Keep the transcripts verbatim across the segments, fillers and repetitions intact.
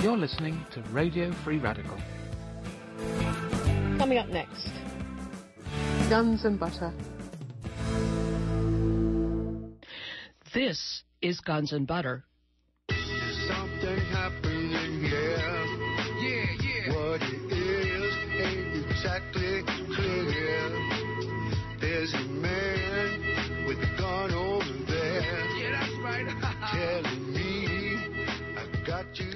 You're listening to Radio Free Radical. Coming up next, Guns and Butter. This is Guns and Butter. There's something happening here. Yeah, yeah. What it is ain't exactly clear. There's a man with a gun over there. Yeah, that's right. Telling me I've got you.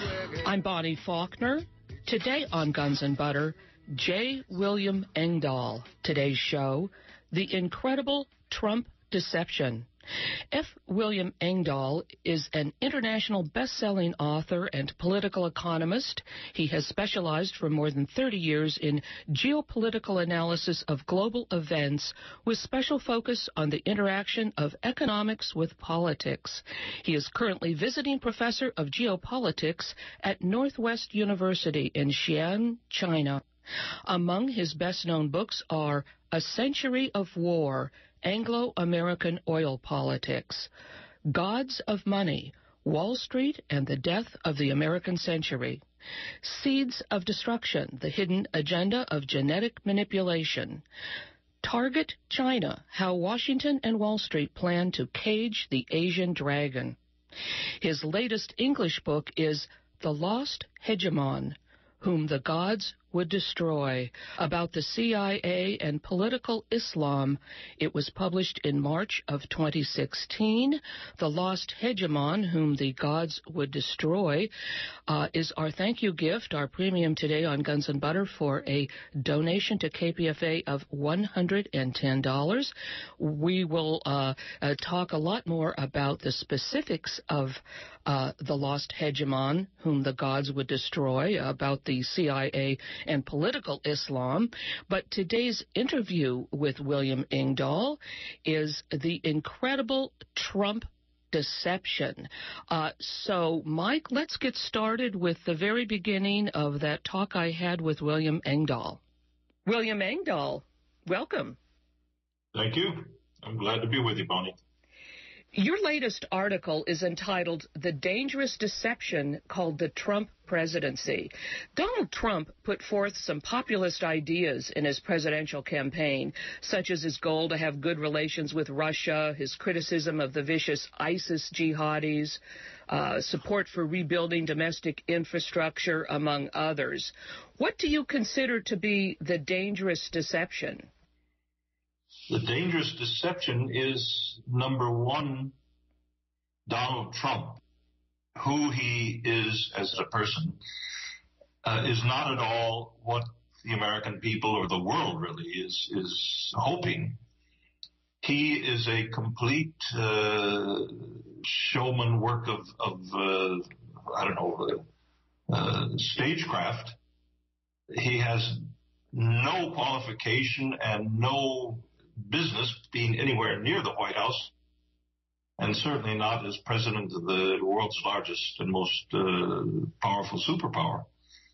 I'm Bonnie Faulkner. Today on Guns and Butter, J. William Engdahl. Today's show, The Incredible Trump Deception. F. William Engdahl is an international best-selling author and political economist. He has specialized for more than thirty years in geopolitical analysis of global events with special focus on the interaction of economics with politics. He is currently visiting professor of geopolitics at Northwest University in Xi'an, China. Among his best-known books are A Century of War, Anglo-American Oil Politics, Gods of Money, Wall Street and the Death of the American Century, Seeds of Destruction, The Hidden Agenda of Genetic Manipulation, Target China, How Washington and Wall Street Plan to Cage the Asian Dragon. His latest English book is The Lost Hegemon, Whom the Gods Would Destroy, about the C I A and political Islam. It was published in March of twenty sixteen. The Lost Hegemon, Whom the Gods Would Destroy, uh, is our thank you gift, our premium today on Guns and Butter for a donation to K P F A of one hundred ten dollars. We will uh, uh, talk a lot more about the specifics of uh, The Lost Hegemon, Whom the Gods Would Destroy, about the C I A and political Islam. But today's interview with William Engdahl is The Incredible Trump Deception. Uh, so, Mike, let's get started with the very beginning of that talk I had with William Engdahl. William Engdahl, welcome. Thank you. I'm glad to be with you, Bonnie. Your latest article is entitled The Dangerous Deception Called the Trump Presidency. Donald Trump put forth some populist ideas in his presidential campaign, such as his goal to have good relations with Russia, his criticism of the vicious ISIS jihadis, uh, support for rebuilding domestic infrastructure, among others. What do you consider to be the dangerous deception? The dangerous deception is, number one, Donald Trump. Who he is as a person uh, is not at all what the American people or the world really is is hoping. He is a complete uh, showman work of, of uh, I don't know, uh, uh, stagecraft. He has no qualification and no business being anywhere near the White House, and certainly not as president of the world's largest and most uh, powerful superpower.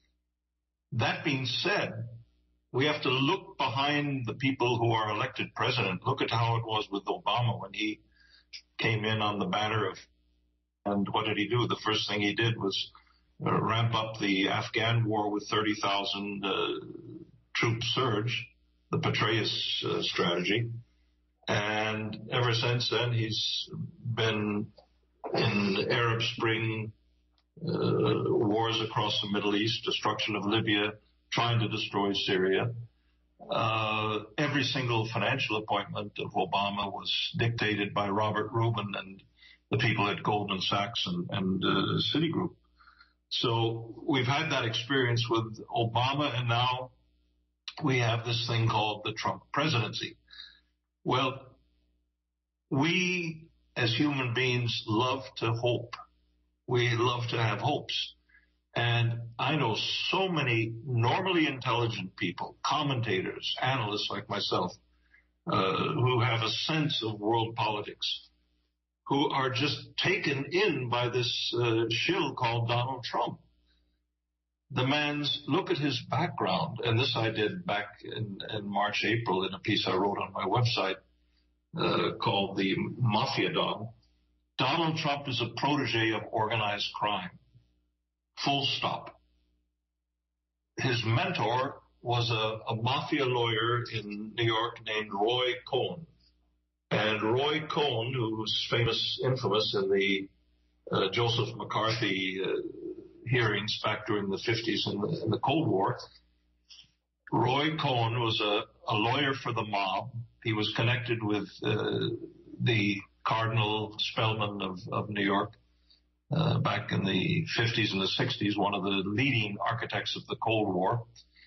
That being said, we have to look behind the people who are elected president. Look at how it was with Obama when he came in on the banner of, and what did he do? The first thing he did was uh, ramp up the Afghan war with thirty thousand uh, troop surge, the Petraeus uh, strategy. And ever since then, he's been in the Arab Spring, uh, wars across the Middle East, destruction of Libya, trying to destroy Syria. Uh, every single financial appointment of Obama was dictated by Robert Rubin and the people at Goldman Sachs and, and uh, Citigroup. So we've had that experience with Obama, and now we have this thing called the Trump presidency. Well, we as human beings love to hope. We love to have hopes. And I know so many normally intelligent people, commentators, analysts like myself, uh, who have a sense of world politics, who are just taken in by this uh, shill called Donald Trump. The man's, look at his background, and this I did back in, in March, April in a piece I wrote on my website uh, called The Mafia Don. Donald Trump is a protege of organized crime. Full stop. His mentor was a, a mafia lawyer in New York named Roy Cohn. And Roy Cohn, who was famous, infamous in the uh, Joseph McCarthy uh, hearings back during the fifties and the, in the Cold War, Roy Cohn was a, a lawyer for the mob. He was connected with uh, the Cardinal Spellman of, of New York uh, back in the fifties and the sixties, one of the leading architects of the Cold War.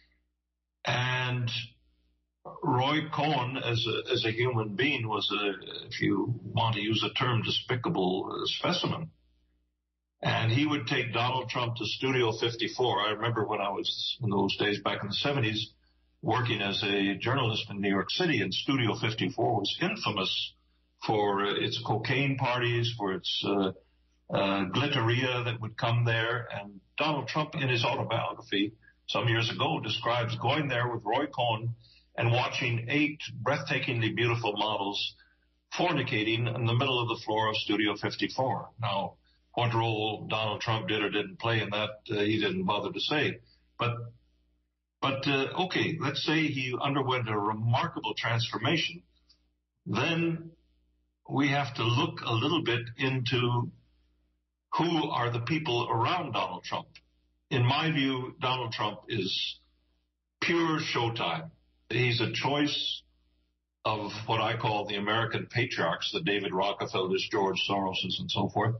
And Roy Cohn, as a, as a human being, was, a, if you want to use a term, despicable uh, specimen. And he would take Donald Trump to Studio fifty-four. I remember when I was, in those days, back in the seventies, working as a journalist in New York City, and Studio fifty-four was infamous for its cocaine parties, for its uh, uh, glitteria that would come there. And Donald Trump, in his autobiography some years ago, describes going there with Roy Cohn and watching eight breathtakingly beautiful models fornicating in the middle of the floor of Studio fifty-four. Now, what role Donald Trump did or didn't play in that, uh, he didn't bother to say. But, but uh, okay, let's say he underwent a remarkable transformation. Then we have to look a little bit into who are the people around Donald Trump. In my view, Donald Trump is pure showtime. He's a choice of what I call the American patriarchs, the David Rockefellers, George Soroses, and so forth.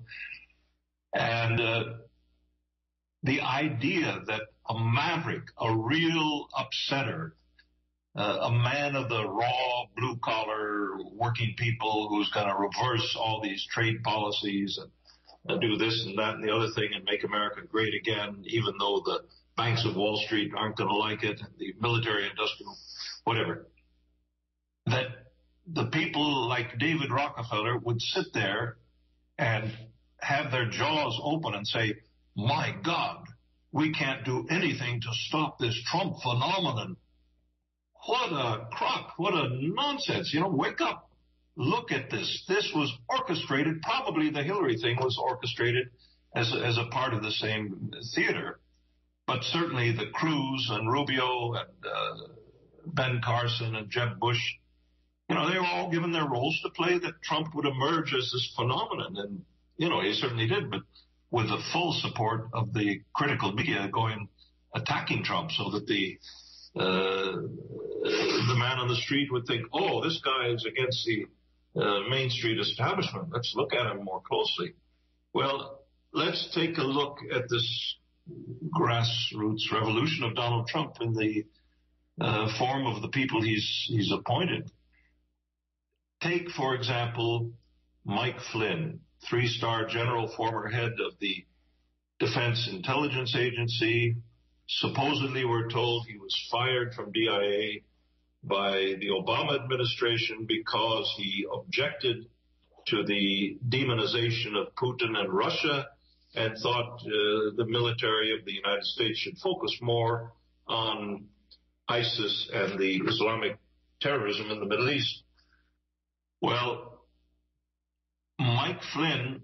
And uh, the idea that a maverick, a real upsetter, uh, a man of the raw, blue-collar working people who's going to reverse all these trade policies and uh, do this and that and the other thing and make America great again, even though the banks of Wall Street aren't going to like it, and the military, industrial, whatever, that the people like David Rockefeller would sit there and have their jaws open and say, my God, we can't do anything to stop this Trump phenomenon. What a crock, what a nonsense. You know, wake up. Look at this. This was orchestrated. Probably the Hillary thing was orchestrated as a, as a part of the same theater. But certainly the Cruz and Rubio and uh, Ben Carson and Jeb Bush, you know, they were all given their roles to play that Trump would emerge as this phenomenon. And, you know, he certainly did, but with the full support of the critical media going attacking Trump so that the uh, the man on the street would think, oh, this guy is against the uh, Main Street establishment. Let's look at him more closely. Well, let's take a look at this grassroots revolution of Donald Trump in the uh, form of the people he's he's appointed. Take, for example, Mike Flynn, three-star general, former head of the Defense Intelligence Agency. Supposedly, we're told he was fired from D I A by the Obama administration because he objected to the demonization of Putin and Russia and thought uh, the military of the United States should focus more on ISIS and the Islamic terrorism in the Middle East. Well, Mike Flynn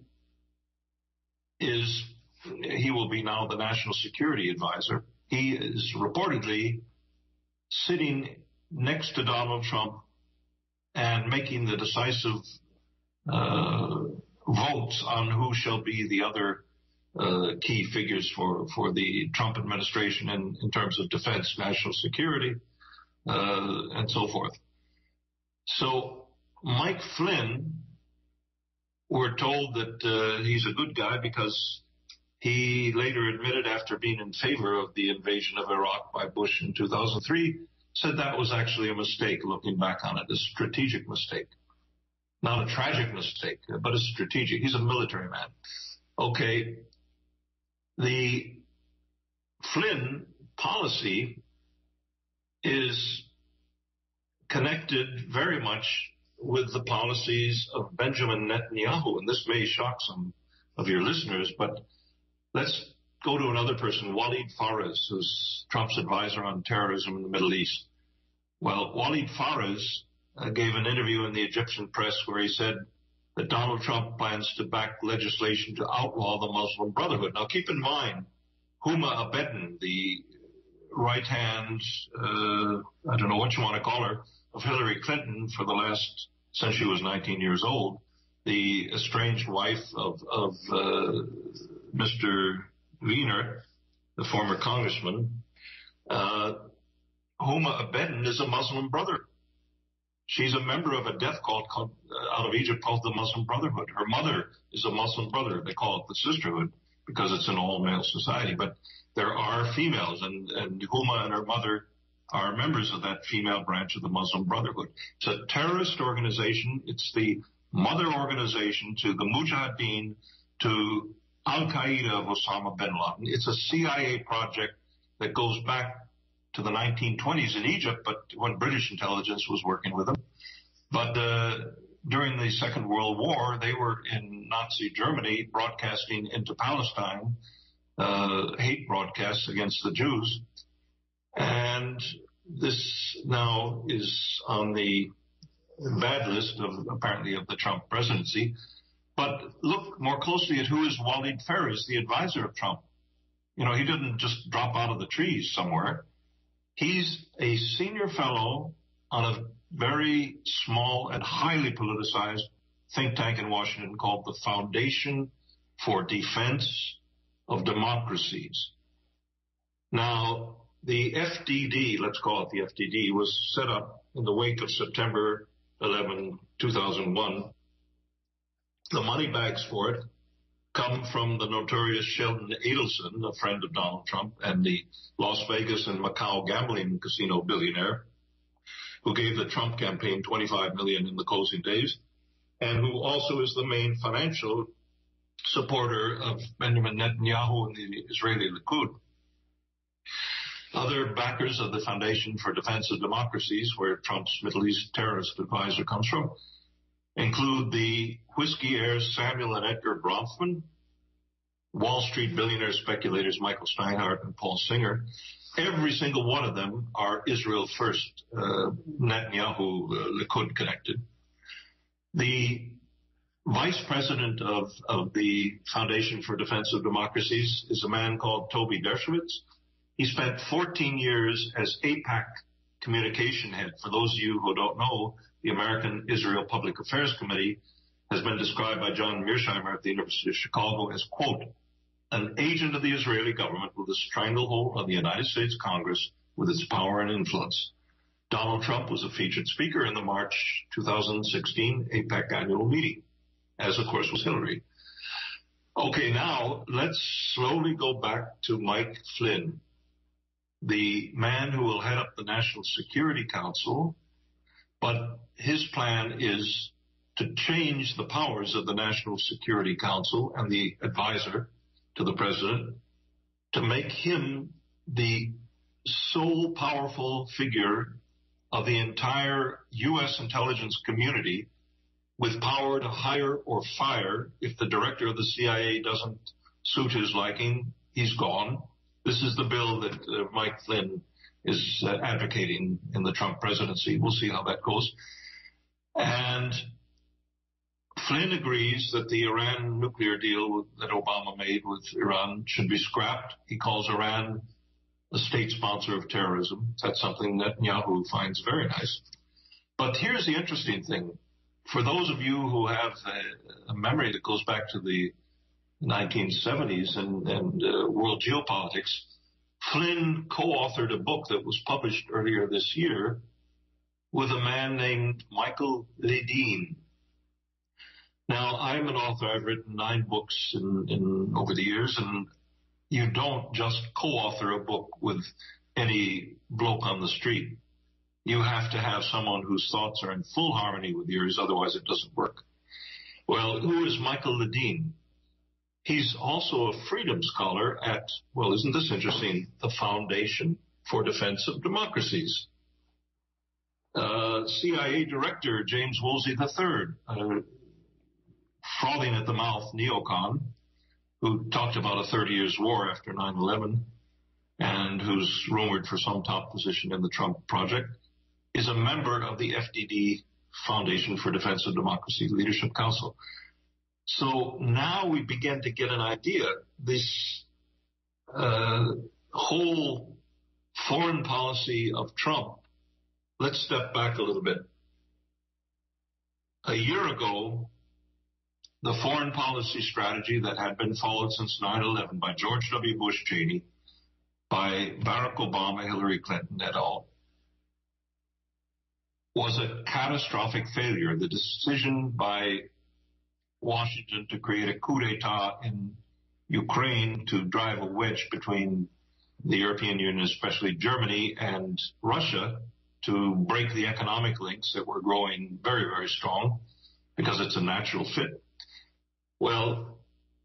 is, he will be now the National Security Advisor. He is reportedly sitting next to Donald Trump and making the decisive uh, votes on who shall be the other uh, key figures for, for the Trump administration in, in terms of defense, national security, uh, and so forth. So Mike Flynn, we're told that uh, he's a good guy because he later admitted, after being in favor of the invasion of Iraq by Bush in two thousand three, said that was actually a mistake, looking back on it, a strategic mistake. Not a tragic mistake, but a strategic. He's a military man. Okay, the Flynn policy is connected very much with the policies of Benjamin Netanyahu, and this may shock some of your listeners, but let's go to another person, Walid Fares, who's Trump's advisor on terrorism in the Middle East. Well, Walid Fares uh, gave an interview in the Egyptian press where he said that Donald Trump plans to back legislation to outlaw the Muslim Brotherhood. Now, keep in mind Huma Abedin, the right hand, uh, I don't know what you want to call her, of Hillary Clinton for the last, since she was nineteen years old, the estranged wife of, of uh, Mister Wiener, the former congressman. Uh, Huma Abedin is a Muslim brother. She's a member of a death cult called, uh, out of Egypt called the Muslim Brotherhood. Her mother is a Muslim brother. They call it the Sisterhood because it's an all-male society. But there are females, and, and Huma and her mother are members of that female branch of the Muslim Brotherhood. It's a terrorist organization. It's the mother organization to the Mujahideen, to Al-Qaeda of Osama bin Laden. It's a C I A project that goes back to the nineteen twenties in Egypt, but when British intelligence was working with them. But uh, during the Second World War, they were in Nazi Germany broadcasting into Palestine, uh, hate broadcasts against the Jews. And this now is on the bad list of apparently of the Trump presidency. But look more closely at who is Walid Pheres, the advisor of Trump. You know, he didn't just drop out of the trees somewhere. He's a senior fellow on a very small and highly politicized think tank in Washington called the Foundation for Defense of Democracies. Now, the F D D, let's call it the F D D, was set up in the wake of September eleventh, two thousand one. The money bags for it come from the notorious Sheldon Adelson, a friend of Donald Trump, and the Las Vegas and Macau gambling casino billionaire, who gave the Trump campaign twenty-five million dollars in the closing days, and who also is the main financial supporter of Benjamin Netanyahu and the Israeli Likud. Other backers of the Foundation for Defense of Democracies, where Trump's Middle East terrorist advisor comes from, include the whiskey heirs Samuel and Edgar Bronfman, Wall Street billionaire speculators Michael Steinhardt and Paul Singer. Every single one of them are Israel First, uh, Netanyahu, uh, Likud connected. The vice president of, of the Foundation for Defense of Democracies is a man called Toby Dershowitz. He spent fourteen years as AIPAC communication head. For those of you who don't know, the American Israel Public Affairs Committee has been described by John Mearsheimer at the University of Chicago as, quote, an agent of the Israeli government with a stranglehold on the United States Congress with its power and influence. Donald Trump was a featured speaker in the March two thousand sixteen AIPAC annual meeting, as of course was Hillary. Okay, now let's slowly go back to Mike Flynn, the man who will head up the National Security Council, but his plan is to change the powers of the National Security Council and the advisor to the president to make him the sole powerful figure of the entire U S intelligence community with power to hire or fire. If the director of the C I A doesn't suit his liking, he's gone. This is the bill that uh, Mike Flynn is uh, advocating in the Trump presidency. We'll see how that goes. And Flynn agrees that the Iran nuclear deal that Obama made with Iran should be scrapped. He calls Iran a state sponsor of terrorism. That's something Netanyahu finds very nice. But here's the interesting thing. For those of you who have a, a memory that goes back to the nineteen seventies and, and uh, world geopolitics, Flynn co-authored a book that was published earlier this year with a man named Michael Ledeen. Now, I'm an author. I've written nine books in, in over the years, and you don't just co-author a book with any bloke on the street. You have to have someone whose thoughts are in full harmony with yours, otherwise it doesn't work. Well, who is Michael Ledeen? He's also a freedom scholar at, well, isn't this interesting, the Foundation for Defense of Democracies. Uh, C I A Director James Woolsey the third, uh, frothing at the mouth neocon, who talked about a thirty years war after nine eleven and who's rumored for some top position in the Trump project, is a member of the F D D Foundation for Defense of Democracy Leadership Council. So now we begin to get an idea. This uh, whole foreign policy of Trump, let's step back a little bit. A year ago, the foreign policy strategy that had been followed since nine eleven by George W. Bush Cheney, by Barack Obama, Hillary Clinton, et al., was a catastrophic failure. The decision by Washington to create a coup d'etat in Ukraine to drive a wedge between the European Union, especially Germany, and Russia, to break the economic links that were growing very, very strong because it's a natural fit. Well,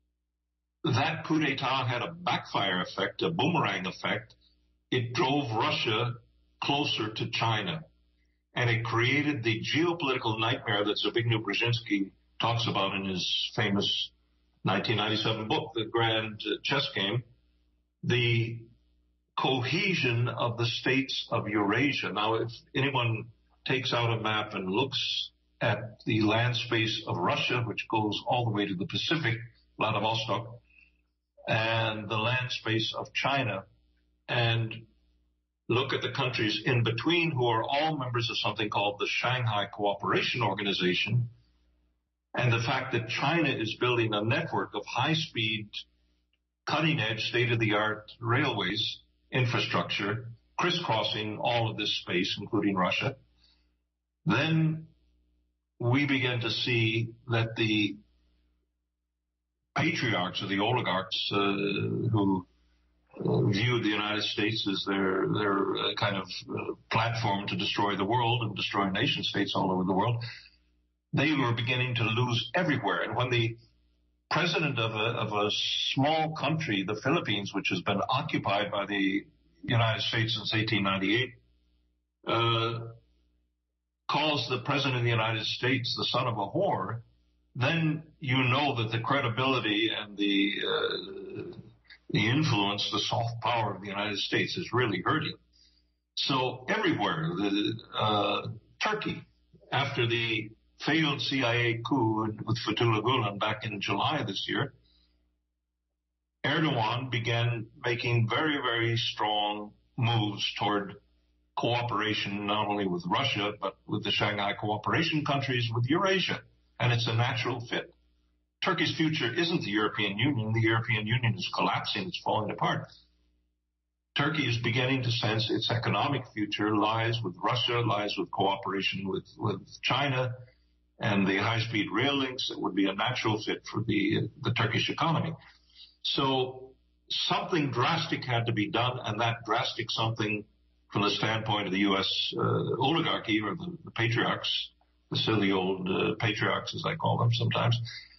that coup d'etat had a backfire effect, a boomerang effect. It drove Russia closer to China, and it created the geopolitical nightmare that Zbigniew Brzezinski talks about in his famous nineteen ninety-seven book, The Grand Chess Game, the cohesion of the states of Eurasia. Now, if anyone takes out a map and looks at the land space of Russia, which goes all the way to the Pacific, Vladivostok, and the land space of China, and look at the countries in between who are all members of something called the Shanghai Cooperation Organization, and the fact that China is building a network of high-speed, cutting-edge, state-of-the-art railways infrastructure crisscrossing all of this space, including Russia, then we begin to see that the patriarchs or the oligarchs uh, who uh, viewed the United States as their their uh, kind of uh, platform to destroy the world and destroy nation states all over the world, they were beginning to lose everywhere. And when the president of a, of a small country, the Philippines, which has been occupied by the United States since eighteen ninety-eight, uh, calls the president of the United States the son of a whore, then you know that the credibility and the uh, the influence, the soft power of the United States is really hurting. So everywhere, the, uh, Turkey, after the failed C I A coup with Fethullah Gulen back in July of this year, Erdogan began making very, very strong moves toward cooperation, not only with Russia, but with the Shanghai Cooperation countries, with Eurasia. And it's a natural fit. Turkey's future isn't the European Union. The European Union is collapsing. It's falling apart. Turkey is beginning to sense its economic future lies with Russia, lies with cooperation with, with China, and the high-speed rail links that would be a natural fit for the, the Turkish economy. So something drastic had to be done, and that drastic something, from the standpoint of the U S uh, oligarchy, or the, the patriarchs, the silly old uh, patriarchs, as I call them sometimes,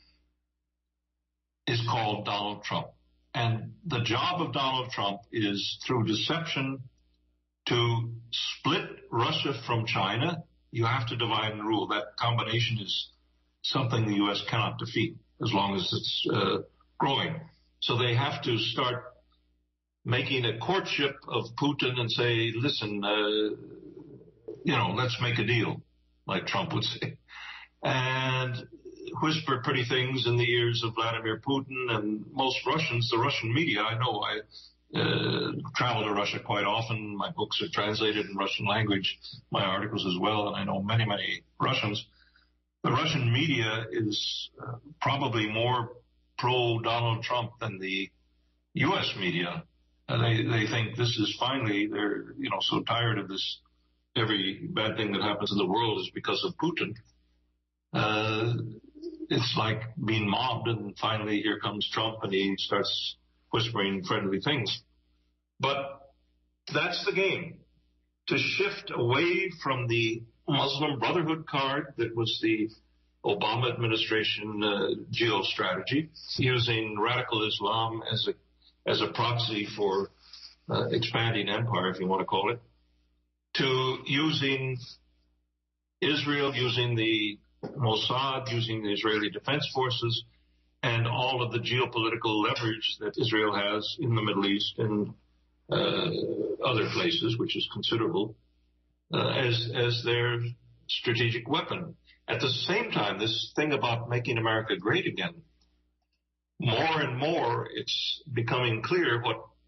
is called Donald Trump. And the job of Donald Trump is, through deception, to split Russia from China. You have to divide and rule. That combination is something the U S cannot defeat as long as it's uh, growing. So they have to start making a courtship of Putin and say, listen, uh, you know, let's make a deal, like Trump would say, and whisper pretty things in the ears of Vladimir Putin and most Russians, the Russian media. I know I uh, travel to Russia quite often. My books are translated in Russian language, my articles as well, and I know many, many Russians. The Russian media is uh, probably more pro-Donald Trump than the U S media. Uh, they, they think this is finally, they're, you know, so tired of this. Every bad thing that happens in the world is because of Putin. Uh, it's like being mobbed, and finally here comes Trump, and he starts whispering friendly things. But that's the game, to shift away from the Muslim Brotherhood card that was the Obama administration uh, geostrategy, using radical Islam as a as a proxy for uh, expanding empire, if you want to call it, to using Israel, using the Mossad, using the Israeli Defense Forces, and all of the geopolitical leverage that Israel has in the Middle East and uh, other places, which is considerable, uh, as as their strategic weapon. At the same time, this thing about making America great again, more and more it's becoming clear what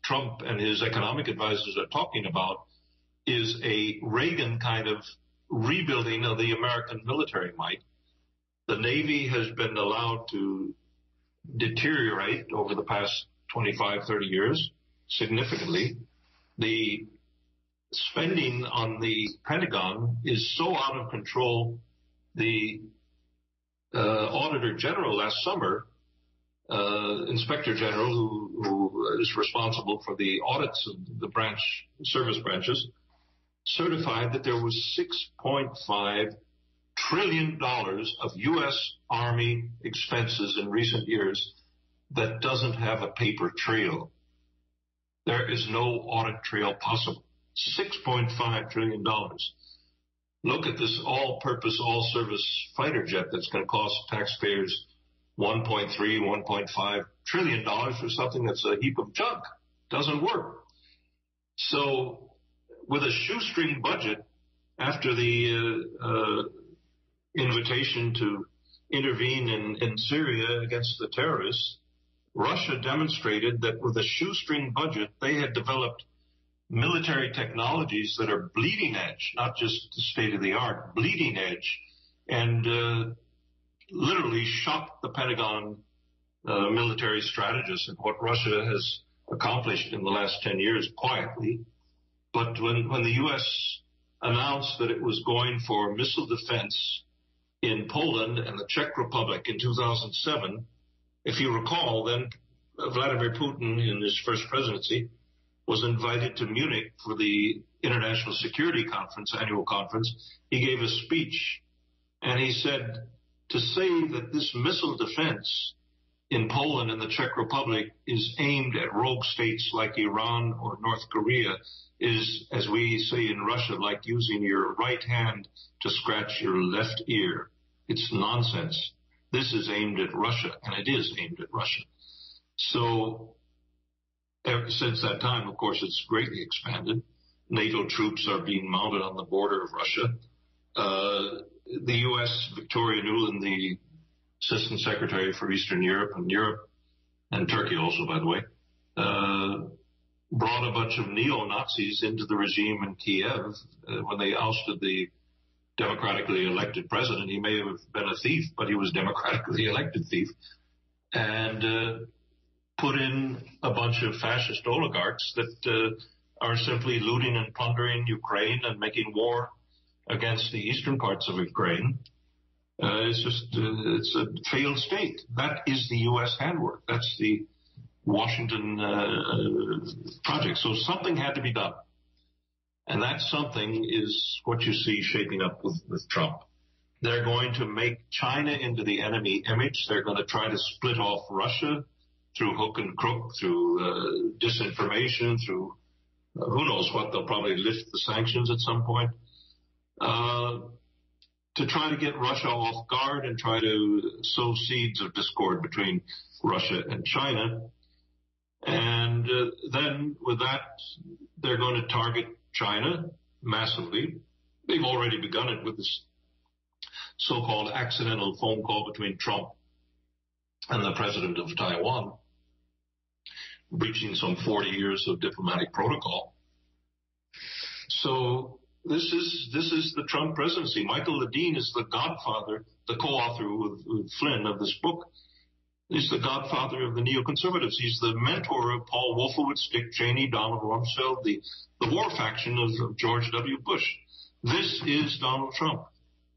Trump and his economic advisors are talking about is a Reagan kind of rebuilding of the American military might. The Navy has been allowed to deteriorate over the past twenty-five, thirty years significantly. The spending on the Pentagon is so out of control. The uh, Auditor General last summer, uh, Inspector General, who, who is responsible for the audits of the branch service branches, certified that there was six point five trillion dollars of U S Army expenses in recent years that doesn't have a paper trail. There is no audit trail possible. six point five trillion dollars. Look at this all-purpose, all-service fighter jet that's going to cost taxpayers one point three, one point five trillion dollars for something that's a heap of junk. Doesn't work. So with a shoestring budget, after the uh, uh, invitation to intervene in, in Syria against the terrorists, Russia demonstrated that with a shoestring budget, they had developed military technologies that are bleeding edge, not just state-of-the-art, bleeding edge, and uh, literally shocked the Pentagon uh, military strategists at what Russia has accomplished in the last ten years quietly. But when, when the U S announced that it was going for missile defense in Poland and the Czech Republic in two thousand seven, if you recall, then Vladimir Putin, in his first presidency, was invited to Munich for the International Security Conference, annual conference. He gave a speech, and he said to say that this missile defense in Poland and the Czech Republic is aimed at rogue states like Iran or North Korea is, as we say in Russia, like using your right hand to scratch your left ear. It's nonsense. This is aimed at Russia, and it is aimed at Russia. So ever since that time, of course, it's greatly expanded. NATO troops are being mounted on the border of Russia. Uh, the U S, Victoria Nuland, the Assistant Secretary for Eastern Europe and Europe, and Turkey also, by the way, uh, brought a bunch of neo-Nazis into the regime in Kiev uh, when they ousted the democratically elected president. He may have been a thief, but he was democratically elected thief, and uh, put in a bunch of fascist oligarchs that uh, are simply looting and plundering Ukraine and making war against the eastern parts of Ukraine. Uh, it's just, uh, it's a failed state. That is the U S handwork. That's the Washington uh, project. So something had to be done. And that something is what you see shaping up with, with Trump. They're going to make China into the enemy image. They're going to try to split off Russia through hook and crook, through uh, disinformation, through uh, who knows what. They'll probably lift the sanctions at some point. Uh, to try to get Russia off guard and try to sow seeds of discord between Russia and China. And uh, then with that, they're going to target China massively. They've already begun it with this so-called accidental phone call between Trump and the president of Taiwan, breaching some forty years of diplomatic protocol. So this is this is the Trump presidency. Michael Ledeen is the godfather, the co-author with, with Flynn of this book. He's the godfather of the neoconservatives. He's the mentor of Paul Wolfowitz, Dick Cheney, Donald Rumsfeld, the, the war faction of, of George W. Bush. This is Donald Trump.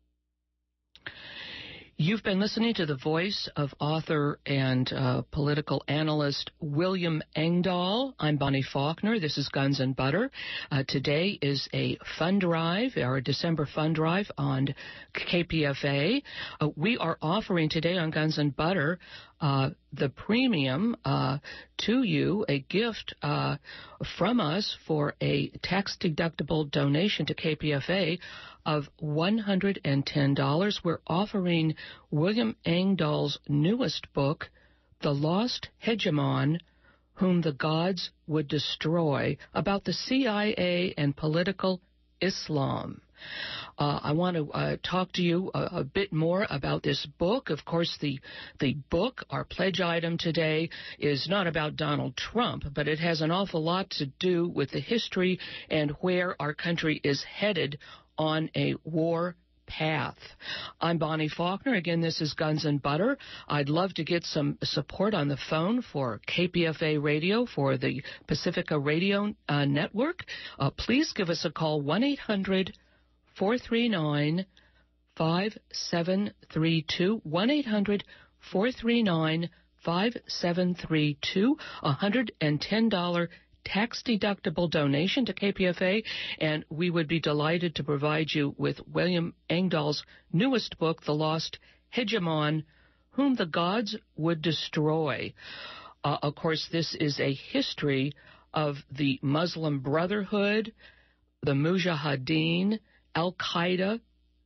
You've been listening to the voice of author and uh, political analyst William Engdahl. I'm Bonnie Faulkner. This is Guns and Butter. Uh, today is a fund drive, our December fund drive on K P F A. Uh, we are offering today on Guns and Butter uh, the premium uh, to you, a gift uh, from us for a tax-deductible donation to K P F A of one hundred ten dollars. We're offering William Engdahl's newest book, The Lost Hegemon, Whom the Gods Would Destroy, about the C I A and political Islam. Uh, I want to uh, talk to you a, a bit more about this book. Of course, the the book, our pledge item today, is not about Donald Trump, but it has an awful lot to do with the history and where our country is headed on a war path. I'm Bonnie Faulkner. Again, this is Guns and Butter. I'd love to get some support on the phone for K P F A Radio, for the Pacifica Radio uh, Network. Uh, please give us a call, one eight hundred four three nine five seven three two, one eight hundred four three nine five seven three two, one hundred ten dollars tax-deductible donation to K P F A, and we would be delighted to provide you with William Engdahl's newest book, The Lost Hegemon, Whom the Gods Would Destroy. Uh, of course, this is a history of the Muslim Brotherhood, the Mujahideen, Al-Qaeda,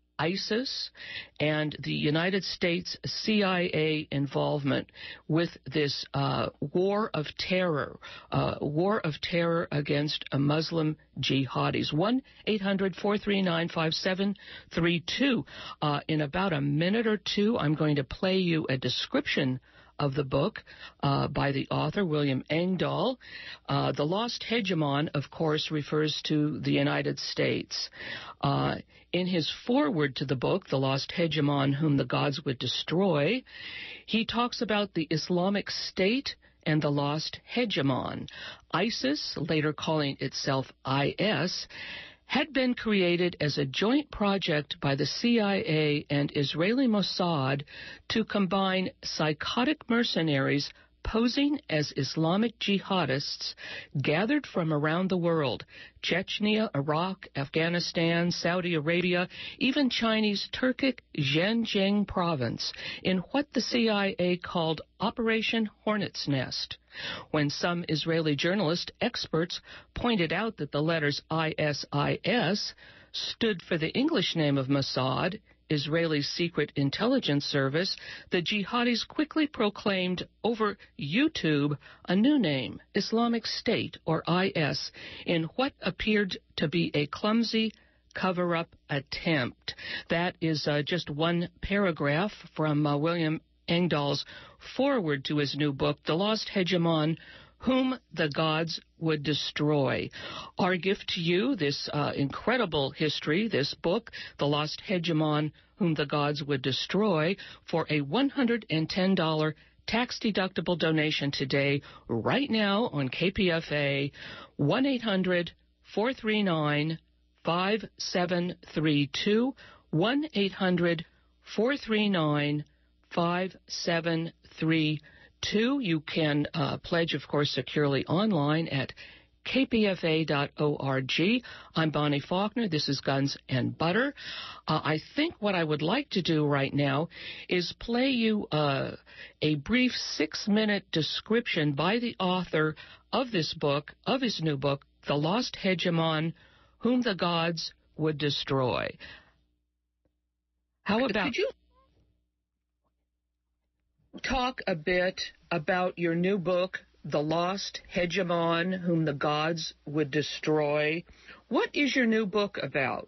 ISIS, and the United States C I A involvement with this uh, war of terror, uh, war of terror against a Muslim jihadis. one eight hundred four three nine five seven three two. Uh, in about a minute or two, I'm going to play you a description of the book uh, by the author, William Engdahl. Uh, the Lost Hegemon, of course, refers to the United States. Uh, in his foreword to the book, The Lost Hegemon, Whom the Gods Would Destroy, he talks about the Islamic State and the Lost Hegemon. ISIS, later calling itself I S, had been created as a joint project by the C I A and Israeli Mossad to combine psychotic mercenaries posing as Islamic jihadists gathered from around the world, Chechnya, Iraq, Afghanistan, Saudi Arabia, even Chinese Turkic Xinjiang province, in what the C I A called Operation Hornet's Nest. When some Israeli journalist experts pointed out that the letters I S I S stood for the English name of Mossad, Israeli Secret Intelligence Service, the jihadis quickly proclaimed over YouTube a new name, Islamic State, or I S, in what appeared to be a clumsy cover-up attempt. That is uh, just one paragraph from uh, William Engdahl's foreword to his new book, The Lost Hegemon, Whom the Gods Would Destroy. Our gift to you, this uh, incredible history, this book, The Lost Hegemon, Whom the Gods Would Destroy, for a one hundred ten dollars tax-deductible donation today, right now on K P F A, one eight hundred four three nine five seven three two, one eight hundred four three nine five seven three two. You can uh, pledge, of course, securely online at k p f a dot org. I'm Bonnie Faulkner. This is Guns and Butter. Uh, I think what I would like to do right now is play you uh, a brief six-minute description by the author of this book, of his new book, The Lost Hegemon, Whom the Gods Would Destroy. How about... Could you talk a bit about your new book, The Lost Hegemon, Whom the Gods Would Destroy? What is your new book about?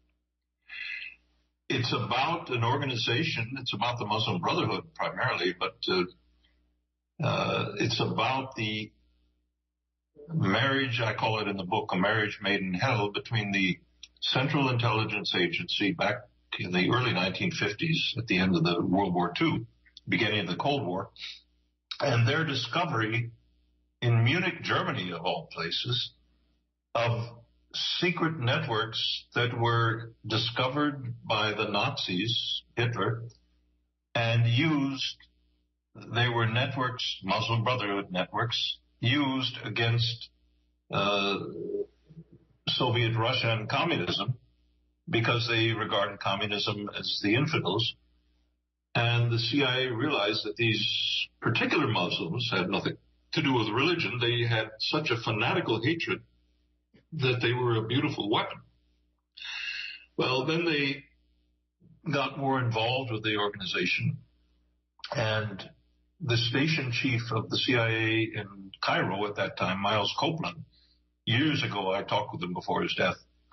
It's about an organization. It's about the Muslim Brotherhood primarily, but uh, uh, it's about the marriage, I call it in the book, a marriage made in hell, between the Central Intelligence Agency back in the early nineteen fifties, at the end of the World War Two, beginning of the Cold War, and their discovery in Munich, Germany, of all places, of secret networks that were discovered by the Nazis, Hitler, and used, they were networks, Muslim Brotherhood networks, used against uh, Soviet Russia and communism, because they regarded communism as the infidels. And the C I A realized that these particular Muslims had nothing to do with religion. They had such a fanatical hatred that they were a beautiful weapon. Well, then they got more involved with the organization, and the station chief of the C I A in Cairo at that time, Miles Copeland, years ago, I talked with him before his death,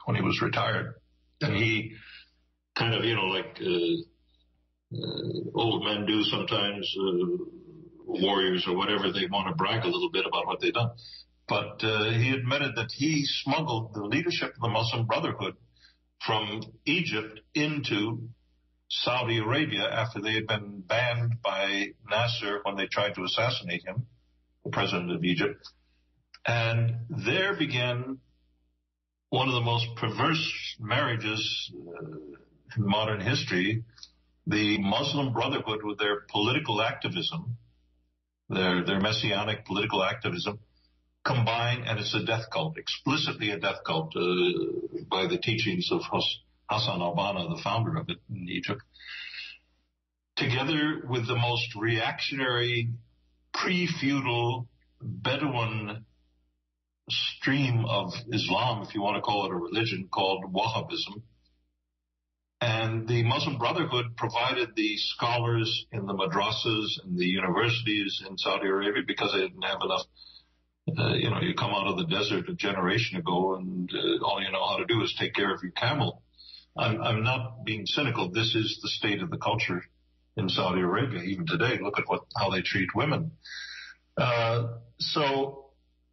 when he was retired. And he kind of, you know, like uh, uh, old men do sometimes, uh, warriors or whatever, they want to brag a little bit about what they've done. But uh, he admitted that he smuggled the leadership of the Muslim Brotherhood from Egypt into Saudi Arabia after they had been banned by Nasser when they tried to assassinate him, the president of Egypt. And there began one of the most perverse marriages uh, in modern history. The Muslim Brotherhood, with their political activism, their their messianic political activism, combined, and it's a death cult, explicitly a death cult uh, by the teachings of Hassan al-Banna, the founder of it in Egypt, together with the most reactionary, pre-feudal Bedouin stream of Islam, if you want to call it a religion, called Wahhabism. And the Muslim Brotherhood provided the scholars in the madrasas and the universities in Saudi Arabia because they didn't have enough. Uh, you know, you come out of the desert a generation ago and uh, all you know how to do is take care of your camel. I'm, I'm not being cynical. This is the state of the culture in Saudi Arabia even today. Look at what how they treat women. Uh, so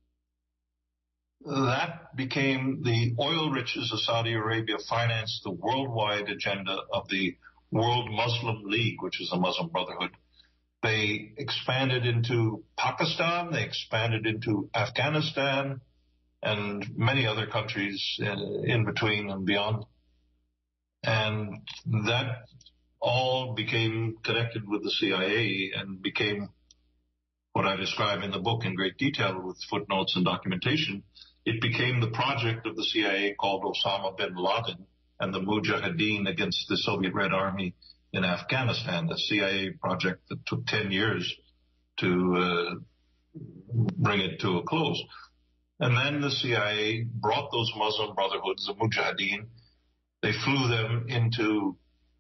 that became the oil riches of Saudi Arabia financed the worldwide agenda of the World Muslim League, which is the Muslim Brotherhood. They expanded into Pakistan, they expanded into Afghanistan, and many other countries in, in between and beyond. And that all became connected with the C I A and became what I describe in the book in great detail with footnotes and documentation. It became the project of the C I A called Osama bin Laden and the Mujahideen against the Soviet Red Army in Afghanistan, the C I A project that took ten years to uh, bring it to a close. And then the C I A brought those Muslim brotherhoods, the Mujahideen, they flew them into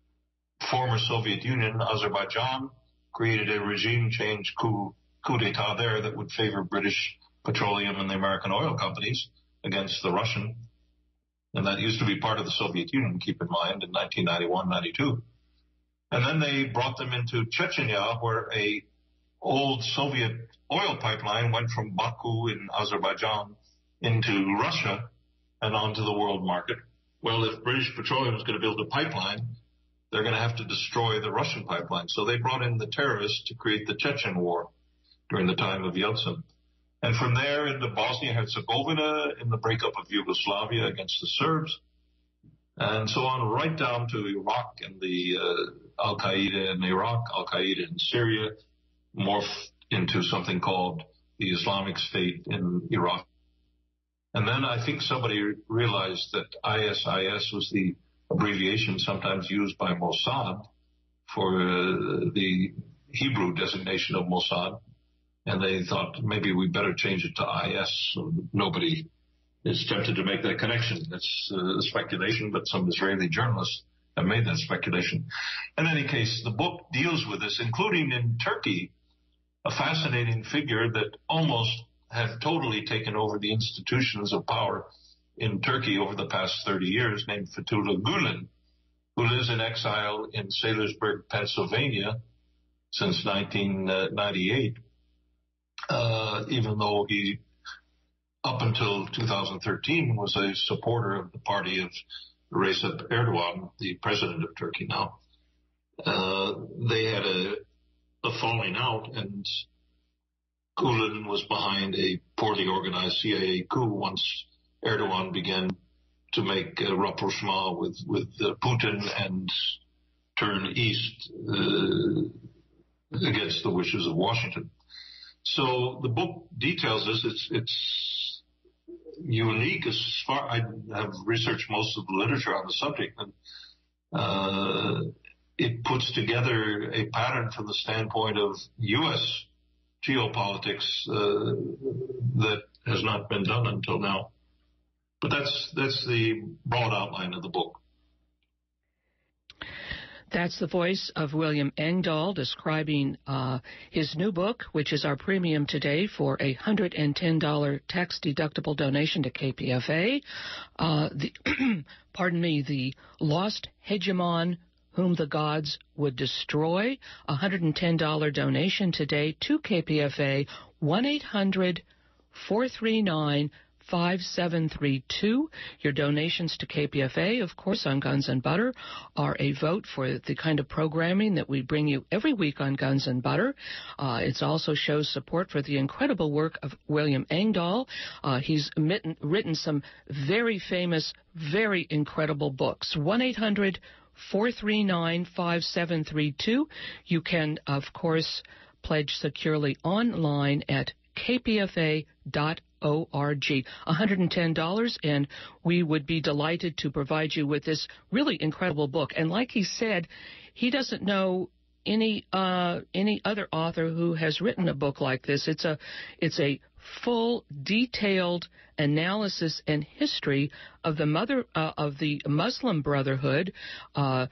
former Soviet Union, Azerbaijan, created a regime change coup, coup d'etat there that would favor British petroleum and the American oil companies against the Russian. And that used to be part of the Soviet Union, keep in mind, in nineteen ninety-one, ninety-two. And then they brought them into Chechnya, where a old Soviet oil pipeline went from Baku in Azerbaijan into Russia and onto the world market. Well, if British Petroleum is going to build a pipeline, they're going to have to destroy the Russian pipeline. So they brought in the terrorists to create the Chechen War during the time of Yeltsin. And from there into Bosnia-Herzegovina in the breakup of Yugoslavia against the Serbs, and so on right down to Iraq and the uh, Al-Qaeda in Iraq, Al-Qaeda in Syria, morphed into something called the Islamic State in Iraq. And then I think somebody realized that I S I S was the abbreviation sometimes used by Mossad for uh, the Hebrew designation of Mossad. And they thought maybe we better change it to I S so nobody is tempted to make that connection. It's uh, speculation, but some Israeli journalists have made that speculation. In any case, the book deals with this, including in Turkey, a fascinating figure that almost had totally taken over the institutions of power in Turkey over the past thirty years, named Fethullah Gulen, who lives in exile in Saylorsburg, Pennsylvania, since nineteen ninety-eight, uh, even though he, up until two thousand thirteen, was a supporter of the party of Recep Erdogan, the president of Turkey now. Uh, they had a, a falling out, and Gulen was behind a poorly organized C I A coup once Erdogan began to make a rapprochement with, with uh, Putin and turn east uh, against the wishes of Washington. So the book details this. It's, it's unique as far I have researched most of the literature on the subject, and uh, it puts together a pattern from the standpoint of U S geopolitics uh, that has not been done until now. But that's that's the broad outline of the book. That's the voice of William Engdahl describing uh, his new book, which is our premium today for a one hundred ten dollars tax-deductible donation to K P F A. Uh, the, pardon me, The Lost Hegemon, Whom the Gods Would Destroy. A one hundred ten dollars donation today to K P F A, one eight hundred four three nine five seven three two. Your donations to K P F A, of course, on Guns and Butter, are a vote for the kind of programming that we bring you every week on Guns and Butter. Uh, it also shows support for the incredible work of William Engdahl. Uh, he's written, written some very famous, very incredible books. one eight hundred four three nine five seven three two. You can, of course, pledge securely online at k p f a dot org. one hundred ten dollars, and we would be delighted to provide you with this really incredible book. And like he said, he doesn't know any uh, any other author who has written a book like this. It's a it's a full, detailed analysis and history of the mother uh, of the Muslim Brotherhood, uh,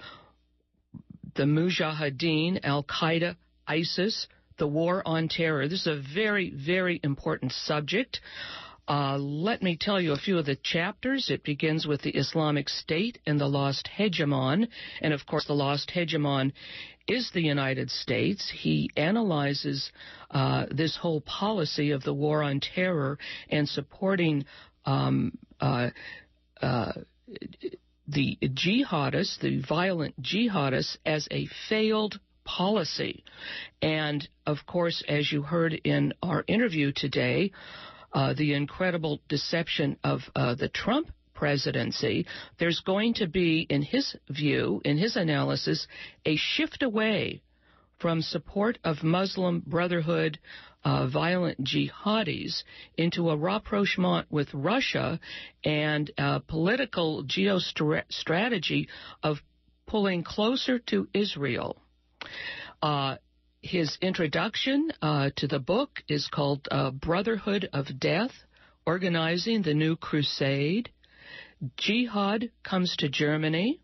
the Mujahideen, Al Qaeda, ISIS, the War on Terror. This is a very, very important subject. Uh, let me tell you a few of the chapters. It begins with the Islamic State and the Lost Hegemon. And, of course, the Lost Hegemon is the United States. He analyzes uh, this whole policy of the War on Terror and supporting um, uh, uh, the jihadists, the violent jihadists, as a failed policy. And, of course, as you heard in our interview today, uh, the incredible deception of uh, the Trump presidency, there's going to be, in his view, in his analysis, a shift away from support of Muslim Brotherhood uh, violent jihadis into a rapprochement with Russia and a political geostrategy of pulling closer to Israel. Uh, his introduction uh, to the book is called uh, Brotherhood of Death, Organizing the New Crusade. Jihad Comes to Germany.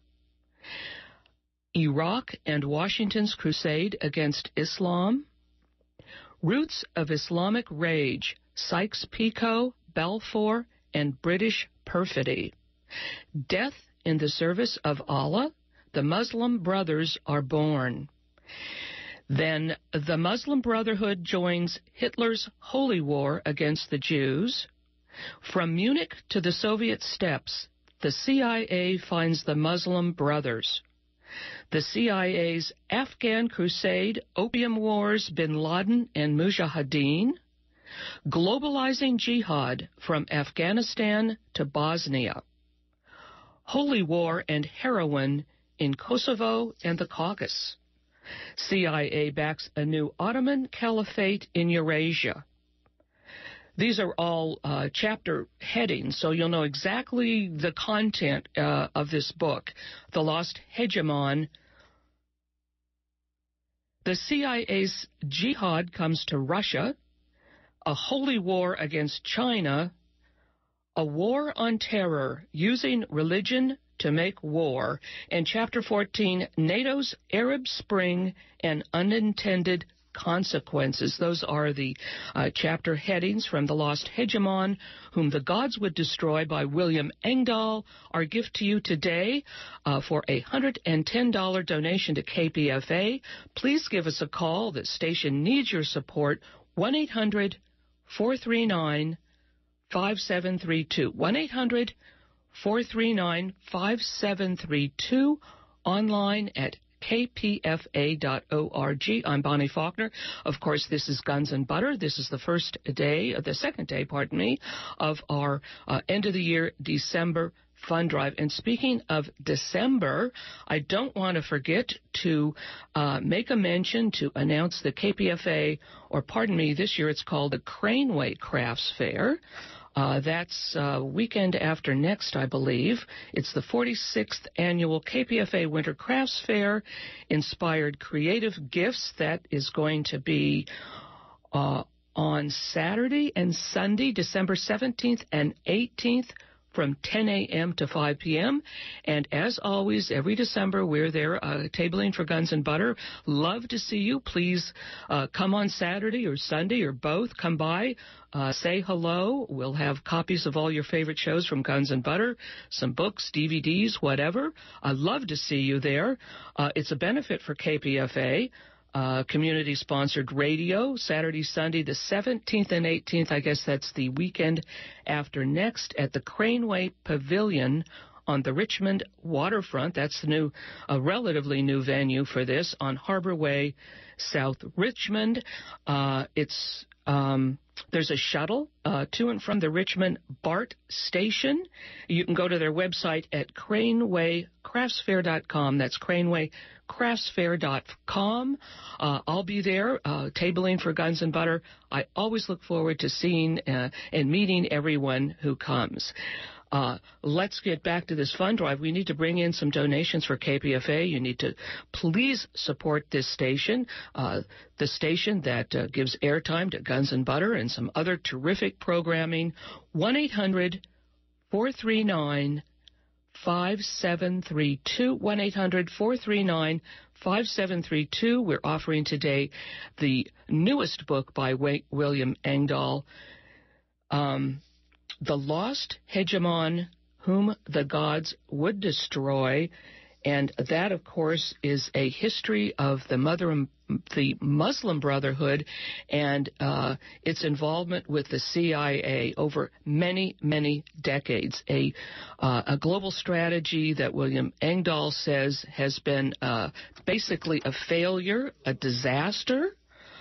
Iraq and Washington's Crusade Against Islam. Roots of Islamic Rage, Sykes-Picot, Balfour, and British Perfidy. Death in the Service of Allah, The Muslim Brothers Are Born. Then the Muslim Brotherhood joins Hitler's Holy War against the Jews. From Munich to the Soviet steppes, the C I A finds the Muslim Brothers. The C I A's Afghan Crusade, Opium Wars, Bin Laden, and Mujahideen. Globalizing Jihad from Afghanistan to Bosnia. Holy War and Heroin in Kosovo and the Caucasus. C I A backs a new Ottoman Caliphate in Eurasia. These are all uh, chapter headings, so you'll know exactly the content uh, of this book. The Lost Hegemon. The C I A's jihad comes to Russia. A holy war against China. A war on terror, using religion to make war. And Chapter fourteen, NATO's Arab Spring and Unintended Consequences. Those are the uh, chapter headings from The Lost Hegemon, Whom the Gods Would Destroy by William Engdahl. Our gift to you today uh, for a one hundred ten dollars donation to K P F A. Please give us a call. The station needs your support. one eight hundred four three nine five seven three two. one eight hundred four three nine five seven three two. Online at k p f a dot org. I'm Bonnie Faulkner. Of course, this is Guns and Butter. This is the first day, the second day, pardon me, of our uh, end of the year December fund drive. And speaking of December, I don't want to forget to uh, make a mention to announce the K P F A, or pardon me, this year it's called the Craneway Crafts Fair. Uh, that's uh, weekend after next, I believe. It's the forty-sixth annual K P F A Winter Crafts Fair, Inspired Creative Gifts. That is going to be uh, on Saturday and Sunday, December seventeenth and eighteenth, from ten a.m. to five p.m. And as always, every December, we're there uh, tabling for Guns and Butter. Love to see you. Please uh, come on Saturday or Sunday or both. Come by, uh, say hello. We'll have copies of all your favorite shows from Guns and Butter, some books, D V Ds, whatever. I'd love to see you there. Uh, it's a benefit for K P F A. Uh, community-sponsored radio, Saturday, Sunday, the seventeenth and eighteenth. I guess that's the weekend after next at the Craneway Pavilion on the Richmond waterfront. That's the new, a relatively new venue for this on Harbor Way, South Richmond. Uh, it's um, there's a shuttle uh, to and from the Richmond BART station. You can go to their website at craneway crafts fair dot com. That's Craneway crafts fair dot com. Uh, I'll be there uh, tabling for Guns and Butter. I always look forward to seeing uh, and meeting everyone who comes. Uh, let's get back to this fund drive. We need to bring in some donations for K P F A. You need to please support this station, uh, the station that uh, gives airtime to Guns and Butter and some other terrific programming. one eight hundred four three nine five seven three two, one eight hundred four three nine five seven three two. We're offering today the newest book by William Engdahl, um, The Lost Hegemon Whom the Gods Would Destroy. And that, of course, is a history of the mother, the Muslim Brotherhood and uh, its involvement with the C I A over many, many decades. A, uh, a global strategy that William Engdahl says has been uh, basically a failure, a disaster.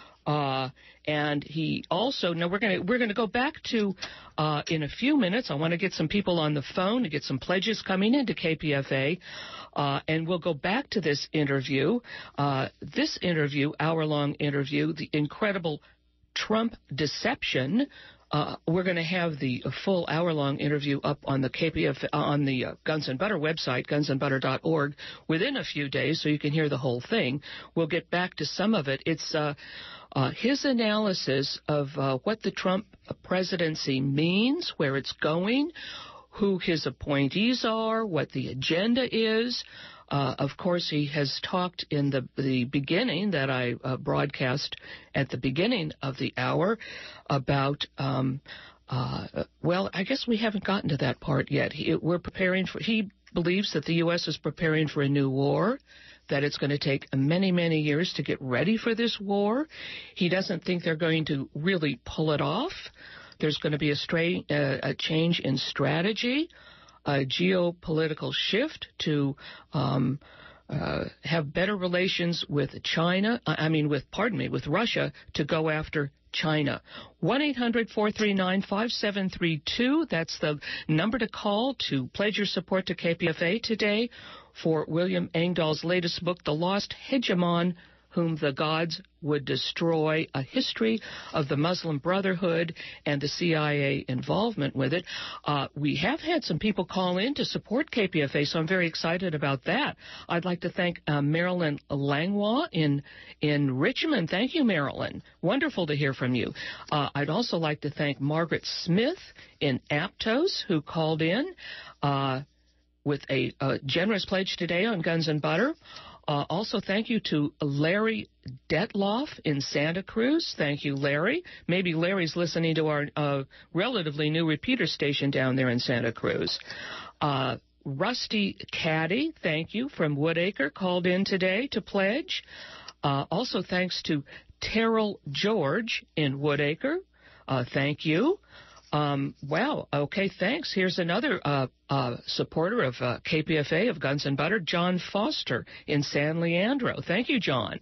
Uh, and he also, no, we're going to we're going to go back to uh, in a few minutes. I want to get some people on the phone to get some pledges coming into K P F A, uh, and we'll go back to this interview. Uh, this interview, hour-long interview, the incredible Trump deception. Uh, we're going to have the full hour-long interview up on the K P F uh, on the uh, Guns and Butter website, guns and butter dot org, within a few days, so you can hear the whole thing. We'll get back to some of it. It's uh, uh, his analysis of uh, what the Trump presidency means, where it's going, who his appointees are, what the agenda is. Uh, of course, he has talked in the, the beginning that I uh, broadcast at the beginning of the hour about, um, uh, well, I guess we haven't gotten to that part yet. He, we're preparing for, he believes that the U S is preparing for a new war, that it's going to take many, many years to get ready for this war. He doesn't think they're going to really pull it off. There's going to be a, stra- uh, a change in strategy, a geopolitical shift to um, uh, have better relations with China, I mean, with, pardon me, with Russia to go after China. one eight hundred four three nine five seven three two, that's the number to call to pledge your support to K P F A today for William Engdahl's latest book, The Lost Hegemon Whom the Gods Would Destroy, a history of the Muslim Brotherhood and the C I A involvement with it. Uh, we have had some people call in to support K P F A, so I'm very excited about that. I'd like to thank uh, Marilyn Langlois in in Richmond. Thank you, Marilyn. Wonderful to hear from you. Uh, I'd also like to thank Margaret Smith in Aptos, who called in uh, with a, a generous pledge today on Guns and Butter. Uh, also, thank you to Larry Detloff in Santa Cruz. Thank you, Larry. Maybe Larry's listening to our uh, relatively new repeater station down there in Santa Cruz. Uh, Rusty Caddy, thank you, from Woodacre, called in today to pledge. Uh, also, thanks to Terrell George in Woodacre. Uh, thank you. Um, wow. Okay, thanks. Here's another uh, uh, supporter of uh, K P F A, of Guns and Butter, John Foster in San Leandro. Thank you, John.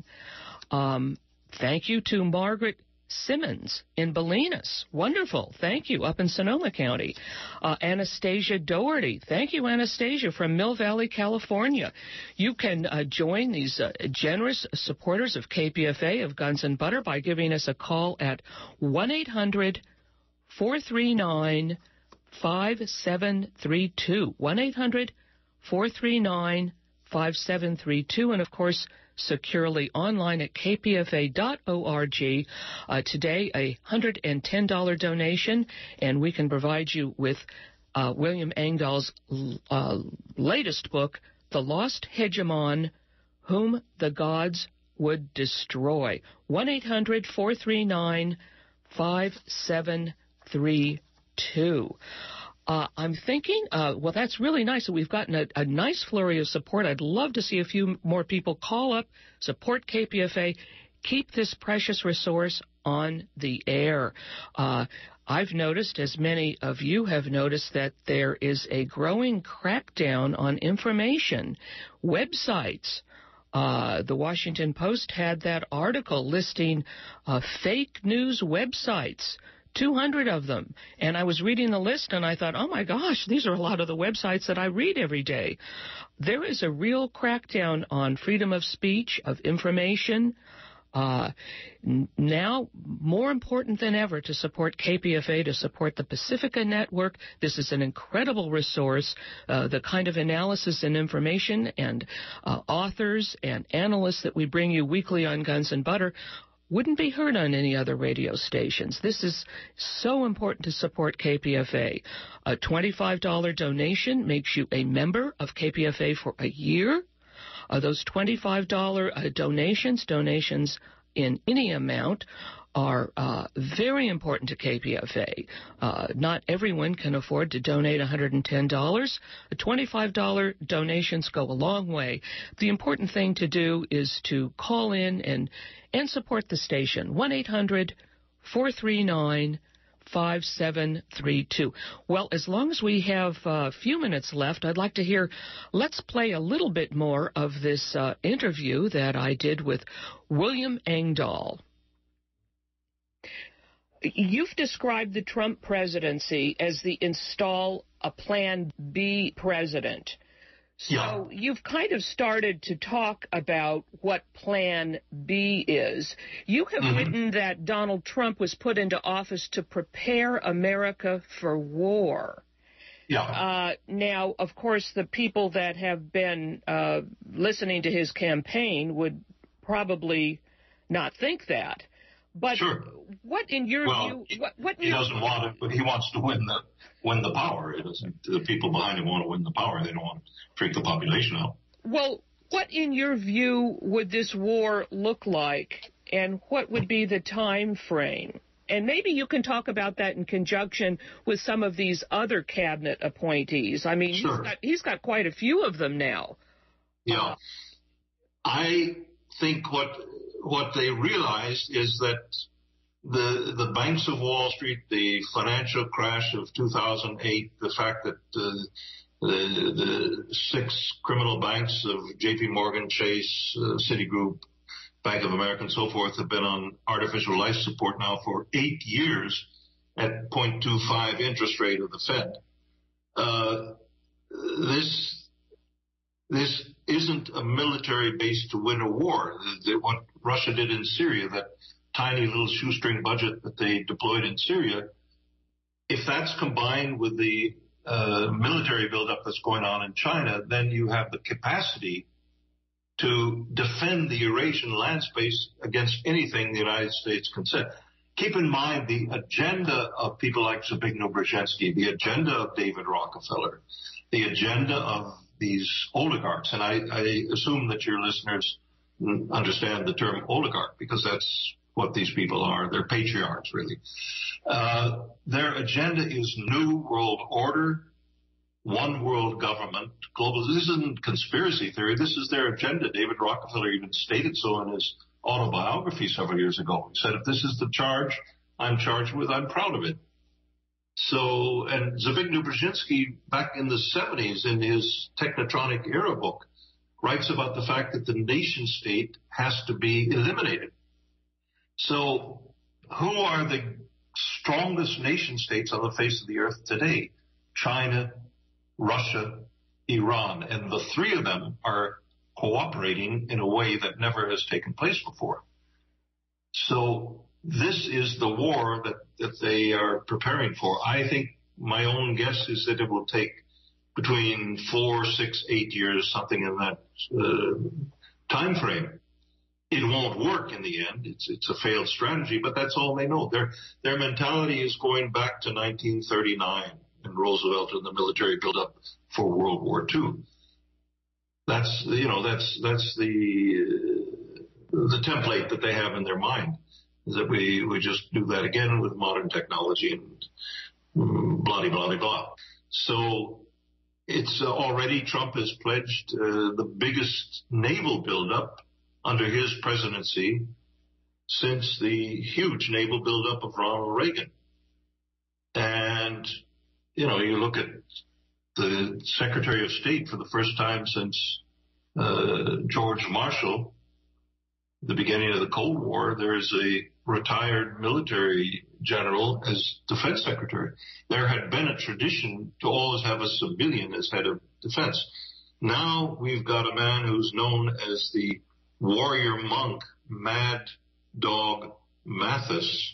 Um, thank you to Margaret Simmons in Bolinas. Wonderful. Thank you. Up in Sonoma County. Uh, Anastasia Doherty. Thank you, Anastasia, from Mill Valley, California. You can uh, join these uh, generous supporters of K P F A, of Guns and Butter, by giving us a call at one eight hundred four three nine five seven three two. one eight hundred four three nine five seven three two. And, of course, securely online at k p f a dot org. Uh, today, a one hundred ten dollars donation, and we can provide you with uh, William Engdahl's uh, latest book, The Lost Hegemon, Whom the Gods Would Destroy. one eight hundred four three nine five seven three two. Uh, I'm thinking, uh, well, that's really nice. We've gotten a, a nice flurry of support. I'd love to see a few more people call up, support K P F A, keep this precious resource on the air. Uh, I've noticed, as many of you have noticed, that there is a growing crackdown on information. Websites. Uh, the Washington Post had that article listing uh, fake news websites. two hundred of them. And I was reading the list and I thought, oh my gosh, these are a lot of the websites that I read every day. There is a real crackdown on freedom of speech, of information. Uh, now, more important than ever to support K P F A, to support the Pacifica Network. This is an incredible resource. Uh, the kind of analysis and information and uh, authors and analysts that we bring you weekly on Guns and Butter wouldn't be heard on any other radio stations. This is so important to support K P F A. A twenty-five dollars donation makes you a member of K P F A for a year. Uh, those twenty-five dollars uh, donations, donations in any amount, are uh, very important to K P F A. Uh, not everyone can afford to donate one hundred ten dollars. The twenty-five dollars donations go a long way. The important thing to do is to call in and, and support the station. one eight hundred four three nine five seven three two. Well, as long as we have a few minutes left, I'd like to hear, let's play a little bit more of this uh, interview that I did with William Engdahl. You've described the Trump presidency as the install a Plan B president. So yeah. You've kind of started to talk about what Plan B is. You have mm-hmm. written that Donald Trump was put into office to prepare America for war. Yeah. Uh, now, of course, the people that have been uh, listening to his campaign would probably not think that. But sure. What, in your well, view, what, what he your, doesn't want it, but he wants to win the win the power. It doesn't. The people behind him want to win the power. They don't want to freak the population out. Well, what, in your view, would this war look like, and what would be the time frame? And maybe you can talk about that in conjunction with some of these other cabinet appointees. I mean, sure. he's got he's got quite a few of them now. Yeah, uh, I think what. What they realized is that the the banks of Wall Street, the financial crash of two thousand eight, the fact that uh, the the six criminal banks of J P Morgan Chase, uh, Citigroup, Bank of America, and so forth have been on artificial life support now for eight years at zero point two five interest rate of the Fed. Uh, this this isn't a military base to win a war. The, the, what Russia did in Syria, that tiny little shoestring budget that they deployed in Syria, if that's combined with the uh, military buildup that's going on in China, then you have the capacity to defend the Eurasian land space against anything the United States can send. Keep in mind the agenda of people like Zbigniew Brzezinski, the agenda of David Rockefeller, the agenda of these oligarchs. And I, I assume that your listeners understand the term oligarch, because that's what these people are. They're patriarchs, really. Uh, their agenda is new world order, one world government, global. This isn't conspiracy theory. This is their agenda. David Rockefeller even stated so in his autobiography several years ago. He said, if this is the charge I'm charged with, I'm proud of it. So, and Zbigniew Brzezinski, back in the seventies, in his Technotronic Era book, writes about the fact that the nation state has to be eliminated. So, who are the strongest nation states on the face of the earth today? China, Russia, Iran. And the three of them are cooperating in a way that never has taken place before. So, this is the war that, that they are preparing for. I think my own guess is that it will take between four, six, eight years, something in that uh, time frame. It won't work in the end. It's it's a failed strategy, but that's all they know. Their their mentality is going back to nineteen thirty-nine. and Roosevelt and the military buildup for World War Two. That's, you know, that's that's the the template that they have in their mind, is that we, we just do that again with modern technology and mm, blah, blah, blah, blah. So it's uh, already Trump has pledged uh, the biggest naval buildup under his presidency since the huge naval buildup of Ronald Reagan. And, you know, you look at the Secretary of State for the first time since uh, George Marshall, the beginning of the Cold War, there is a retired military general as defense secretary. There had been a tradition to always have a civilian as head of defense. Now we've got a man who's known as the warrior monk, Mad Dog Mathis.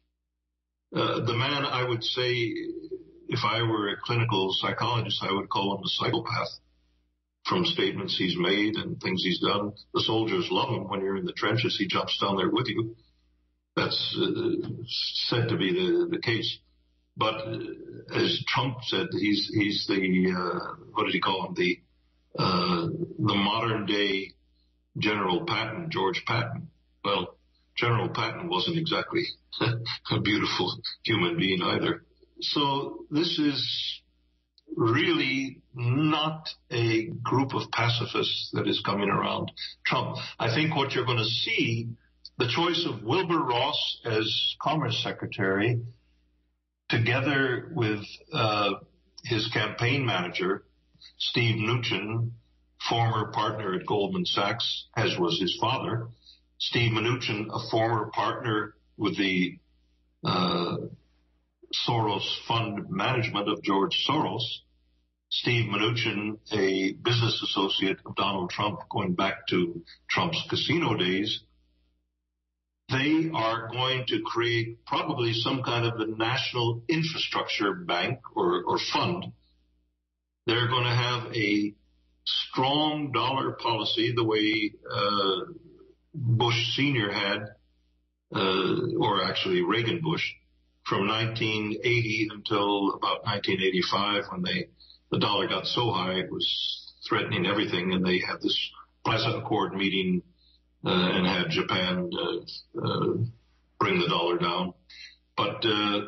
Uh, the man, I would say, if I were a clinical psychologist, I would call him a psychopath from statements he's made and things he's done. The soldiers love him when you're in the trenches. He jumps down there with you. That's uh, said to be the, the case. But uh, as Trump said, he's he's the, uh, what did he call him, the uh, the modern-day General Patton, George Patton. Well, General Patton wasn't exactly a beautiful human being either. So this is really not a group of pacifists that is coming around Trump. I think what you're going to see, the choice of Wilbur Ross as Commerce Secretary, together with uh, his campaign manager, Steve Mnuchin, former partner at Goldman Sachs, as was his father. Steve Mnuchin, a former partner with the uh, Soros Fund Management of George Soros. Steve Mnuchin, a business associate of Donald Trump going back to Trump's casino days. They are going to create probably some kind of a national infrastructure bank or, or fund. They're going to have a strong dollar policy the way uh, Bush Senior had, uh, or actually Reagan Bush, from nineteen eighty until about nineteen eighty-five, when they the dollar got so high it was threatening everything, and they had this Plaza Accord meeting uh, and had Japan uh, uh, bring the dollar down. But uh,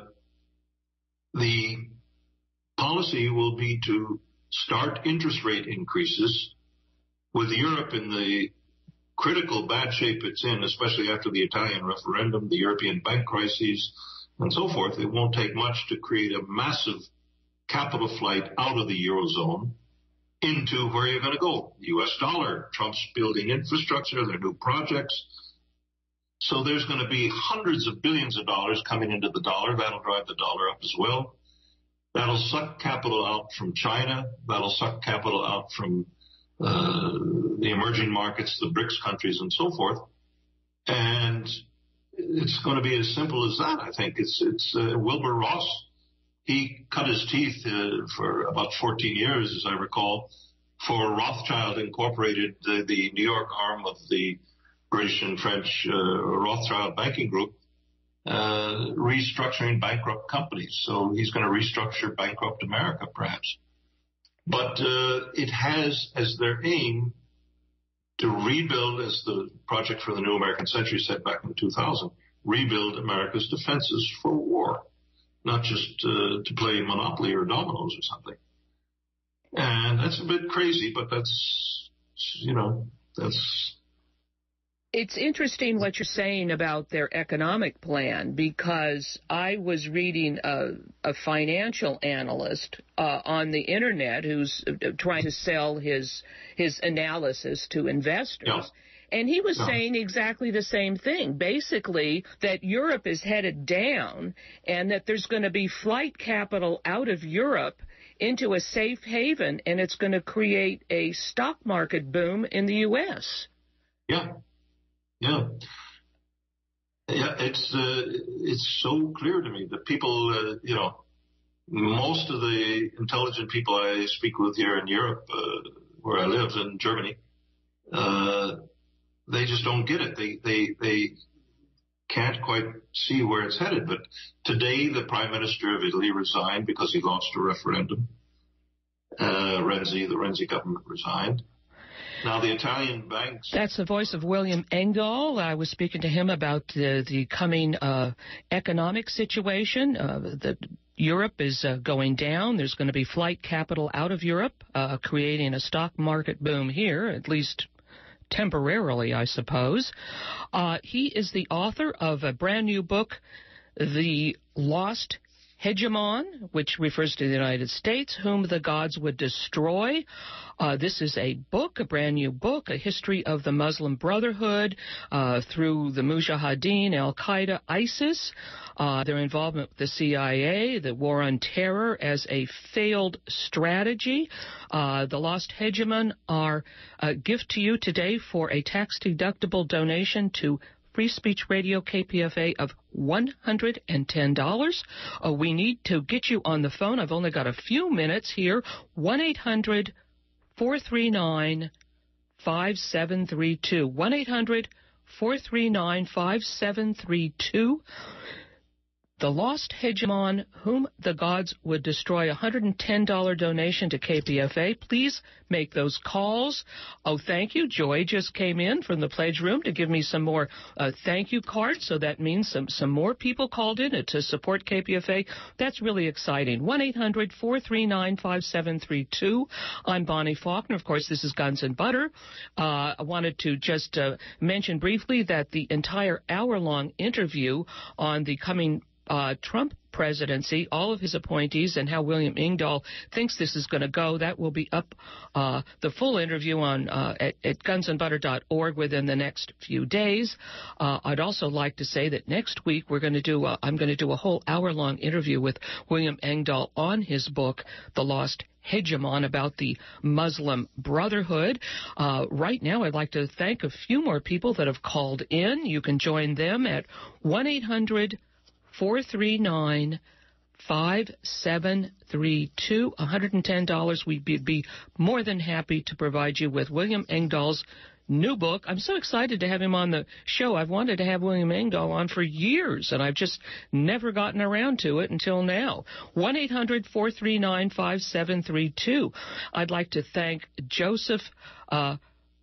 the policy will be to start interest rate increases, with Europe in the critical bad shape it's in, especially after the Italian referendum, the European bank crises, and so forth. It won't take much to create a massive capital flight out of the Eurozone into where you're going to go. U S dollar. Trump's building infrastructure, their new projects. So there's going to be hundreds of billions of dollars coming into the dollar. That'll drive the dollar up as well. That'll suck capital out from China. That'll suck capital out from uh, the emerging markets, the BRICS countries, and so forth. And it's going to be as simple as that, I think. It's it's uh, Wilbur Ross. He cut his teeth uh, for about fourteen years, as I recall, for Rothschild Incorporated, the, the New York arm of the British and French uh, Rothschild banking group, uh, restructuring bankrupt companies. So he's going to restructure bankrupt America, perhaps. But uh, it has as their aim to rebuild, as the Project for the New American Century said back in two thousand, rebuild America's defenses for war, not just uh, to play Monopoly or dominoes or something. And that's a bit crazy, but that's, you know, that's... It's interesting what you're saying about their economic plan, because I was reading a, a financial analyst uh, on the internet who's trying to sell his his analysis to investors. Yeah. And he was Yeah. saying exactly the same thing, basically that Europe is headed down and that there's going to be flight capital out of Europe into a safe haven, and it's going to create a stock market boom in the U S. Yeah. Yeah, yeah. It's uh, it's so clear to me that people, uh, you know, most of the intelligent people I speak with here in Europe, uh, where I live in Germany, uh, they just don't get it. They they they can't quite see where it's headed. But today, the Prime Minister of Italy resigned because he lost a referendum. Uh, Renzi, the Renzi government resigned. Now, the Italian banks... That's the voice of William Engdahl. I was speaking to him about the, the coming uh, economic situation. Uh, the, Europe is uh, going down. There's going to be flight capital out of Europe, uh, creating a stock market boom here, at least temporarily, I suppose. Uh, he is the author of a brand new book, The Lost Hegemon, which refers to the United States, Whom the Gods Would Destroy. Uh, this is a book, a brand new book, a history of the Muslim Brotherhood uh, through the Mujahideen, Al-Qaeda, ISIS, uh, their involvement with the C I A, the war on terror as a failed strategy. Uh, the Lost Hegemon are a gift to you today for a tax-deductible donation to Free Speech Radio K P F A of one hundred ten dollars. Uh, we need to get you on the phone. I've only got a few minutes here. one eight hundred four three nine five seven three two. one eight hundred four three nine five seven three two. The Lost Hegemon, Whom the Gods Would Destroy, one hundred ten dollars donation to K P F A. Please make those calls. Oh, thank you. Joy just came in from the pledge room to give me some more uh, thank you cards, so that means some, some more people called in to support K P F A. That's really exciting. one eight hundred four three nine five seven three two. I'm Bonnie Faulkner. Of course, this is Guns and Butter. Uh, I wanted to just uh, mention briefly that the entire hour-long interview on the coming Uh, Trump presidency, all of his appointees, and how William Engdahl thinks this is going to go, that will be up, uh, the full interview on uh, at, at guns and butter dot org within the next few days. Uh, I'd also like to say that next week we're going to do, a, I'm going to do a whole hour-long interview with William Engdahl on his book, The Lost Hegemon, about the Muslim Brotherhood. Uh, right now, I'd like to thank a few more people that have called in. You can join them at one eight hundred four three nine five seven three two. one hundred ten dollars. We'd be, be more than happy to provide you with William Engdahl's new book. I'm so excited to have him on the show. I've wanted to have William Engdahl on for years, and I've just never gotten around to it until now. one eight hundred four three nine five seven three two. I'd like to thank Joseph uh,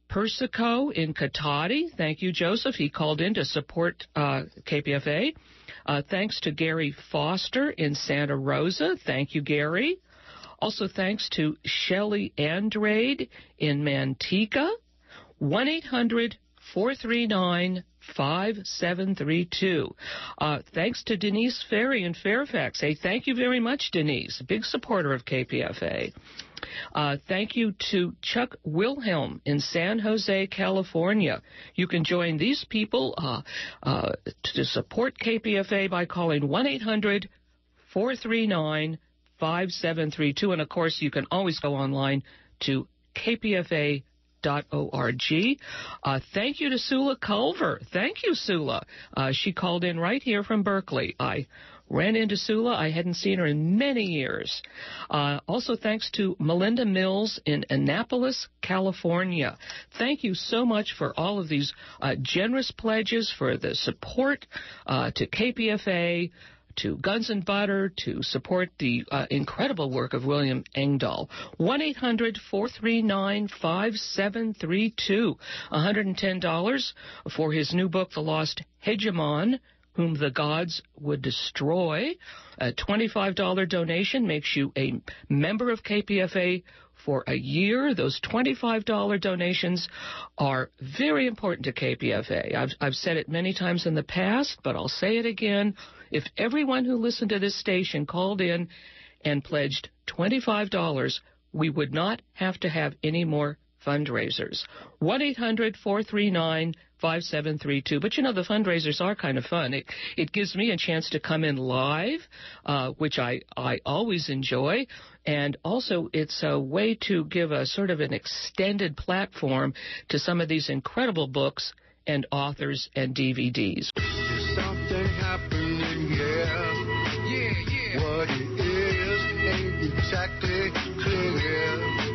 Persico in Katati. Thank you, Joseph. He called in to support uh, K P F A. Uh, thanks to Gary Foster in Santa Rosa. Thank you, Gary. Also thanks to Shelley Andrade in Manteca. one eight hundred four three nine five seven three two. Uh, thanks to Denise Ferry in Fairfax. Hey, thank you very much, Denise. A big supporter of K P F A. Uh, thank you to Chuck Wilhelm in San Jose, California. You can join these people uh, uh, to support K P F A by calling one eight hundred four three nine five seven three two. And, of course, you can always go online to K P F A dot org. Uh, thank you to Sula Culver. Thank you, Sula. Uh, she called in right here from Berkeley. I ran into Sula. I hadn't seen her in many years. Uh, also, thanks to Melinda Mills in Annapolis, California. Thank you so much for all of these uh, generous pledges, for the support uh, to K P F A, to Guns and Butter, to support the uh, incredible work of William Engdahl. one eight hundred four three nine five seven three two. one hundred ten dollars for his new book, The Lost Hegemon, Whom the Gods Would Destroy. A twenty-five dollars donation makes you a member of K P F A for a year. Those twenty-five dollars donations are very important to K P F A. I've, I've said it many times in the past, but I'll say it again. If everyone who listened to this station called in and pledged twenty-five dollars, we would not have to have any more fundraisers. one eight hundred four three nine five seven three two. But, you know, the fundraisers are kind of fun. It, it gives me a chance to come in live, uh, which I, I always enjoy. And also it's a way to give a sort of an extended platform to some of these incredible books and authors and D V Ds. There's something happening here. Yeah, yeah. What it is ain't exactly clear.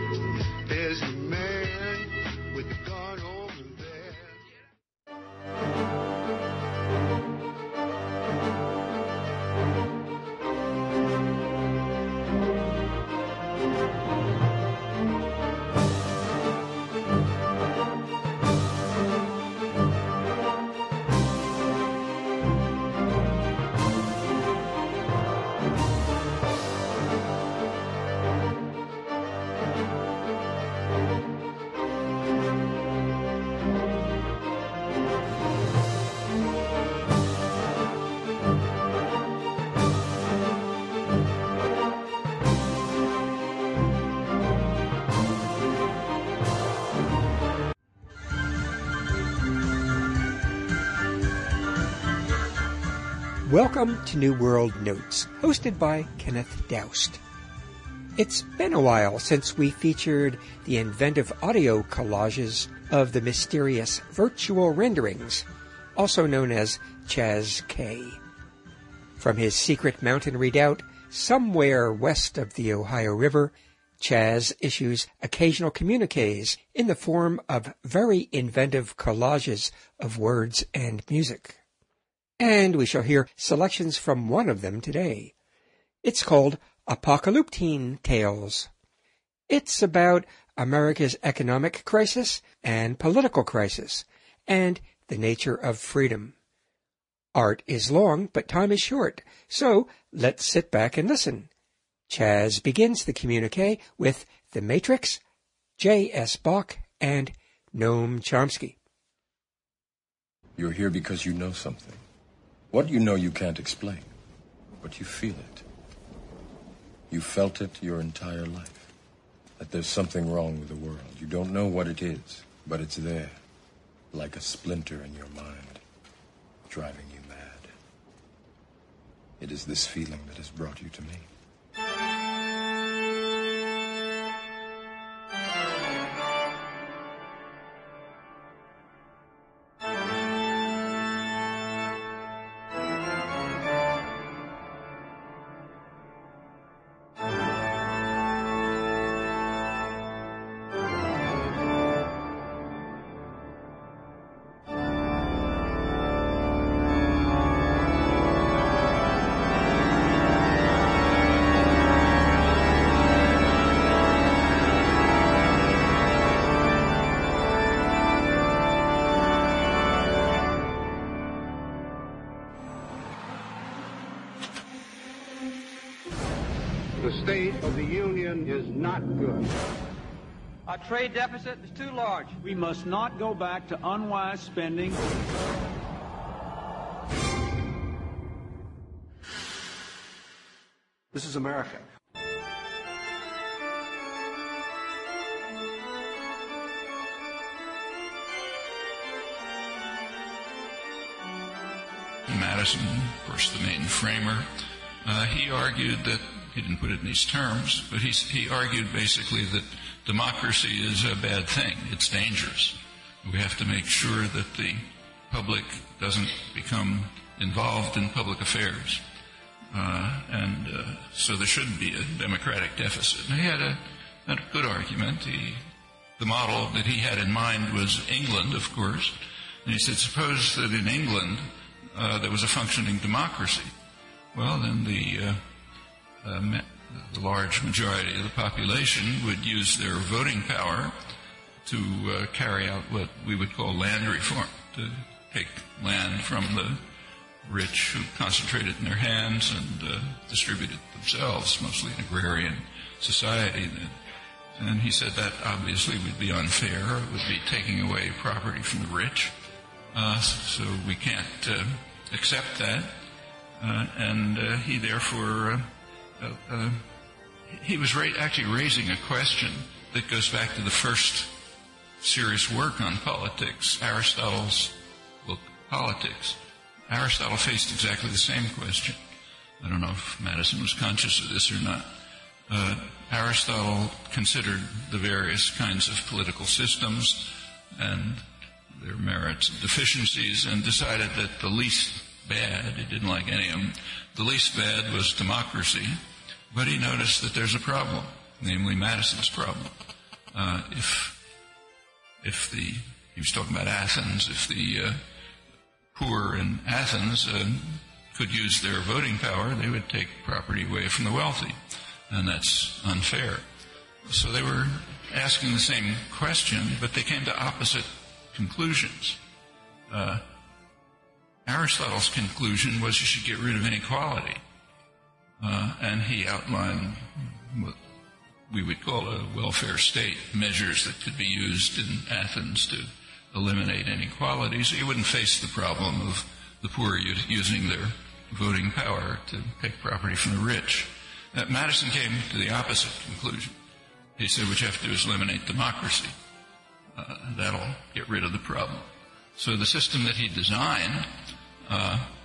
There's a man with a gun over there. Welcome to New World Notes, hosted by Kenneth Doust. It's been a while since we featured the inventive audio collages of the mysterious virtual renderings, also known as Chaz K. From his secret mountain redoubt, somewhere west of the Ohio River, Chaz issues occasional communiques in the form of very inventive collages of words and music. And we shall hear selections from one of them today. It's called Apocalyptine Tales. It's about America's economic crisis and political crisis, and the nature of freedom. Art is long, but time is short, so let's sit back and listen. Chaz begins the communique with The Matrix, J S. Bach, and Noam Chomsky. You're here because you know something. What you know you can't explain, but you feel it. You felt it your entire life, that there's something wrong with the world. You don't know what it is, but it's there, like a splinter in your mind, driving you mad. It is this feeling that has brought you to me. The state of the union is not good. Our trade deficit is too large. We must not go back to unwise spending. This is America. Madison, of course, the main framer, uh, he argued that, he didn't put it in these terms, but he, he argued basically that democracy is a bad thing. It's dangerous. We have to make sure that the public doesn't become involved in public affairs. Uh, and uh, so there shouldn't be a democratic deficit. And he had a, had a good argument. He, the model that he had in mind was England, of course. And he said, suppose that in England uh, there was a functioning democracy. Well, then the... Uh, Uh, the large majority of the population would use their voting power to uh, carry out what we would call land reform, to take land from the rich who concentrate it in their hands and uh, distribute it themselves, mostly an agrarian society then. And he said that obviously would be unfair. It would be taking away property from the rich. Uh, so we can't uh, accept that. Uh, and uh, he therefore... Uh, Uh, uh, he was ra- actually raising a question that goes back to the first serious work on politics, Aristotle's book, Politics. Aristotle faced exactly the same question. I don't know if Madison was conscious of this or not. Uh, Aristotle considered the various kinds of political systems and their merits and deficiencies and decided that the least bad, he didn't like any of them, the least bad was democracy, but he noticed that there's a problem, namely Madison's problem. Uh, if, if the, he was talking about Athens, if the uh, poor in Athens uh, could use their voting power, they would take property away from the wealthy, and that's unfair. So they were asking the same question, but they came to opposite conclusions. Uh, Aristotle's conclusion was you should get rid of inequality. Uh, and he outlined what we would call a welfare state, measures that could be used in Athens to eliminate inequality, so you wouldn't face the problem of the poor using their voting power to take property from the rich. Uh, Madison came to the opposite conclusion. He said what you have to do is eliminate democracy. Uh, that'll get rid of the problem. So the system that he designed uh,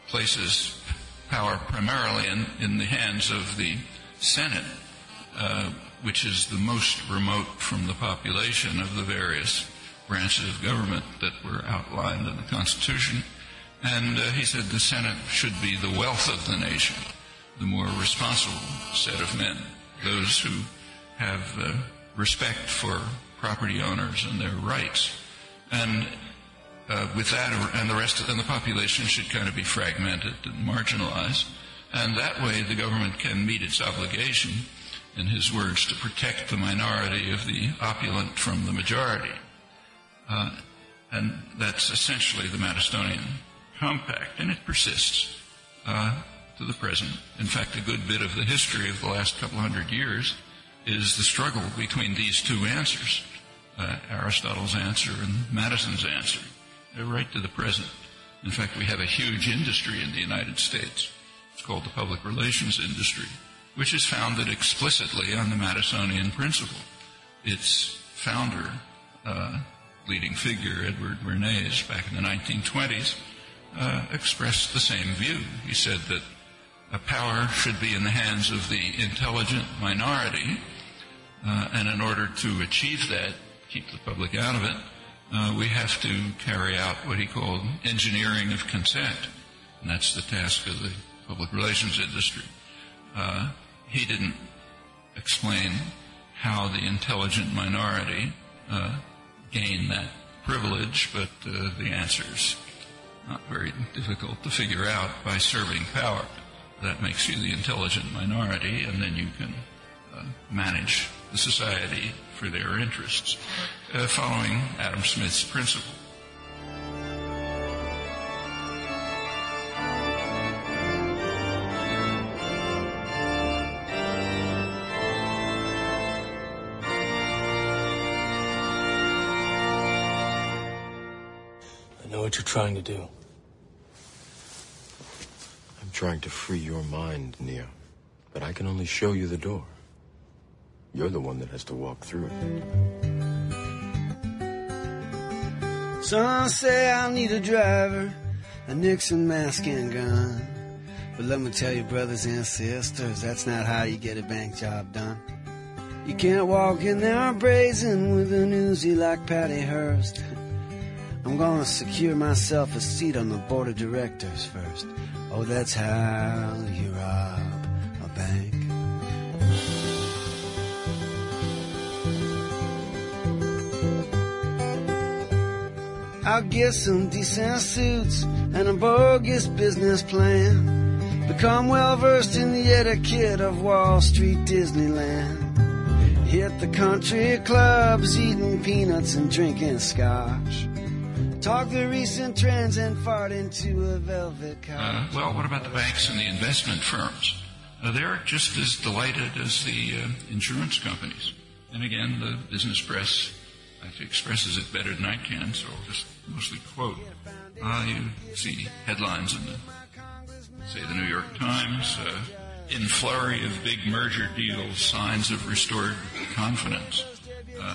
places power primarily in, in the hands of the Senate, uh, which is the most remote from the population of the various branches of government that were outlined in the Constitution. And uh, he said the Senate should be the wealth of the nation, the more responsible set of men, those who have uh, respect for property owners and their rights. And uh, with that, and the rest of and the population should kind of be fragmented and marginalized. And that way the government can meet its obligation, in his words, to protect the minority of the opulent from the majority. Uh, and that's essentially the Madisonian Compact, and it persists uh, to the present. In fact, a good bit of the history of the last couple hundred years is the struggle between these two answers, uh, Aristotle's answer and Madison's answer. They're right to the present. In fact, we have a huge industry in the United States. It's called the public relations industry, which is founded explicitly on the Madisonian principle. Its founder, uh, leading figure, Edward Bernays, back in the nineteen twenties, uh, expressed the same view. He said that a power should be in the hands of the intelligent minority, uh, and in order to achieve that, keep the public out of it, uh, we have to carry out what he called engineering of consent. And that's the task of the public relations industry. Uh, he didn't explain how the intelligent minority uh, gain that privilege, but uh, the answer's not very difficult to figure out. By serving power, that makes you the intelligent minority, and then you can uh, manage the society for their interests, uh, following Adam Smith's principle. I know what you're trying to do. I'm trying to free your mind, Neo. But I can only show you the door. You're the one that has to walk through it. Some say I'll need a driver, a Nixon mask and gun. But let me tell you, brothers and sisters, that's not how you get a bank job done. You can't walk in there brazen with an Uzi like Patty Hearst. I'm gonna secure myself a seat on the board of directors first. Oh, that's how you rob a bank. I'll get some decent suits and a bogus business plan. Become well versed in the etiquette of Wall Street Disneyland. Hit the country clubs, eating peanuts and drinking scotch. Talk the recent trends and fart into a velvet couch. Uh, well, what about the banks and the investment firms? Uh, they're just as delighted as the uh, insurance companies. And again, the business press actually expresses it better than I can, so I'll just mostly quote. Uh, you see headlines in the, say, the New York Times, uh, in flurry of big merger deals, signs of restored confidence. Uh,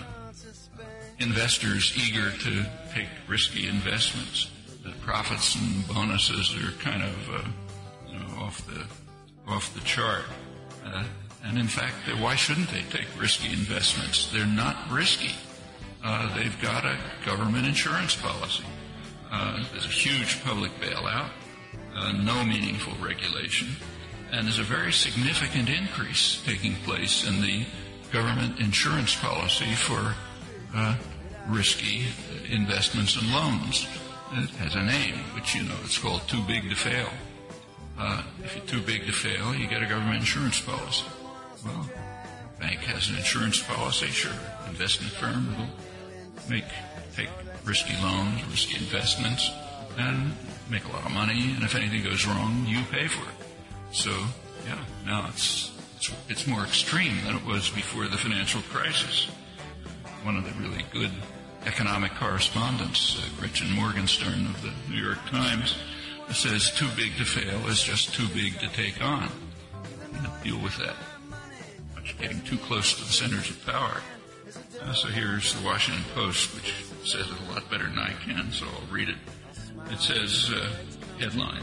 investors eager to take risky investments. The profits and bonuses are kind of uh, you know, off the off the chart. Uh, and in fact, why shouldn't they take risky investments? They're not risky. Uh, they've got a government insurance policy. Uh, there's a huge public bailout, uh, no meaningful regulation, and there's a very significant increase taking place in the government insurance policy for uh, risky investments and loans. It has a name, which, you know, it's called too big to fail. Uh, if you're too big to fail, you get a government insurance policy. Well, bank has an insurance policy, sure. Investment firm will make, take risky loans, risky investments, and make a lot of money, and if anything goes wrong, you pay for it. So, yeah, now it's, it's, it's more extreme than it was before the financial crisis. One of the really good economic correspondents, uh, Gretchen Morgenstern of the New York Times, says too big to fail is just too big to take on. Deal with that. Much getting too close to the centers of power. Uh, so here's the Washington Post, which says it a lot better than I can, so I'll read it. It says, uh, headline,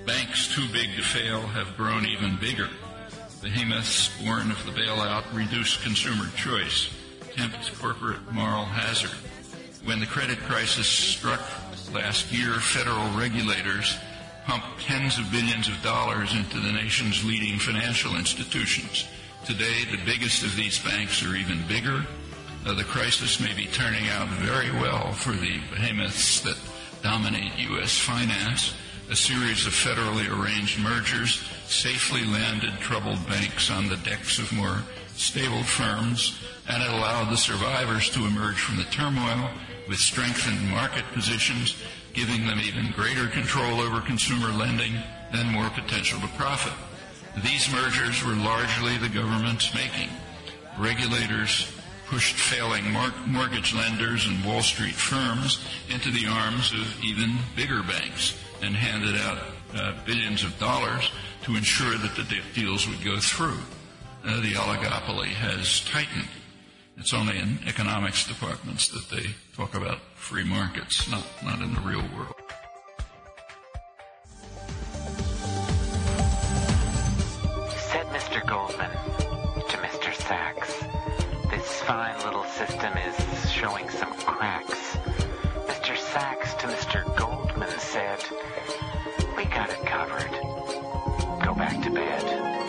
Banks too big to fail have grown even bigger. Behemoths born of the bailout reduce consumer choice, tempt corporate moral hazard. When the credit crisis struck last year, federal regulators pumped tens of billions of dollars into the nation's leading financial institutions. Today, the biggest of these banks are even bigger. Uh, the crisis may be turning out very well for the behemoths that dominate U S finance. A series of federally arranged mergers safely landed troubled banks on the decks of more stable firms, and it allowed the survivors to emerge from the turmoil with strengthened market positions, giving them even greater control over consumer lending and more potential to profit. These mergers were largely the government's making. Regulators pushed failing mar- mortgage lenders and Wall Street firms into the arms of even bigger banks and handed out uh, billions of dollars to ensure that the de- deals would go through. Uh, the oligopoly has tightened. It's only in economics departments that they talk about free markets, not, not in the real world. Said Mister Goldman to Mister Sachs, this fine little system is showing some cracks. Mister Sachs to Mister Goldman said, we got it covered. Go back to bed.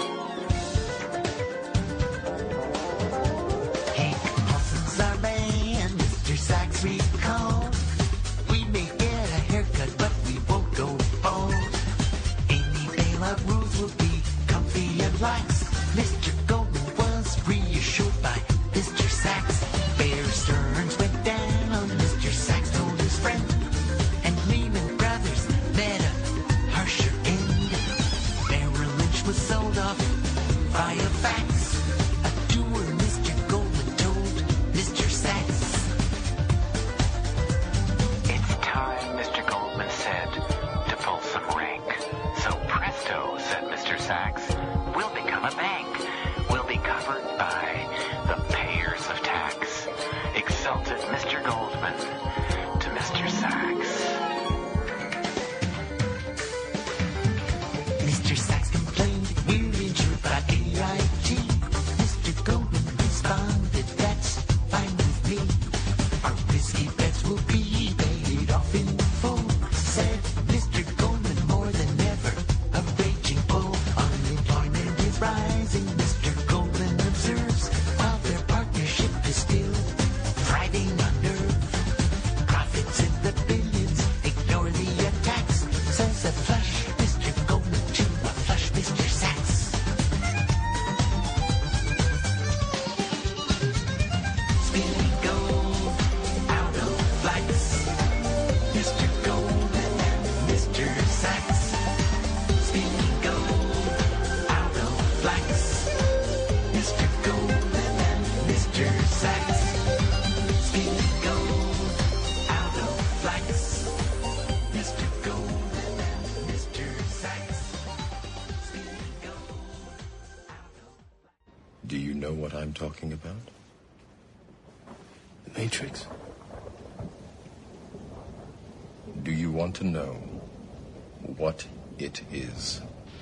Sachs recall. We may get a haircut, but we won't go bald. Any bailout rules will be comfy and lax. Mister Goldman was reassured by Mister Sachs. Bear Stearns went down, Mister Sachs told his friend. And Lehman Brothers met a harsher end. Merrill Lynch was sold off via fax. A doer Mister Goldman told Mister Sachs. Mister Goldman said to pull some rank. So presto, said Mister Sachs, we'll become a bank. We'll be covered by the payers of tax. Exulted Mister Goldman to Mister Sachs. Mister Sachs complained, we're insured by A I G. Mister Goldman responded, that's fine with me. Our risky bets will be paid off in full, said Mister Goldman, more than ever a raging bull. Unemployment is rising, Mister Goldman observes, while their partnership is still thriving on nerve. Profits in the billions, ignore the attacks, says a flush Mister Goldman to a flush Mister Sachs. Spinning gold out of flax, Mister Goldman and Mister Sachs. Spinning gold out of flax, Mister Goldman and Mister Sachs. Spinning gold out of flax, Mister Goldman and Mister Sachs. Spinning gold out of... Do you know what I'm talking about? The Matrix. Do you want to know what it is?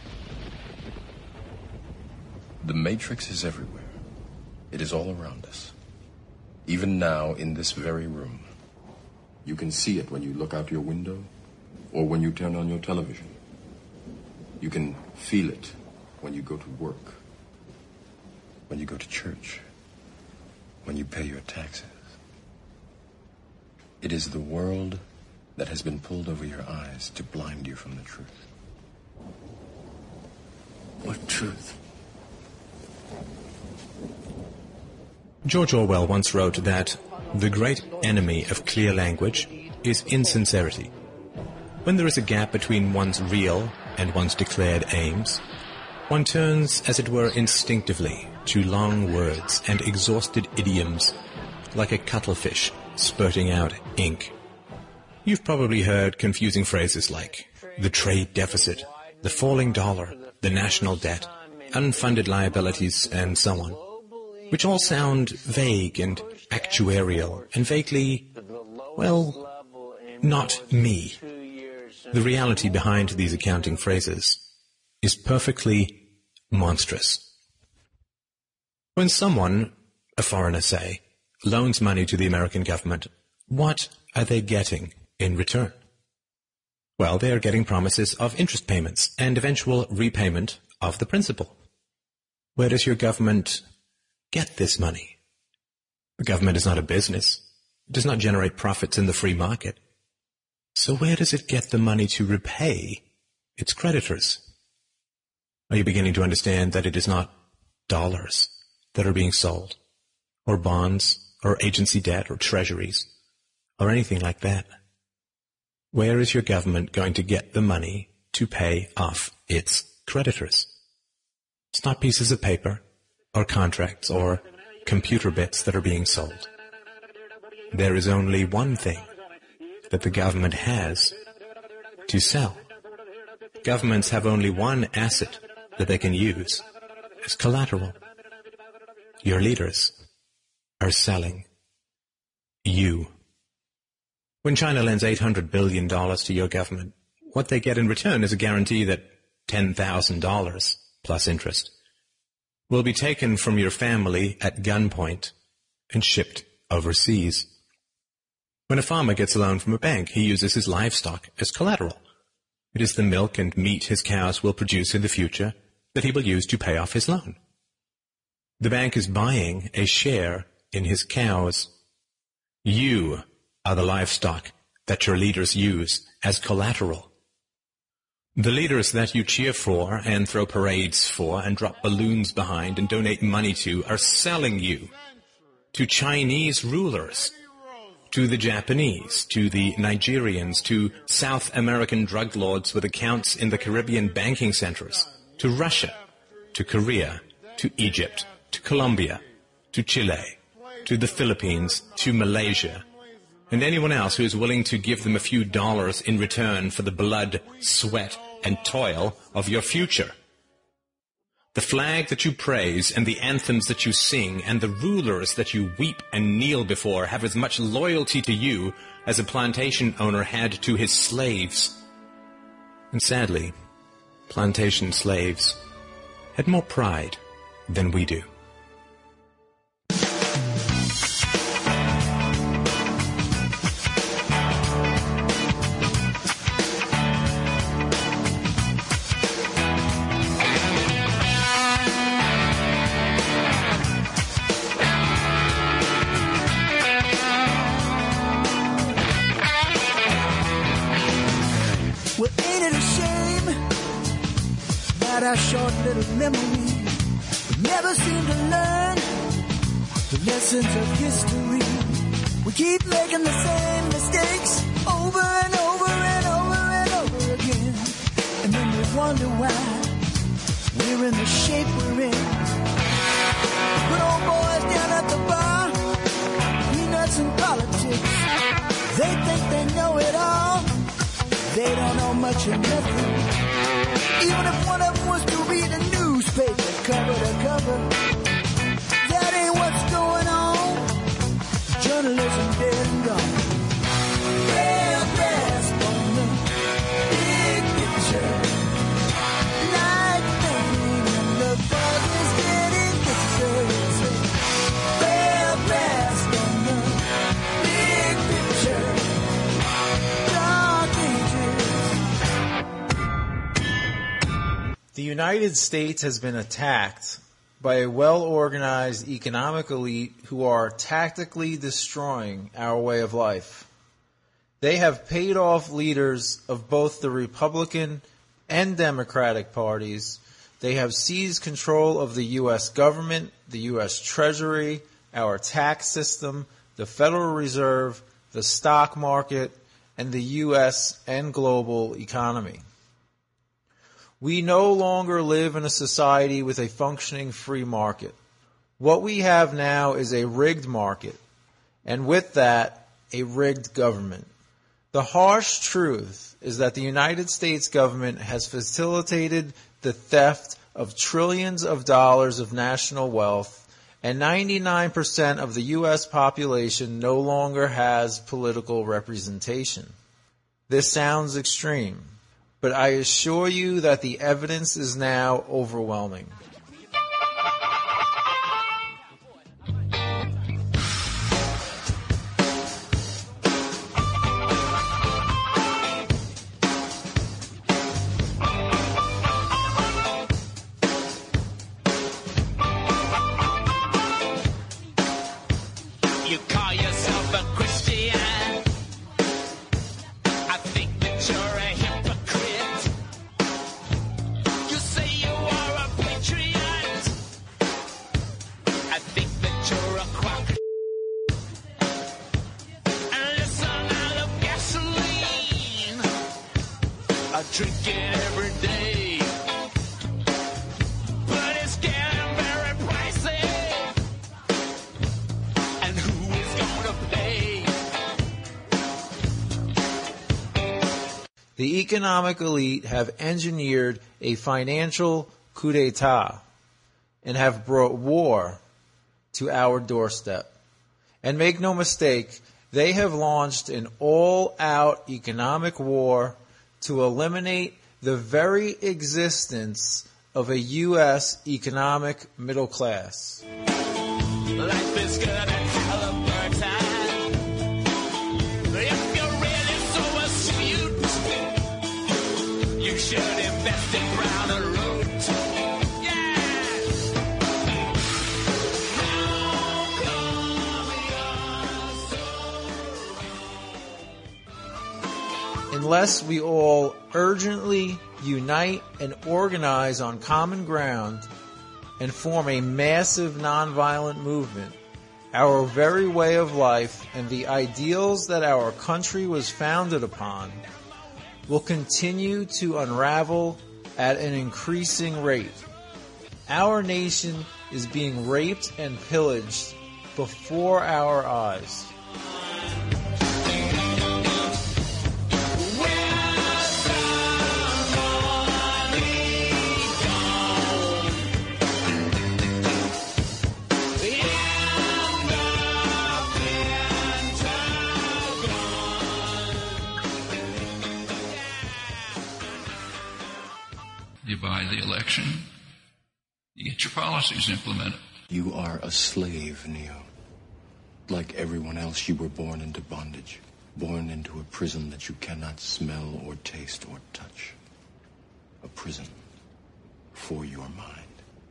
The Matrix is everywhere. It is all around us. Even now, in this very room. You can see it when you look out your window or when you turn on your television. You can feel it when you go to work, when you go to church, when you pay your taxes. It is the world that has been pulled over your eyes to blind you from the truth. What truth? George Orwell once wrote that the great enemy of clear language is insincerity. When there is a gap between one's real and one's declared aims, one turns, as it were, instinctively to long words and exhausted idioms, like a cuttlefish spurting out ink. You've probably heard confusing phrases like the trade deficit, the falling dollar, the national debt, unfunded liabilities, and so on, which all sound vague and actuarial and vaguely, well, not me. The reality behind these accounting phrases is perfectly monstrous. When someone, a foreigner say, loans money to the American government, what are they getting in return? Well, they are getting promises of interest payments and eventual repayment of the principal. Where does your government get this money? The government is not a business. It does not generate profits in the free market. So where does it get the money to repay its creditors? Are you beginning to understand that it is not dollars that are being sold, or bonds, or agency debt, or treasuries, or anything like that? Where is your government going to get the money to pay off its creditors? It's not pieces of paper, or contracts, or computer bits that are being sold. There is only one thing that the government has to sell. Governments have only one asset that they can use as collateral. Your leaders are selling you. When China lends eight hundred billion dollars to your government, what they get in return is a guarantee that ten thousand dollars plus interest will be taken from your family at gunpoint and shipped overseas. When a farmer gets a loan from a bank, he uses his livestock as collateral. It is the milk and meat his cows will produce in the future that he will use to pay off his loan. The bank is buying a share in his cows. You are the livestock that your leaders use as collateral. The leaders that you cheer for and throw parades for and drop balloons behind and donate money to are selling you to Chinese rulers, to the Japanese, to the Nigerians, to South American drug lords with accounts in the Caribbean banking centers, to Russia, to Korea, to Egypt, to Colombia, to Chile, to the Philippines, to Malaysia, and anyone else who is willing to give them a few dollars in return for the blood, sweat, and toil of your future. The flag that you praise and the anthems that you sing and the rulers that you weep and kneel before have as much loyalty to you as a plantation owner had to his slaves. And sadly, plantation slaves had more pride than we do. Our short little memory, we never seem to learn the lessons of history. We keep making the same mistakes over and over and over and over again, and then we wonder why we're in the shape we're in. Good old boys down at the bar, peanuts and politics, they think they know it all. They don't know much of nothing. Even if one of them was to read a newspaper cover to cover, that ain't what's going on. Journalism dead and gone. They're best on the big picture. Night painting and the buzz is getting pictures. They're best on the big picture. Dark ages. The United States has been attacked by a well-organized economic elite who are tactically destroying our way of life. They have paid off leaders of both the Republican and Democratic parties. They have seized control of the U S government, the U S Treasury, our tax system, the Federal Reserve, the stock market, and the U S and global economy. We no longer live in a society with a functioning free market. What we have now is a rigged market, and with that, a rigged government. The harsh truth is that the United States government has facilitated the theft of trillions of dollars of national wealth, and ninety-nine percent of the U S population no longer has political representation. This sounds extreme, but I assure you that the evidence is now overwhelming. You call yourself a Christian. I think that you're a hypocrite. You say you are a patriot. I think that you're a crock. And listen, I love gasoline. I drink it every day. But it's getting very pricey. And who is gonna pay? The economic elite have engineered a financial coup d'etat and have brought war to our doorstep. And make no mistake, they have launched an all-out economic war to eliminate the very existence of a U S economic middle class. Life is good at Halliburton. If you're really so astute, you should invest in Brown and Root. Yes! Unless we all urgently unite and organize on common ground and form a massive nonviolent movement, our very way of life and the ideals that our country was founded upon will continue to unravel at an increasing rate. Our nation is being raped and pillaged before our eyes. You buy the election, you get your policies implemented. You are a slave, Neo. Like everyone else, you were born into bondage. Born into a prison that you cannot smell or taste or touch. A prison for your mind.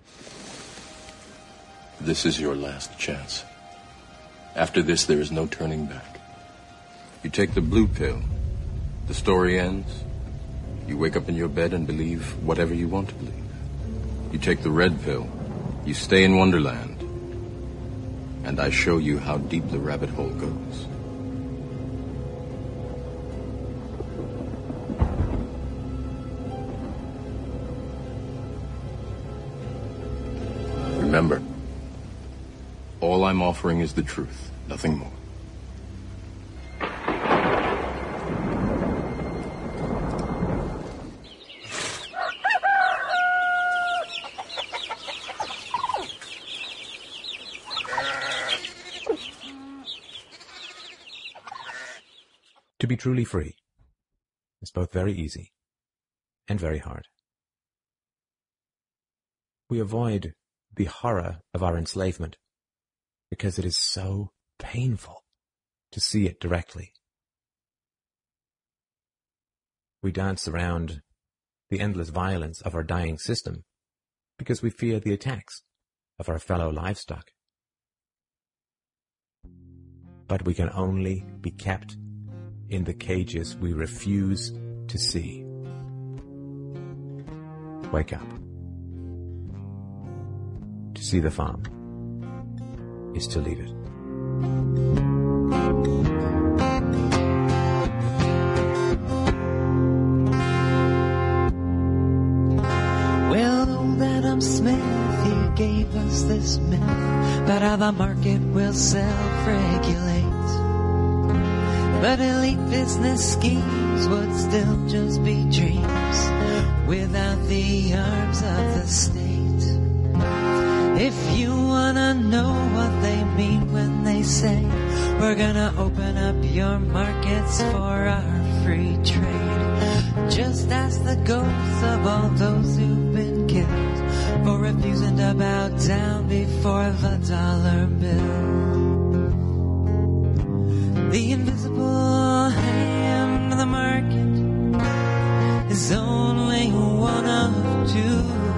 This is your last chance. After this, there is no turning back. You take the blue pill. The story ends. You wake up in your bed and believe whatever you want to believe. You take the red pill. You stay in Wonderland. And I show you how deep the rabbit hole goes. Remember, all I'm offering is the truth, nothing more. To be truly free is both very easy and very hard. We avoid the horror of our enslavement because it is so painful to see it directly. We dance around the endless violence of our dying system because we fear the attacks of our fellow livestock. But we can only be kept in the cages we refuse to see. Wake up. To see the farm is to leave it. Well, old Adam Smith, he gave us this myth about how the market will self-regulate. But elite business schemes would still just be dreams without the arms of the state. If you wanna know what they mean when they say we're gonna open up your markets for our free trade. Just ask the ghosts of all those who've been killed for refusing to bow down before the dollar bill. The invisible hand of the market is only one of two,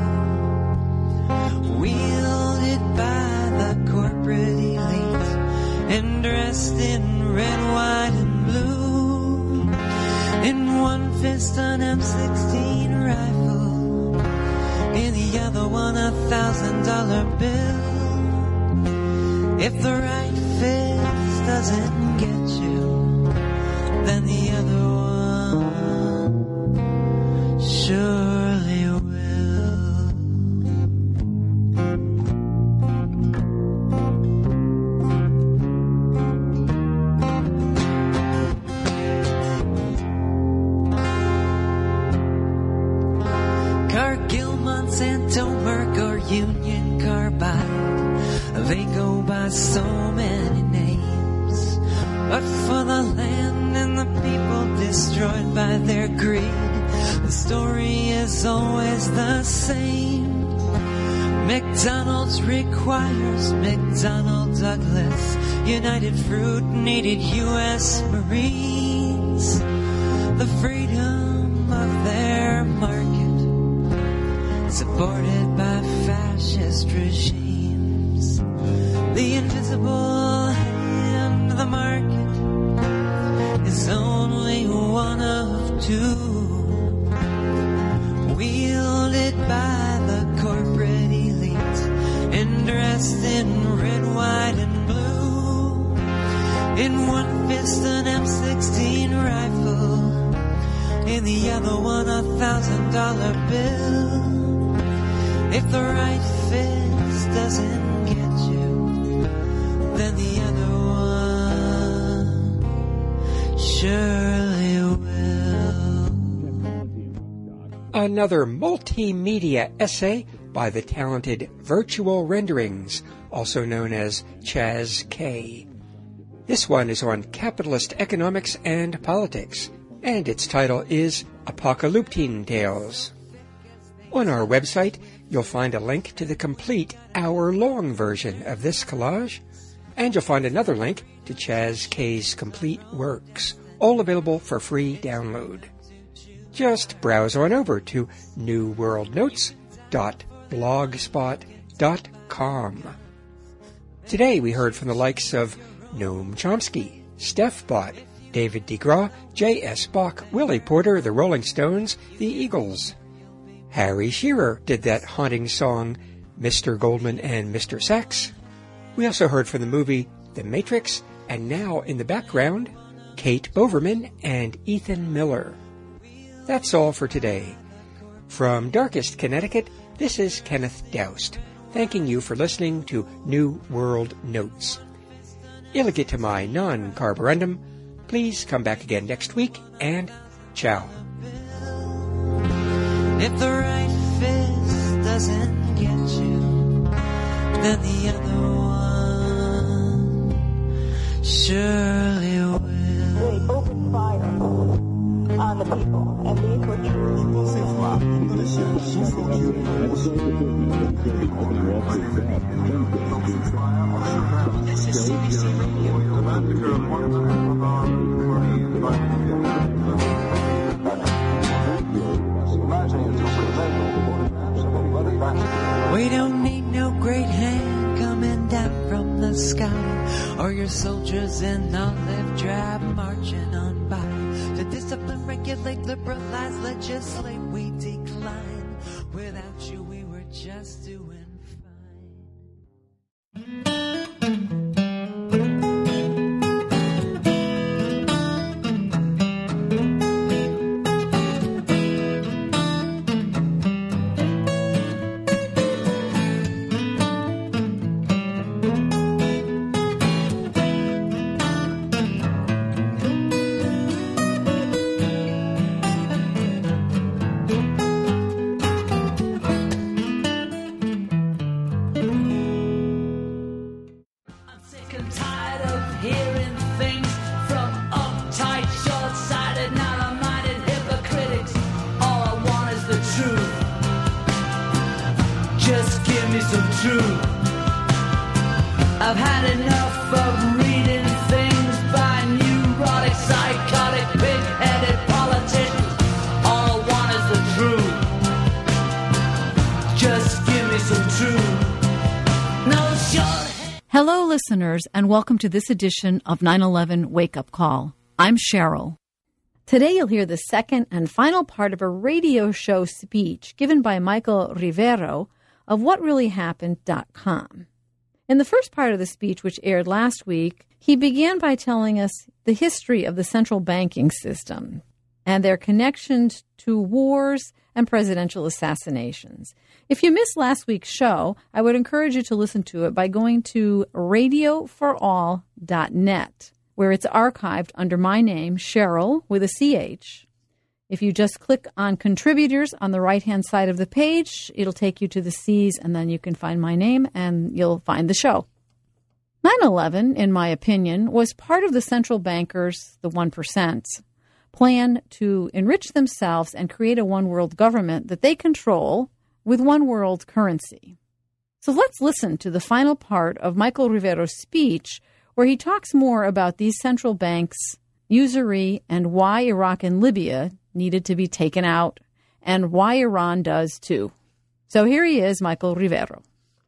wielded by the corporate elite and dressed in red, white, and blue. In one fist an M sixteen rifle, in the other one a thousand dollar bill. If the right fist doesn't get you, then the other one surely will. Cargill, Monsanto, Merck, or Union Carbide, they go by so many names. But for the land and the people destroyed by their greed, the story is always the same. McDonald's requires McDonnell Douglas. United Fruit needed U S Marines. The freedom of their market, supported by fascist regimes. The invisible hand of the market is only one of two, wielded by the corporate elite and dressed in red, white, and blue. In one fist an M sixteen rifle, in the other one a thousand dollar bill. If the right fist doesn't get you, then the other one surely will. Another multimedia essay by the talented Virtual Renderings, also known as Chaz K. This one is on capitalist economics and politics, and its title is Apocalyptine Tales. On our website, you'll find a link to the complete hour-long version of this collage, and you'll find another link to Chaz K's complete works, all available for free download. Just browse on over to new world notes dot blogspot dot com. Today we heard from the likes of Noam Chomsky, Steph Bott, David DeGraw, J S. Bach, Willie Porter, the Rolling Stones, the Eagles. Harry Shearer did that haunting song, Mister Goldman and Mister Sachs. We also heard from the movie The Matrix, and now in the background, Kate Boverman and Ethan Miller. That's all for today. From Darkest, Connecticut, this is Kenneth Doust, thanking you for listening to New World Notes. Illicit to my non-carborundum, please come back again next week, and ciao. If the right fist doesn't get you, then the other one surely will. They opened fire on the people, and these were This is C B C Radio. We don't need no great hand coming down from the sky, or your soldiers in olive drab marching on by to discipline, regulate, liberalize, legislate. We decline. Without you, we were just doing Just give me some truth. I've had enough of reading things by neurotic, psychotic, pig-headed politicians. All I want is the truth. Just give me some truth. No short. Hello, listeners, and welcome to this edition of nine eleven Wake Up Call. I'm Cheryl. Today you'll hear the second and final part of a radio show speech given by Michael Rivero of what really happened dot com. In the first part of the speech, which aired last week, he began by telling us the history of the central banking system and their connections to wars and presidential assassinations. If you missed last week's show, I would encourage you to listen to it by going to radio for all dot net, where it's archived under my name, Cheryl, with a C H. If you just click on contributors on the right-hand side of the page, it'll take you to the C's, and then you can find my name, and you'll find the show. nine eleven, in my opinion, was part of the central bankers, the one percent's, plan to enrich themselves and create a one-world government that they control with one-world currency. So let's listen to the final part of Michael Rivero's speech, where he talks more about these central banks, usury, and why Iraq and Libya needed to be taken out, and why Iran does too. So here he is, Michael Rivero.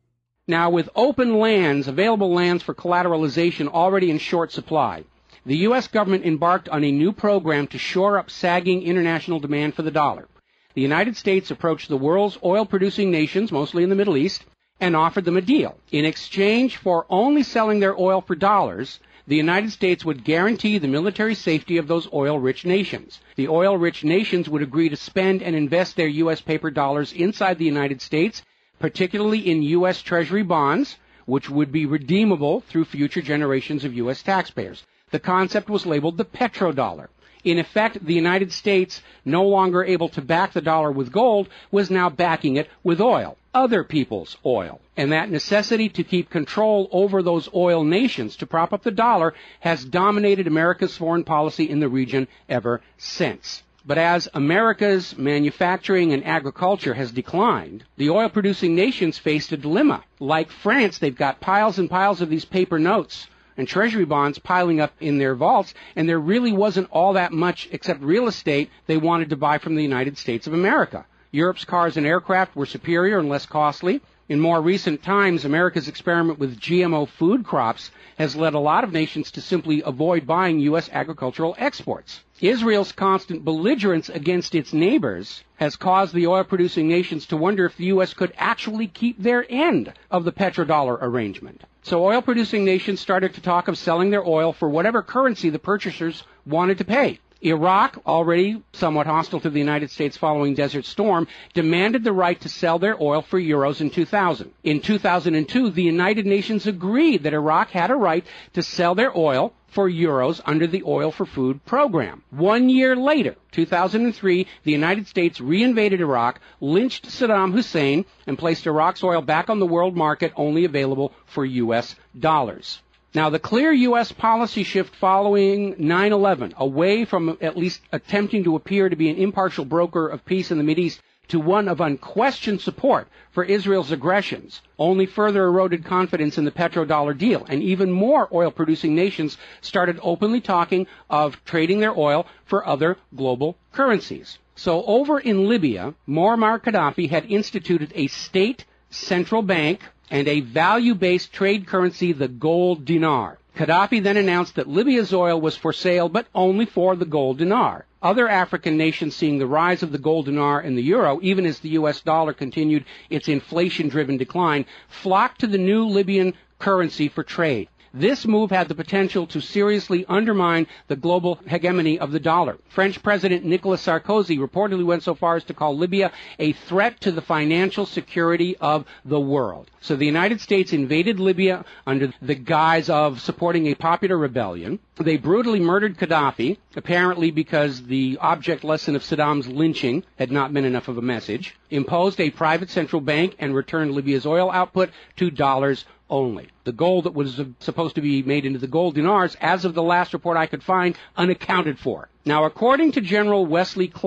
Now, with open lands, available lands for collateralization already in short supply, the U S government embarked on a new program to shore up sagging international demand for the dollar. The United States approached the world's oil-producing nations, mostly in the Middle East, and offered them a deal. In exchange for only selling their oil for dollars, the United States would guarantee the military safety of those oil-rich nations. The oil-rich nations would agree to spend and invest their U S paper dollars inside the United States, particularly in U S Treasury bonds, which would be redeemable through future generations of U S taxpayers. The concept was labeled the petrodollar. In effect, the United States, no longer able to back the dollar with gold, was now backing it with oil, other people's oil. And that necessity to keep control over those oil nations to prop up the dollar has dominated America's foreign policy in the region ever since. But as America's manufacturing and agriculture has declined, the oil-producing nations faced a dilemma. Like France, they've got piles and piles of these paper notes and treasury bonds piling up in their vaults, and there really wasn't all that much except real estate they wanted to buy from the United States of America. Europe's cars and aircraft were superior and less costly. In more recent times, America's experiment with G M O food crops has led a lot of nations to simply avoid buying U S agricultural exports. Israel's constant belligerence against its neighbors has caused the oil-producing nations to wonder if the U S could actually keep their end of the petrodollar arrangement. So oil-producing nations started to talk of selling their oil for whatever currency the purchasers wanted to pay. Iraq, already somewhat hostile to the United States following Desert Storm, demanded the right to sell their oil for euros in two thousand. In two thousand two, the United Nations agreed that Iraq had a right to sell their oil for euros under the Oil for Food program. One year later, two thousand three, the United States reinvaded Iraq, lynched Saddam Hussein, and placed Iraq's oil back on the world market, only available for U S dollars. Now, the clear U S policy shift following nine eleven, away from at least attempting to appear to be an impartial broker of peace in the Mideast to one of unquestioned support for Israel's aggressions, only further eroded confidence in the petrodollar deal, and even more oil-producing nations started openly talking of trading their oil for other global currencies. So over in Libya, Muammar Gaddafi had instituted a state central bank and a value-based trade currency, the gold dinar. Gaddafi then announced that Libya's oil was for sale, but only for the gold dinar. Other African nations, seeing the rise of the gold dinar and the euro, even as the U S dollar continued its inflation-driven decline, flocked to the new Libyan currency for trade. This move had the potential to seriously undermine the global hegemony of the dollar. French President Nicolas Sarkozy reportedly went so far as to call Libya a threat to the financial security of the world. So the United States invaded Libya under the guise of supporting a popular rebellion. They brutally murdered Gaddafi, apparently because the object lesson of Saddam's lynching had not been enough of a message, imposed a private central bank, and returned Libya's oil output to dollars only. The gold that was supposed to be made into the gold dinars, as of the last report I could find, unaccounted for. Now, according to General Wesley Clark,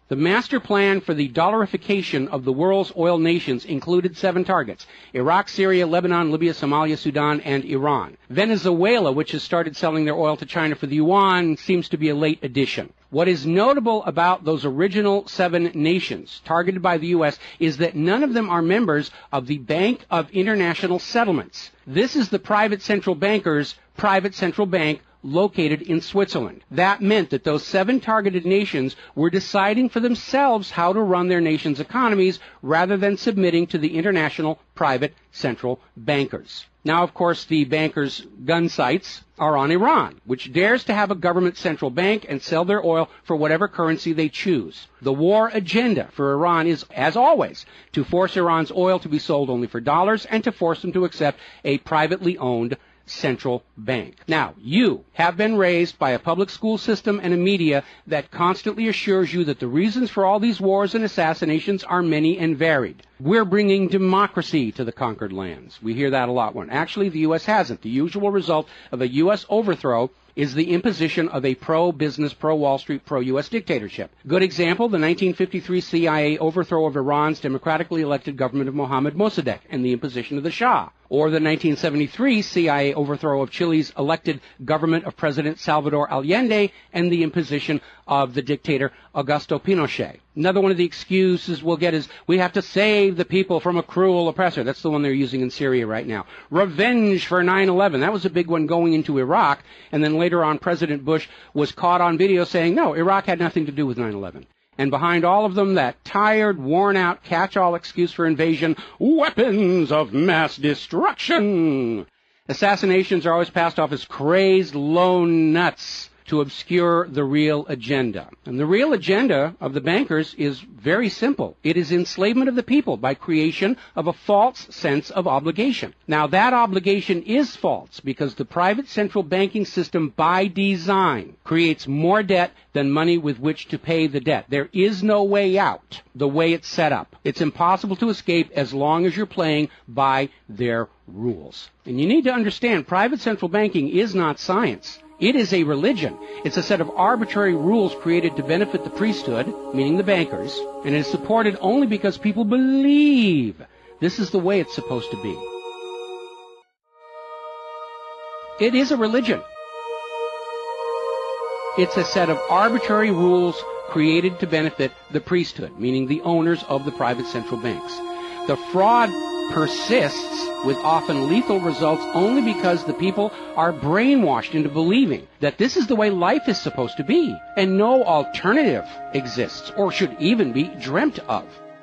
The master plan for the dollarification of the world's oil nations included seven targets: Iraq, Syria, Lebanon, Libya, Somalia, Sudan, and Iran. Venezuela, which has started selling their oil to China for the yuan, seems to be a late addition. What is notable about those original seven nations targeted by the U S is that none of them are members of the Bank of International Settlements. This is the private central banker's private central bank located in Switzerland. That meant that those seven targeted nations were deciding for themselves how to run their nation's economies rather than submitting to the international private central bankers. Now, of course, the bankers' gun sights are on Iran, which dares to have a government central bank and sell their oil for whatever currency they choose. The war agenda for Iran is, as always, to force Iran's oil to be sold only for dollars and to force them to accept a privately owned central bank. Now, you have been raised by a public school system and a media that constantly assures you that the reasons for all these wars and assassinations are many and varied. We're bringing democracy to the conquered lands. We hear that a lot. When actually the U S hasn't. The usual result of a U S overthrow is the imposition of a pro-business, pro-Wall Street, pro-U S dictatorship. Good example, the nineteen fifty-three C I A overthrow of Iran's democratically elected government of Mohammad Mossadegh and the imposition of the Shah. Or the nineteen seventy-three C I A overthrow of Chile's elected government of President Salvador Allende and the imposition of the dictator Augusto Pinochet. Another one of the excuses we'll get is we have to save the people from a cruel oppressor. That's the one they're using in Syria right now. Revenge for nine eleven. That was a big one going into Iraq. And then later on, President Bush was caught on video saying, no, Iraq had nothing to do with nine eleven. And behind all of them, that tired, worn-out, catch-all excuse for invasion, weapons of mass destruction. Assassinations are always passed off as crazed lone nuts to obscure the real agenda. And the real agenda of the bankers is very simple. It is enslavement of the people by creation of a false sense of obligation. Now, that obligation is false because the private central banking system by design creates more debt than money with which to pay the debt. There is no way out the way it's set up. It's impossible to escape as long as you're playing by their rules. And you need to understand, private central banking is not science. It is a religion. It's a set of arbitrary rules created to benefit the priesthood, meaning the bankers, and it is supported only because people believe this is the way it's supposed to be. It is a religion. It's a set of arbitrary rules created to benefit the priesthood, meaning the owners of the private central banks. The fraud persists with often lethal results only because the people are brainwashed into believing that this is the way life is supposed to be and no alternative exists or should even be dreamt of.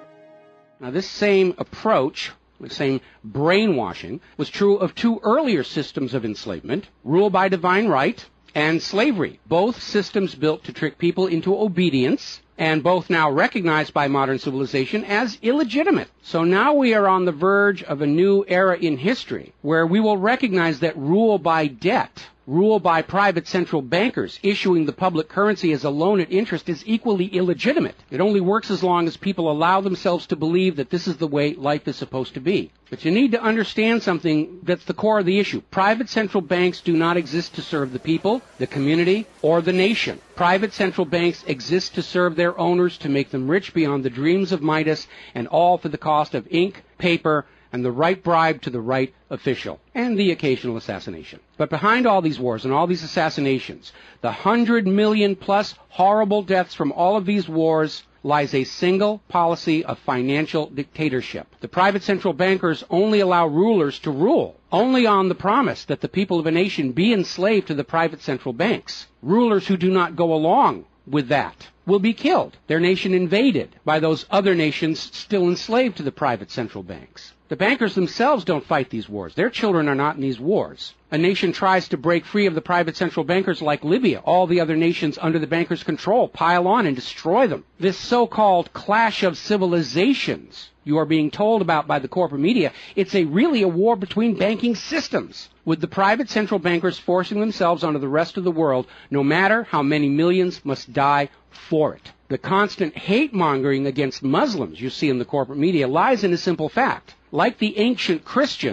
Now, this same approach, the same brainwashing, was true of two earlier systems of enslavement, rule by divine right and slavery, both systems built to trick people into obedience and both now recognized by modern civilization as illegitimate. So now we are on the verge of a new era in history where we will recognize that rule by debt, rule by private central bankers issuing the public currency as a loan at interest is equally illegitimate. It only works as long as people allow themselves to believe that this is the way life is supposed to be. But you need to understand something that's the core of the issue. Private central banks do not exist to serve the people, the community, or the nation. Private central banks exist to serve their owners, to make them rich beyond the dreams of Midas, and all for the cost of ink, paper, and the right bribe to the right official, and the occasional assassination. But behind all these wars and all these assassinations, the hundred million plus horrible deaths from all of these wars, lies a single policy of financial dictatorship. The private central bankers only allow rulers to rule, only on the promise that the people of a nation be enslaved to the private central banks. Rulers who do not go along with that will be killed, their nation invaded by those other nations still enslaved to the private central banks. The bankers themselves don't fight these wars. Their children are not in these wars. A nation tries to break free of the private central bankers like Libya. All the other nations under the bankers' control pile on and destroy them. This so-called clash of civilizations you are being told about by the corporate media, it's a really a war between banking systems, with the private central bankers forcing themselves onto the rest of the world, no matter how many millions must die for it. The constant hate-mongering against Muslims you see in the corporate media lies in a simple fact. Like the ancient Christians,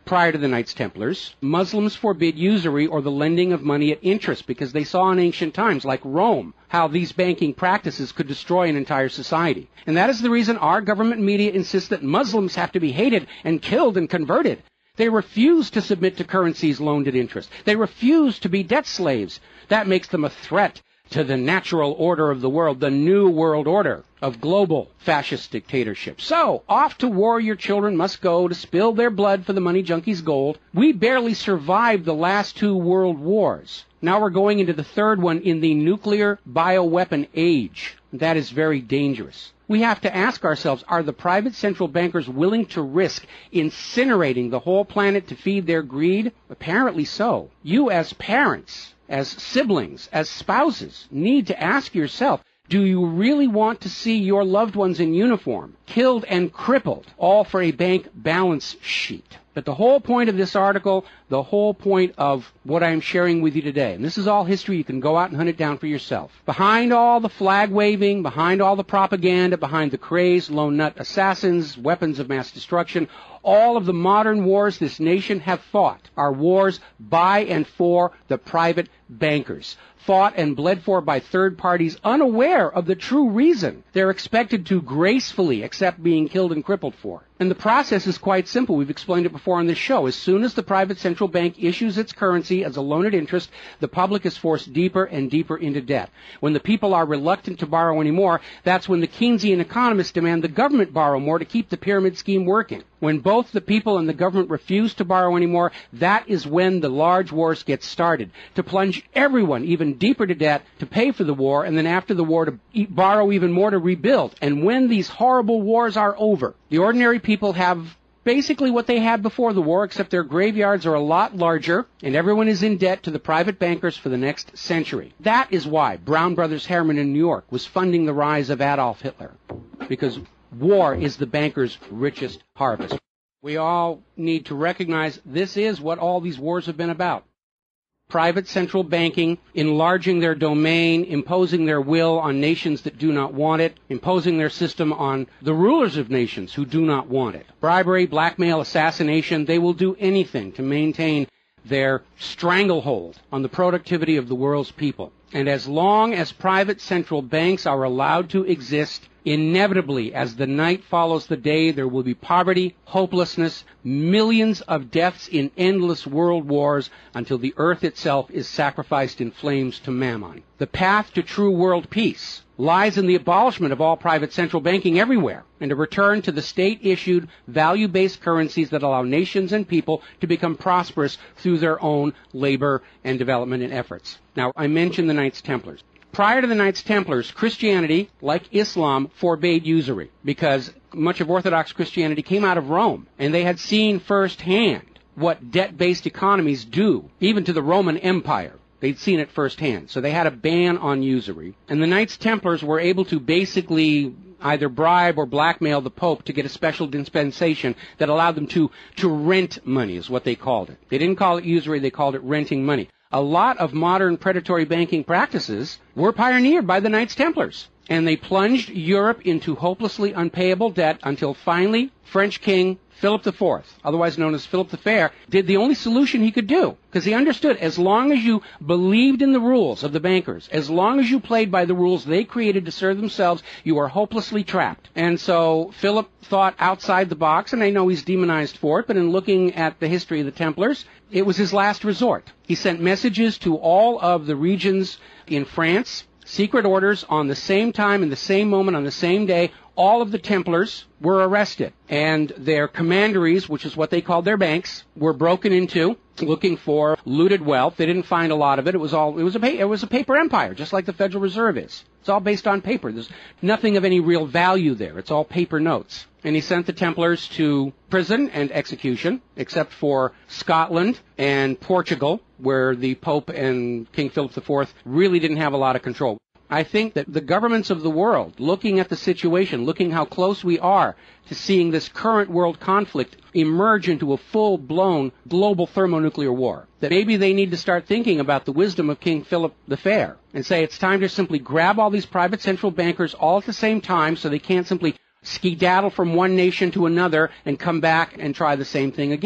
Prior to the Knights Templars, Muslims forbid usury or the lending of money at interest because they saw in ancient times, like Rome, how these banking practices could destroy an entire society. And that is the reason our government media insists that Muslims have to be hated and killed and converted. They refuse to submit to currencies loaned at interest. They refuse to be debt slaves. That makes them a threat to the natural order of the world, the new world order of global fascist dictatorship. So, off to war your children must go to spill their blood for the money junkies' gold. We barely survived the last two world wars. Now we're going into the third one in the nuclear bioweapon age. That is very dangerous. We have to ask ourselves, are the private central bankers willing to risk incinerating the whole planet to feed their greed? Apparently so. You as parents, as siblings, as spouses, need to ask yourself, do you really want to see your loved ones in uniform, killed and crippled, all for a bank balance sheet? But the whole point of this article, the whole point of what I'm sharing with you today, and this is all history, you can go out and hunt it down for yourself. Behind all the flag waving, behind all the propaganda, behind the crazed lone nut assassins, weapons of mass destruction, all of the modern wars this nation have fought are wars by and for the private bankers, fought and bled for by third parties unaware of the true reason they're expected to gracefully accept being killed and crippled for. And the process is quite simple. We've explained it before on this show. As soon as the private central bank issues its currency as a loan at interest, the public is forced deeper and deeper into debt. When the people are reluctant to borrow anymore, that's when the Keynesian economists demand the government borrow more to keep the pyramid scheme working. When both the people and the government refuse to borrow anymore, that is when the large wars get started, to plunge everyone even deeper to debt to pay for the war, and then after the war to e- borrow even more to rebuild. And when these horrible wars are over, the ordinary people have basically what they had before the war, except their graveyards are a lot larger, and everyone is in debt to the private bankers for the next century. That is why Brown Brothers Harriman in New York was funding the rise of Adolf Hitler, because war is the bankers' richest harvest. We all need to recognize this is what all these wars have been about. Private central banking, enlarging their domain, imposing their will on nations that do not want it, imposing their system on the rulers of nations who do not want it. Bribery, blackmail, assassination, they will do anything to maintain their stranglehold on the productivity of the world's people. And as long as private central banks are allowed to exist, inevitably, as the night follows the day, there will be poverty, hopelessness, millions of deaths in endless world wars until the earth itself is sacrificed in flames to Mammon. The path to true world peace lies in the abolishment of all private central banking everywhere and a return to the state-issued, value-based currencies that allow nations and people to become prosperous through their own labor and development and efforts. Now, I mentioned the Knights Templars. Prior to the Knights Templars, Christianity, like Islam, forbade usury because much of Orthodox Christianity came out of Rome, and they had seen firsthand what debt-based economies do, even to the Roman Empire. They'd seen it firsthand. So they had a ban on usury. And the Knights Templars were able to basically either bribe or blackmail the Pope to get a special dispensation that allowed them to, to rent money, is what they called it. They didn't call it usury, they called it renting money. A lot of modern predatory banking practices were pioneered by the Knights Templars. And they plunged Europe into hopelessly unpayable debt until finally French King Philip the Fourth, otherwise known as Philip the Fair, did the only solution he could do. Because he understood as long as you believed in the rules of the bankers, as long as you played by the rules they created to serve themselves, you are hopelessly trapped. And so Philip thought outside the box, and I know he's demonized for it, but in looking at the history of the Templars, it was his last resort. He sent messages to all of the regions in France, secret orders on the same time, in the same moment, on the same day. All of the Templars were arrested, and their commanderies, which is what they called their banks, were broken into, looking for looted wealth. They didn't find a lot of it. It was all it was a pa- it was a paper empire, just like the Federal Reserve is. It's all based on paper. There's nothing of any real value there. It's all paper notes. And he sent the Templars to prison and execution, except for Scotland and Portugal, where the Pope and King Philip the Fourth really didn't have a lot of control. I think that the governments of the world, looking at the situation, looking how close we are to seeing this current world conflict emerge into a full-blown global thermonuclear war, that maybe they need to start thinking about the wisdom of King Philip the Fair and say it's time to simply grab all these private central bankers all at the same time so they can't simply skedaddle from one nation to another and come back and try the same thing again.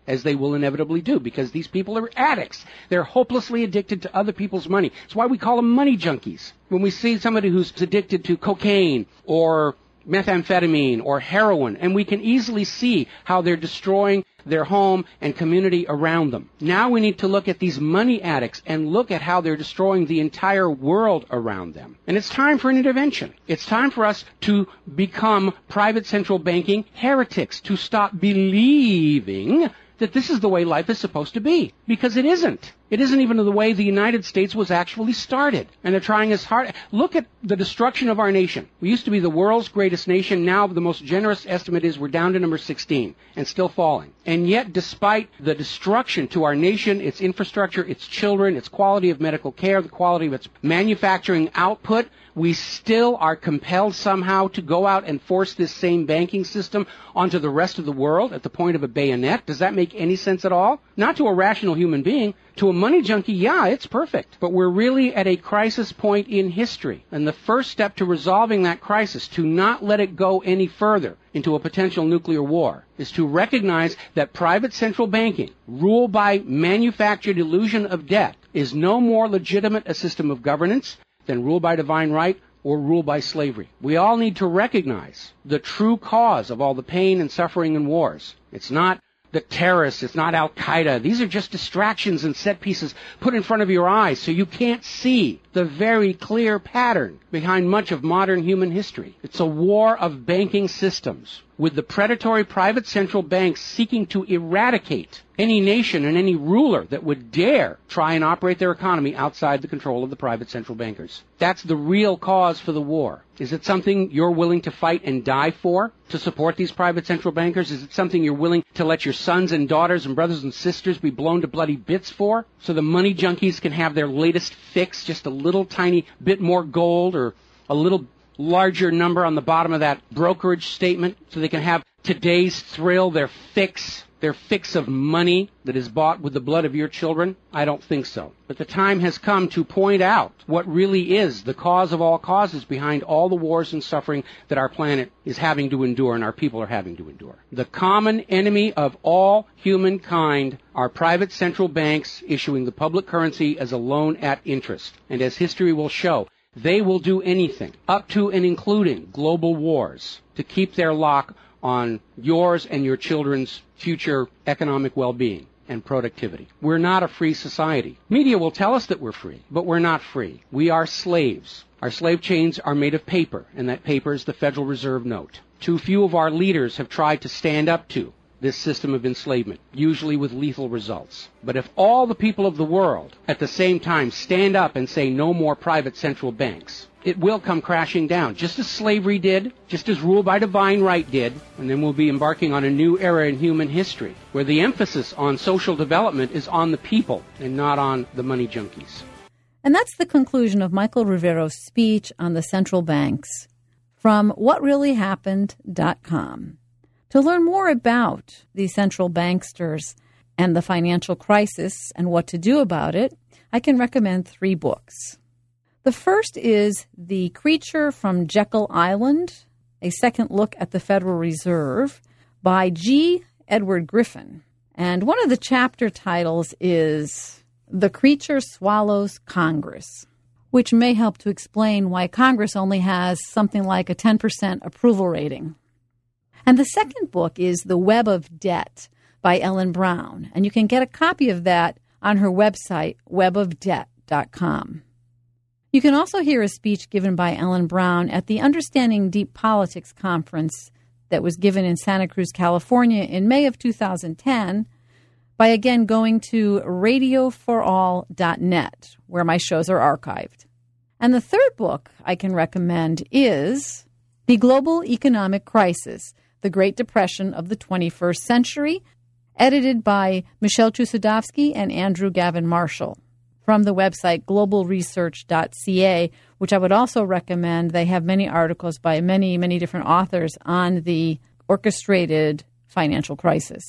as they will inevitably do, because these people are addicts. They're hopelessly addicted to other people's money. It's why we call them money junkies. When we see somebody who's addicted to cocaine or methamphetamine or heroin, and we can easily see how they're destroying their home and community around them. Now we need to look at these money addicts and look at how they're destroying the entire world around them. And it's time for an intervention. It's time for us to become private central banking heretics, to stop believing that this is the way life is supposed to be, because it isn't. It isn't even the way the United States was actually started. And they're trying as hard. Look at the destruction of our nation. We used to be the world's greatest nation. Now the most generous estimate is we're down to number sixteen and still falling. And yet, despite the destruction to our nation, its infrastructure, its children, its quality of medical care, the quality of its manufacturing output, we still are compelled somehow to go out and force this same banking system onto the rest of the world at the point of a bayonet. Does that make any sense at all? Not to a rational human being. To a money junkie, yeah, it's perfect. But we're really at a crisis point in history. And the first step to resolving that crisis, to not let it go any further into a potential nuclear war, is to recognize that private central banking, ruled by manufactured illusion of debt, is no more legitimate a system of governance than rule by divine right or rule by slavery. We all need to recognize the true cause of all the pain and suffering and wars. It's not the terrorists, it's not Al-Qaeda. These are just distractions and set pieces put in front of your eyes so you can't see the very clear pattern behind much of modern human history. It's a war of banking systems, with the predatory private central banks seeking to eradicate any nation and any ruler that would dare try and operate their economy outside the control of the private central bankers. That's the real cause for the war. Is it something you're willing to fight and die for, to support these private central bankers? Is it something you're willing to let your sons and daughters and brothers and sisters be blown to bloody bits for, so the money junkies can have their latest fix, just a little tiny bit more gold or a little larger number on the bottom of that brokerage statement, so they can have today's thrill, their fix, their fix of money that is bought with the blood of your children? I don't think so. But the time has come to point out what really is the cause of all causes behind all the wars and suffering that our planet is having to endure and our people are having to endure. The common enemy of all humankind are private central banks issuing the public currency as a loan at interest. And as history will show, they will do anything, up to and including global wars, to keep their lock on yours and your children's future economic well-being and productivity. We're not a free society. Media will tell us that we're free, but we're not free. We are slaves. Our slave chains are made of paper, and that paper is the Federal Reserve note. Too few of our leaders have tried to stand up to this system of enslavement, usually with lethal results. But if all the people of the world at the same time stand up and say no more private central banks, it will come crashing down, just as slavery did, just as rule by divine right did, and then we'll be embarking on a new era in human history, where the emphasis on social development is on the people and not on the money junkies. And that's the conclusion of Michael Rivero's speech on the central banks from what really happened dot com. To learn more about the central banksters and the financial crisis and what to do about it, I can recommend three books. The first is The Creature from Jekyll Island, a second look at the Federal Reserve by G. Edward Griffin. And one of the chapter titles is The Creature Swallows Congress, which may help to explain why Congress only has something like a ten percent approval rating. And the second book is The Web of Debt by Ellen Brown. And you can get a copy of that on her website, web of debt dot com. You can also hear a speech given by Ellen Brown at the Understanding Deep Politics conference that was given in Santa Cruz, California in May of two thousand ten by, again, going to radio for all dot net, where my shows are archived. And the third book I can recommend is The Global Economic Crisis, The Great Depression of the twenty-first Century, edited by Michelle Chusodowski and Andrew Gavin Marshall, from the website global research dot c a, which I would also recommend. They have many articles by many, many different authors on the orchestrated financial crisis.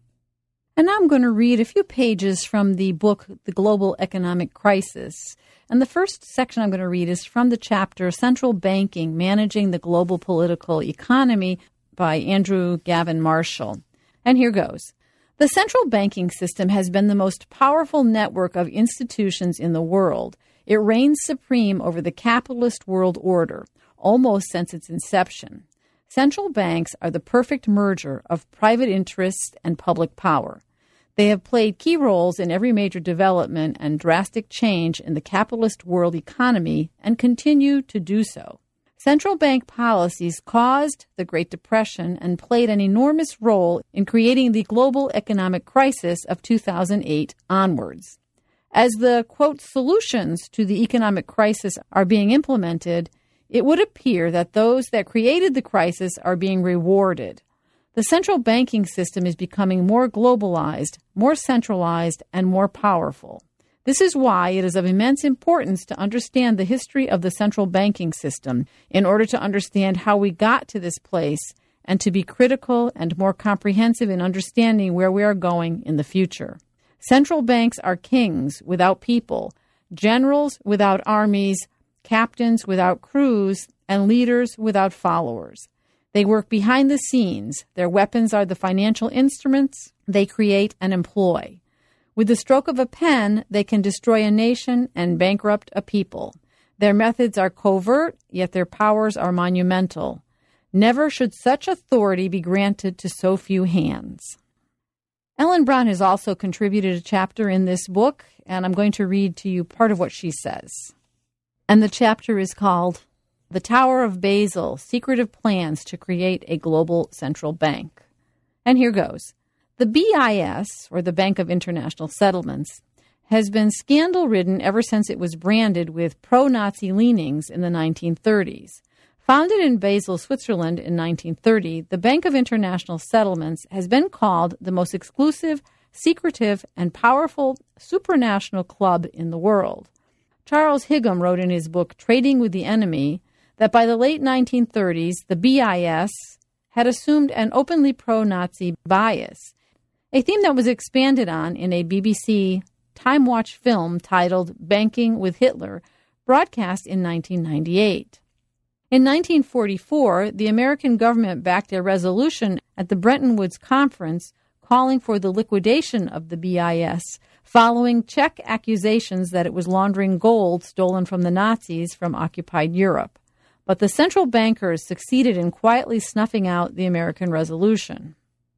And now I'm going to read a few pages from the book, The Global Economic Crisis. And the first section I'm going to read is from the chapter, Central Banking, Managing the Global Political Economy, by Andrew Gavin Marshall. And here goes. The central banking system has been the most powerful network of institutions in the world. It reigns supreme over the capitalist world order, almost since its inception. Central banks are the perfect merger of private interests and public power. They have played key roles in every major development and drastic change in the capitalist world economy and continue to do so. Central bank policies caused the Great Depression and played an enormous role in creating the global economic crisis of two thousand eight onwards. As the, quote, solutions to the economic crisis are being implemented, it would appear that those that created the crisis are being rewarded. The central banking system is becoming more globalized, more centralized, and more powerful. This is why it is of immense importance to understand the history of the central banking system in order to understand how we got to this place and to be critical and more comprehensive in understanding where we are going in the future. Central banks are kings without people, generals without armies, captains without crews, and leaders without followers. They work behind the scenes. Their weapons are the financial instruments they create and employ. With the stroke of a pen, they can destroy a nation and bankrupt a people. Their methods are covert, yet their powers are monumental. Never should such authority be granted to so few hands. Ellen Brown has also contributed a chapter in this book, and I'm going to read to you part of what she says. And the chapter is called The Tower of Babel, Secretive Plans to Create a Global Central Bank. And here goes. The B I S, or the Bank of International Settlements, has been scandal-ridden ever since it was branded with pro-Nazi leanings in the nineteen thirties. Founded in Basel, Switzerland in nineteen thirty, the Bank of International Settlements has been called the most exclusive, secretive, and powerful supranational club in the world. Charles Higham wrote in his book Trading with the Enemy that by the late nineteen thirties, the B I S had assumed an openly pro-Nazi bias, a theme that was expanded on in a B B C Time Watch film titled Banking with Hitler, broadcast in nineteen ninety-eight. In nineteen forty-four, the American government backed a resolution at the Bretton Woods Conference calling for the liquidation of the B I S, following Czech accusations that it was laundering gold stolen from the Nazis from occupied Europe. But the central bankers succeeded in quietly snuffing out the American resolution.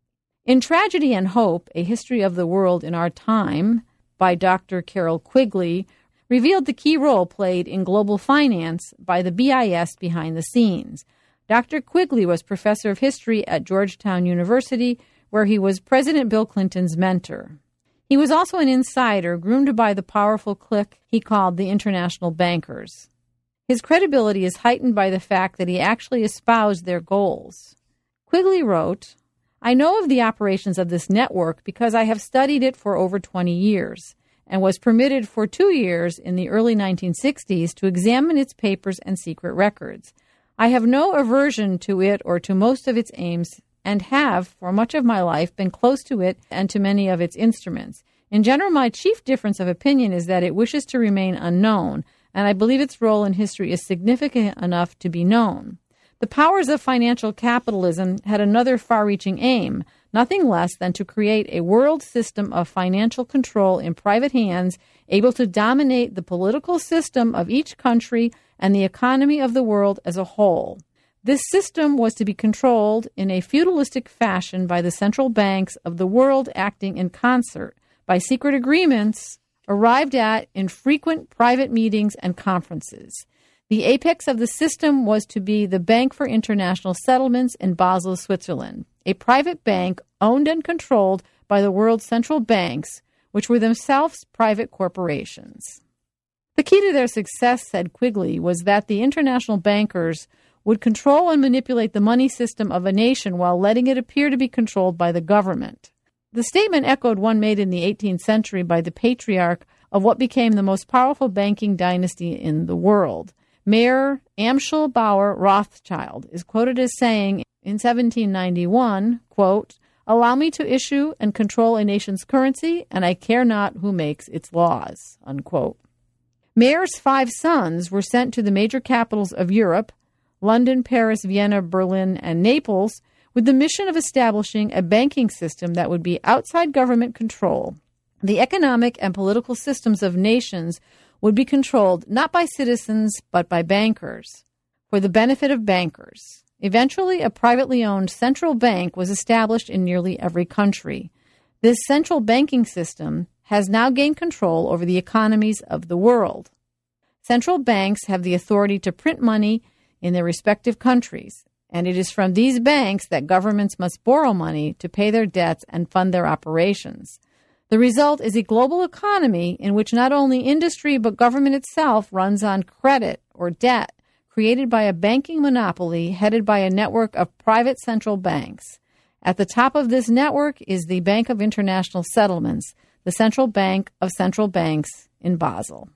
In Tragedy and Hope, A History of the World in Our Time, by Doctor Carroll Quigley, revealed the key role played in global finance by the B I S behind the scenes. Doctor Quigley was professor of history at Georgetown University, where he was President Bill Clinton's mentor. He was also an insider groomed by the powerful clique he called the international bankers. His credibility is heightened by the fact that he actually espoused their goals. Quigley wrote, I know of the operations of this network because I have studied it for over twenty years and was permitted for two years in the early nineteen sixties to examine its papers and secret records. I have no aversion to it or to most of its aims and have, for much of my life, been close to it and to many of its instruments. In general, my chief difference of opinion is that it wishes to remain unknown, and I believe its role in history is significant enough to be known. The powers of financial capitalism had another far-reaching aim, nothing less than to create a world system of financial control in private hands, able to dominate the political system of each country and the economy of the world as a whole. This system was to be controlled in a feudalistic fashion by the central banks of the world acting in concert, by secret agreements arrived at in frequent private meetings and conferences. The apex of the system was to be the Bank for International Settlements in Basel, Switzerland, a private bank owned and controlled by the world's central banks, which were themselves private corporations. The key to their success, said Quigley, was that the international bankers would control and manipulate the money system of a nation while letting it appear to be controlled by the government. The statement echoed one made in the eighteenth century by the patriarch of what became the most powerful banking dynasty in the world. Mayor Amschel Bauer Rothschild is quoted as saying in seventeen ninety-one, quote, allow me to issue and control a nation's currency, and I care not who makes its laws, unquote. Mayer's five sons were sent to the major capitals of Europe, London, Paris, Vienna, Berlin, and Naples, with the mission of establishing a banking system that would be outside government control. The economic and political systems of nations would be controlled not by citizens but by bankers, for the benefit of bankers. Eventually, a privately owned central bank was established in nearly every country. This central banking system has now gained control over the economies of the world. Central banks have the authority to print money in their respective countries, and it is from these banks that governments must borrow money to pay their debts and fund their operations. The result is a global economy in which not only industry but government itself runs on credit or debt created by a banking monopoly headed by a network of private central banks. At the top of this network is the Bank of International Settlements, the central bank of central banks in Basel.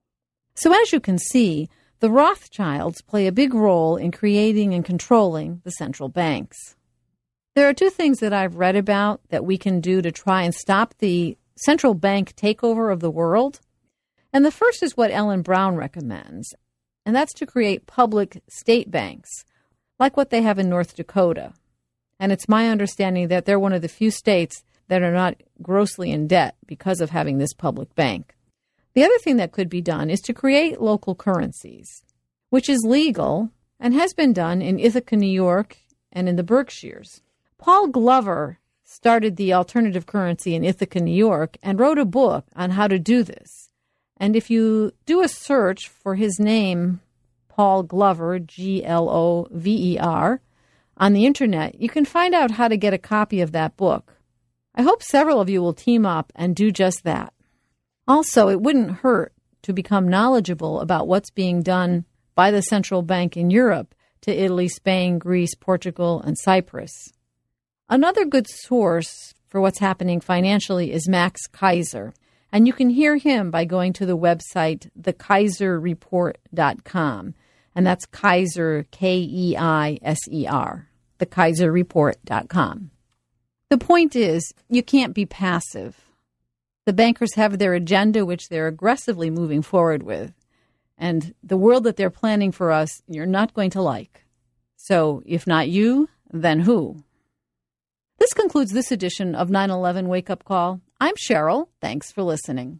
So as you can see, the Rothschilds play a big role in creating and controlling the central banks. There are two things that I've read about that we can do to try and stop the central bank takeover of the world. And the first is what Ellen Brown recommends, and that's to create public state banks, like what they have in North Dakota. And it's my understanding that they're one of the few states that are not grossly in debt because of having this public bank. The other thing that could be done is to create local currencies, which is legal and has been done in Ithaca, New York, and in the Berkshires. Paul Glover started the alternative currency in Ithaca, New York, and wrote a book on how to do this. And if you do a search for his name, Paul Glover, G L O V E R, on the internet, you can find out how to get a copy of that book. I hope several of you will team up and do just that. Also, it wouldn't hurt to become knowledgeable about what's being done by the central bank in Europe to Italy, Spain, Greece, Portugal, and Cyprus. Another good source for what's happening financially is Max Keiser, and you can hear him by going to the website the keiser report dot com, and that's Keiser, K E I S E R, the keiser report dot com. The point is, you can't be passive. The bankers have their agenda, which they're aggressively moving forward with, and the world that they're planning for us, you're not going to like. So if not you, then who? This concludes this edition of nine eleven Wake Up Call. I'm Cheryl. Thanks for listening.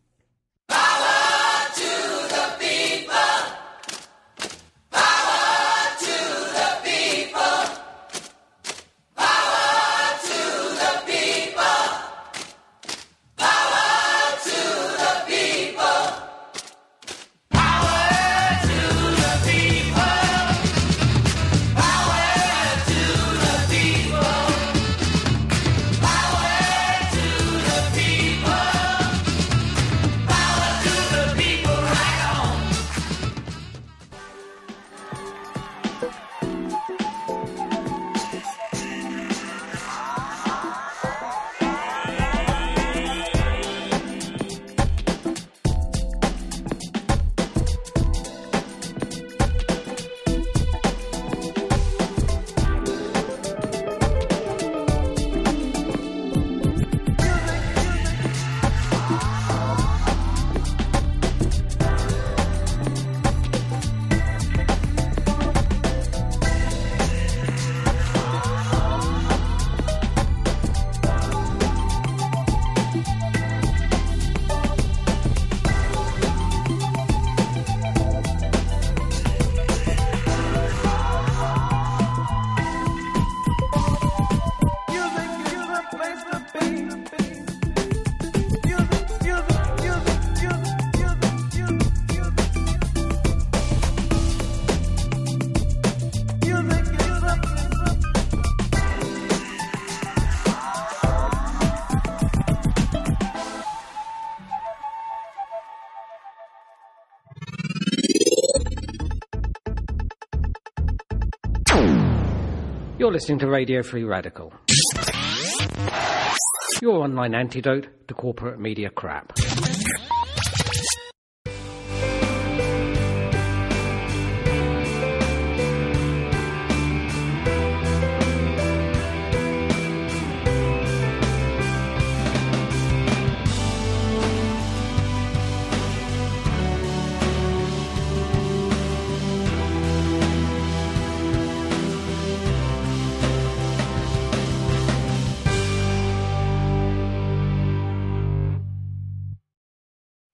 You're listening to Radio Free Radical, your online antidote to corporate media crap.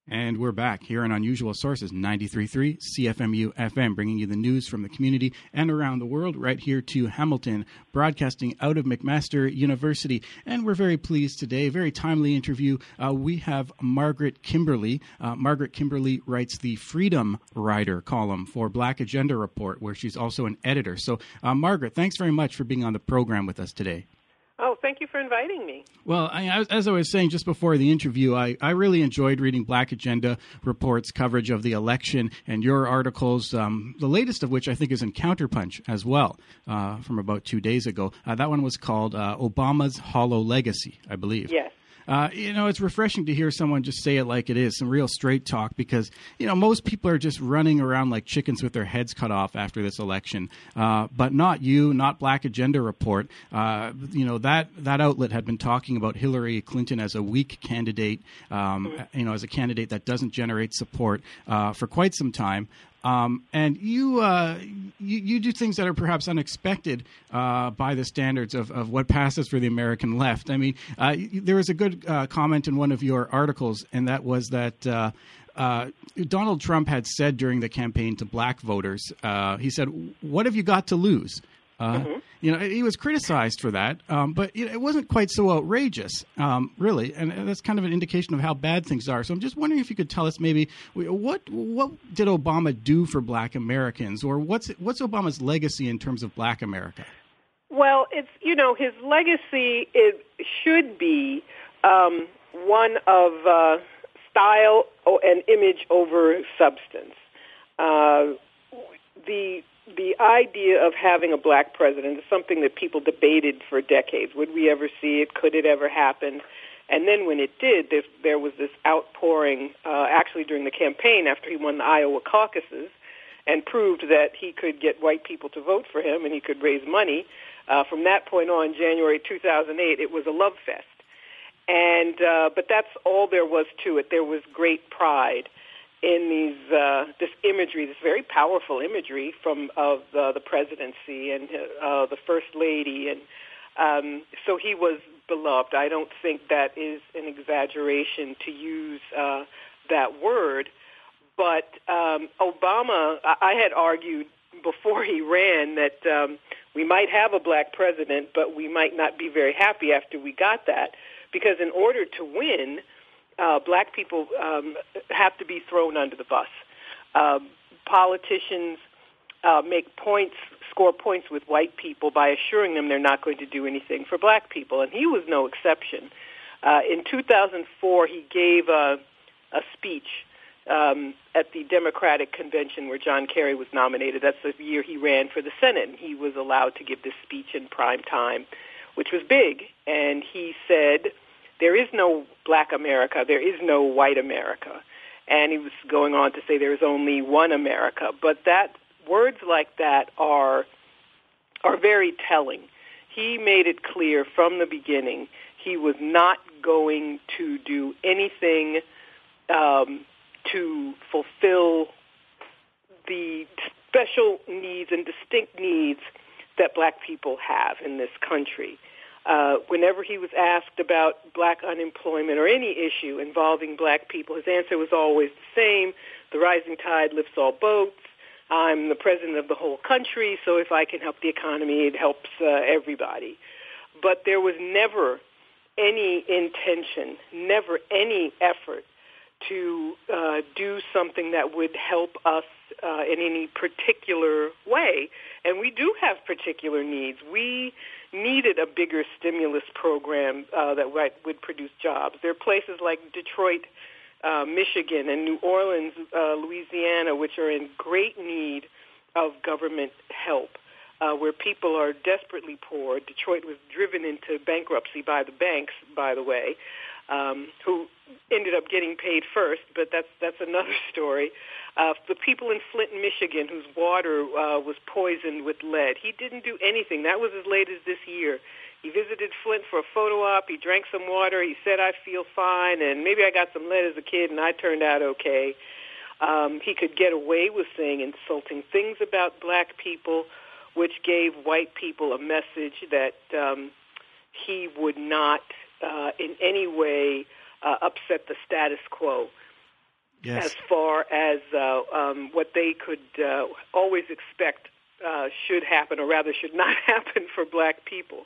And we're back here on Unusual Sources, ninety-three point three C F M U F M, bringing you the news from the community and around the world, right here to Hamilton, broadcasting out of McMaster University. And we're very pleased today, very timely interview. Uh, we have Margaret Kimberly. Uh, Margaret Kimberly writes the Freedom Rider column for Black Agenda Report, where she's also an editor. So, uh, Margaret, thanks very much for being on the program with us today. Oh, thank you for inviting me. Well, I, as I was saying just before the interview, I, I really enjoyed reading Black Agenda Report's coverage of the election and your articles, um, the latest of which I think is in Counterpunch as well, uh, from about two days ago. Uh, that one was called uh, Obama's Hollow Legacy, I believe. Yes. Uh, you know, it's refreshing to hear someone just say it like it is, some real straight talk, because, you know, most people are just running around like chickens with their heads cut off after this election. Uh, but not you, not Black Agenda Report. Uh, you know, that, that outlet had been talking about Hillary Clinton as a weak candidate, um, mm-hmm. you know, as a candidate that doesn't generate support uh, for quite some time. Um, and you, uh, you you do things that are perhaps unexpected uh, by the standards of, of what passes for the American left. I mean, uh, there was a good uh, comment in one of your articles, and that was that uh, uh, Donald Trump had said during the campaign to black voters, uh, he said, "What have you got to lose?" Uh, mm-hmm. You know, he was criticized for that, um, but it wasn't quite so outrageous, um, really, and that's kind of an indication of how bad things are. So I'm just wondering if you could tell us maybe what what did Obama do for Black Americans, or what's what's Obama's legacy in terms of Black America? Well, it's you know his legacy it should be um, one of uh, style and image over substance. Uh, the The idea of having a black president is something that people debated for decades. Would we ever see it? Could it ever happen? And then when it did, there, there was this outpouring, uh, actually during the campaign after he won the Iowa caucuses and proved that he could get white people to vote for him and he could raise money. Uh, from that point on, January two thousand eight, it was a love fest. And uh, but that's all there was to it. There was great pride in these uh, this imagery, this very powerful imagery from of uh, the presidency and uh, the first lady, and um, so he was beloved. I don't think that is an exaggeration to use uh, that word, but um, Obama, I had argued before he ran that um, we might have a black president, but we might not be very happy after we got that, because in order to win, Uh, black people um, have to be thrown under the bus. Uh, politicians uh, make points, score points with white people by assuring them they're not going to do anything for black people, and he was no exception. Uh, in two thousand four, he gave a, a speech um, at the Democratic convention where John Kerry was nominated. That's the year he ran for the Senate, and he was allowed to give this speech in prime time, which was big, and he said, "There is no black America. There is no white America." And he was going on to say there is only one America. But that words like that are are very telling. He made it clear from the beginning he was not going to do anything um, to fulfill the special needs and distinct needs that black people have in this country. Uh, whenever he was asked about black unemployment or any issue involving black people, his answer was always the same: the rising tide lifts all boats. I'm the president of the whole country, so if I can help the economy, it helps uh, everybody. But there was never any intention, never any effort to uh, do something that would help us uh, in any particular way. And we do have particular needs. We needed a bigger stimulus program uh, that would produce jobs. There are places like Detroit, uh, Michigan, and New Orleans, uh, Louisiana, which are in great need of government help, uh, where people are desperately poor. Detroit was driven into bankruptcy by the banks, by the way, um, who ended up getting paid first, but that's that's another story. Uh, the people in Flint, Michigan, whose water uh, was poisoned with lead, he didn't do anything. That was as late as this year. He visited Flint for a photo op. He drank some water. He said, "I feel fine, and maybe I got some lead as a kid, and I turned out okay." Um, he could get away with saying insulting things about black people, which gave white people a message that um, he would not uh, in any way uh, upset the status quo. Yes. as far as uh, um, what they could uh, always expect uh, should happen, or rather should not happen for black people.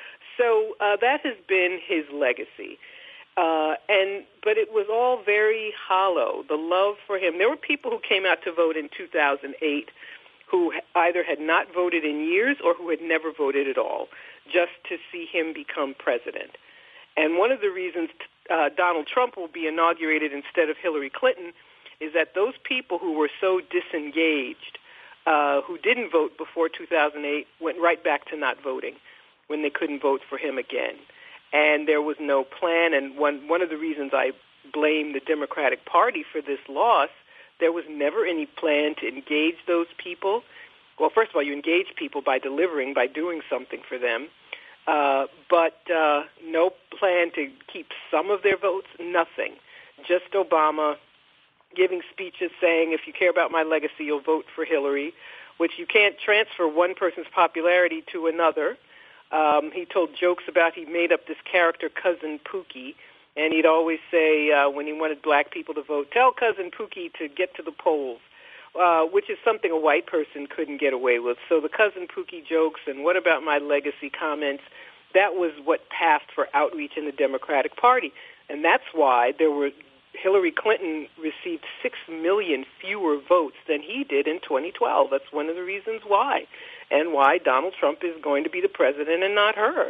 So uh, that has been his legacy. Uh, and but it was all very hollow, the love for him. There were people who came out to vote in two thousand eight who either had not voted in years or who had never voted at all, just to see him become president. And one of the reasons uh, Donald Trump will be inaugurated instead of Hillary Clinton is that those people who were so disengaged, uh, who didn't vote before two thousand eight, went right back to not voting when they couldn't vote for him again. And there was no plan, and one, one of the reasons I blame the Democratic Party for this loss, there was never any plan to engage those people. Well, first of all, you engage people by delivering, by doing something for them, uh, but uh, no plan to keep some of their votes, nothing. Just Obama giving speeches saying, if you care about my legacy, you'll vote for Hillary, which you can't transfer one person's popularity to another. Um, he told jokes about he made up this character, Cousin Pookie, and he'd always say uh, when he wanted black people to vote, tell Cousin Pookie to get to the polls, uh, which is something a white person couldn't get away with. So the Cousin Pookie jokes and what about my legacy comments, that was what passed for outreach in the Democratic Party. And that's why there were Hillary Clinton received six million fewer votes than he did in twenty twelve. That's one of the reasons why, and why Donald Trump is going to be the president and not her.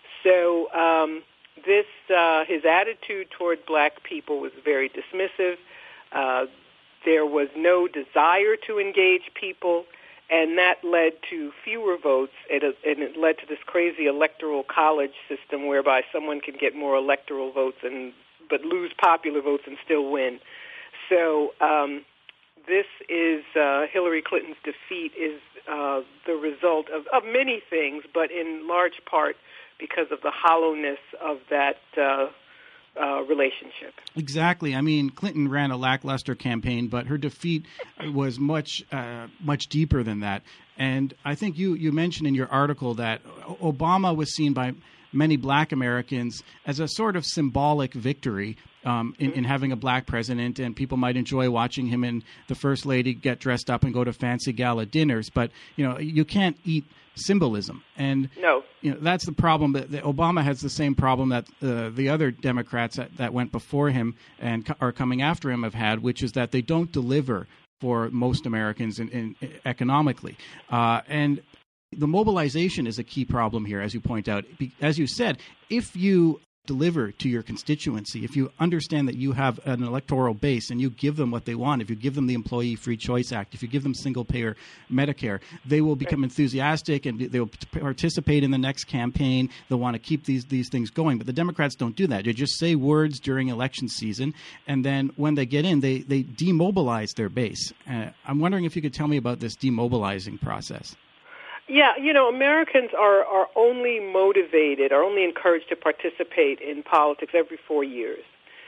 So um, this, uh, his attitude toward black people was very dismissive. Uh, there was no desire to engage people, and that led to fewer votes, and it led to this crazy electoral college system whereby someone can get more electoral votes and but lose popular votes and still win. So um, this is uh, Hillary Clinton's defeat is uh, the result of, of many things, but in large part because of the hollowness of that uh, uh, relationship. Exactly. I mean, Clinton ran a lackluster campaign, but her defeat was much, uh, much deeper than that. And I think you, you mentioned in your article that Obama was seen by many black Americans as a sort of symbolic victory um, in, in having a black president, and people might enjoy watching him and the First Lady get dressed up and go to fancy gala dinners. But, you know, you can't eat symbolism. And, no. you know, that's the problem. That, that Obama has the same problem that uh, the other Democrats that, that went before him and co- are coming after him have had, which is that they don't deliver for most Americans in, in, economically. Uh, and the mobilization is a key problem here, as you point out. As you said, if you deliver to your constituency, if you understand that you have an electoral base and you give them what they want, if you give them the Employee Free Choice Act, if you give them single-payer Medicare, they will become enthusiastic and they will participate in the next campaign. They'll want to keep these, these things going. But the Democrats don't do that. They just say words during election season, and then when they get in, they, they demobilize their base. Uh, I'm wondering if you could tell me about this demobilizing process. Yeah, you know, Americans are, are only motivated, are only encouraged to participate in politics every four years.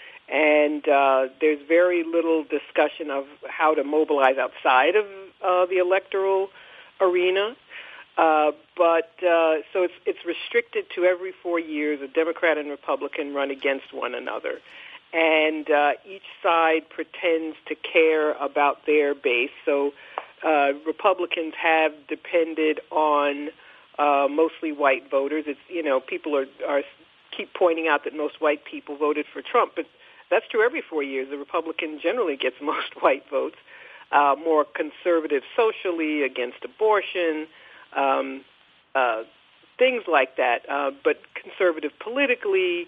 And uh, there's very little discussion of how to mobilize outside of uh, the electoral arena. Uh, but uh, so it's, it's restricted to every four years, a Democrat and Republican run against one another. And uh, each side pretends to care about their base. So Uh, Republicans have depended on uh, mostly white voters. It's, you know, people are, are keep pointing out that most white people voted for Trump, but that's true every four years. The Republican generally gets most white votes, uh, more conservative socially, against abortion, um, uh, things like that, uh, but conservative politically,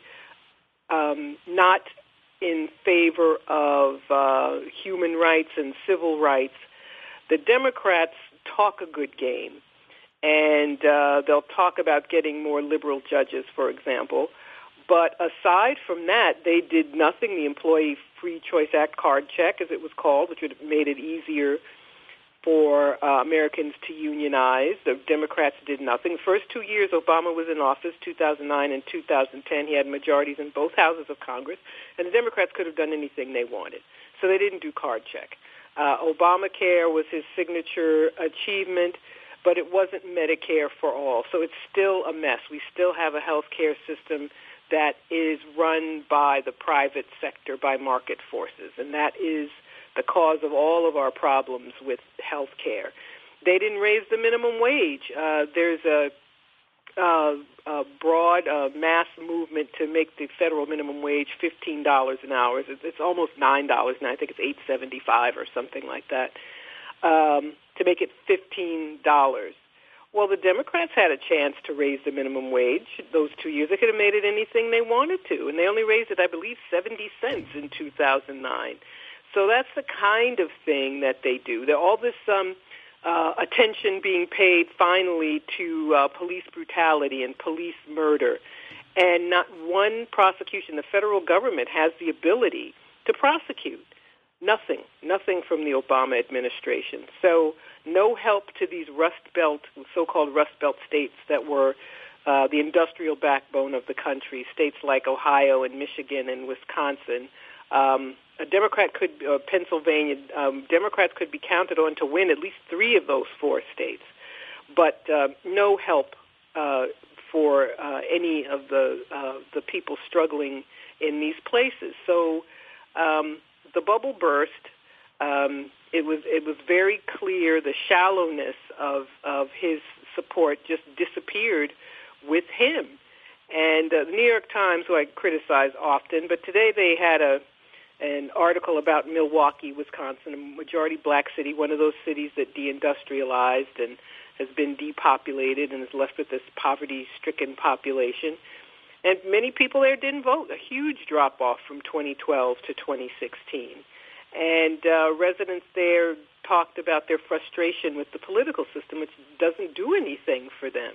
um, not in favor of uh, human rights and civil rights. The Democrats talk a good game, and uh, they'll talk about getting more liberal judges, for example. But aside from that, they did nothing. The Employee Free Choice Act card check, as it was called, which would have made it easier for uh, Americans to unionize. The Democrats did nothing. The first two years Obama was in office, two thousand nine and two thousand ten, he had majorities in both houses of Congress, and the Democrats could have done anything they wanted. So they didn't do card check. Uh, Obamacare was his signature achievement, but it wasn't Medicare for all. So it's still a mess. We still have a health care system that is run by the private sector, by market forces, and that is the cause of all of our problems with health care. They didn't raise the minimum wage. Uh, there's a, uh, a broad uh, mass movement to make the federal minimum wage fifteen dollars an hour. It's, it's almost nine dollars now. I think it's eight seventy-five or something like that, um, to make it fifteen dollars. Well, the Democrats had a chance to raise the minimum wage those two years. They could have made it anything they wanted to, and they only raised it, I believe, seventy cents in two thousand nine. So that's the kind of thing that they do. There, all this um, uh, attention being paid finally to uh, police brutality and police murder, and not one prosecution. The federal government has the ability to prosecute. Nothing, nothing from the Obama administration. So no help to these Rust Belt, so-called Rust Belt states that were uh, the industrial backbone of the country, states like Ohio and Michigan and Wisconsin. Um, a Democrat could, uh, Pennsylvania, um, Democrats could be counted on to win at least three of those four states, but uh, no help uh, for uh, any of the uh, the people struggling in these places. So um, the bubble burst. Um, it was it was very clear the shallowness of of his support just disappeared with him. And uh, the New York Times, who I criticize often, but today they had a an article about Milwaukee, Wisconsin, a majority black city, one of those cities that deindustrialized and has been depopulated and is left with this poverty-stricken population. And many people there didn't vote, a huge drop-off from twenty twelve to twenty sixteen. And uh, residents there talked about their frustration with the political system, which doesn't do anything for them.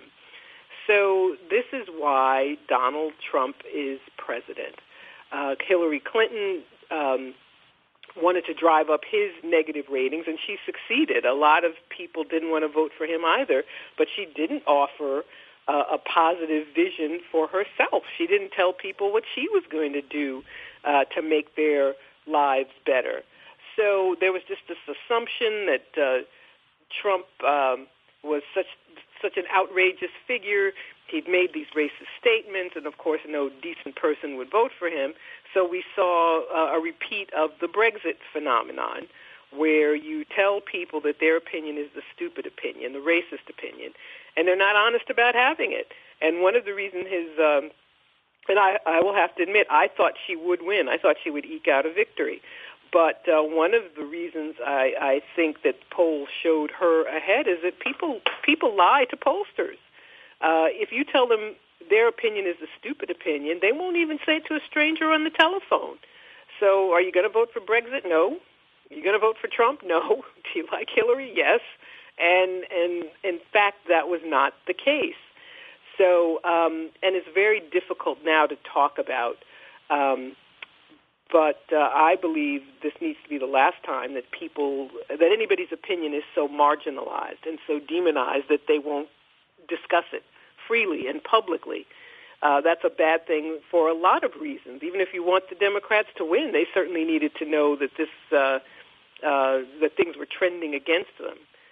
So this is why Donald Trump is president. Uh, Hillary Clinton um, wanted to drive up his negative ratings, and she succeeded. A lot of people didn't want to vote for him either, but she didn't offer uh, a positive vision for herself. She didn't tell people what she was going to do uh, to make their lives better. So there was just this assumption that uh, Trump um, was such such an outrageous figure. He'd made these racist statements, and of course no decent person would vote for him. So we saw uh, a repeat of the Brexit phenomenon, where you tell people that their opinion is the stupid opinion, the racist opinion, and they're not honest about having it. And one of the reasons his, um, and I, I will have to admit, I thought she would win. I thought she would eke out a victory. But uh, one of the reasons I, I think that polls showed her ahead is that people people lie to pollsters. Uh, if you tell them their opinion is the stupid opinion, they won't even say it to a stranger on the telephone. So are you going to vote for Brexit? No. Are you going to vote for Trump? No. Do you like Hillary? Yes. And, and in fact, that was not the case. So, um, and it's very difficult now to talk about. Um, but uh, I believe this needs to be the last time that people, that anybody's opinion is so marginalized and so demonized that they won't discuss it freely and publicly. Uh, that's a bad thing for a lot of reasons. Even if you want the Democrats to win, they certainly needed to know that this uh, uh, that things were trending against them.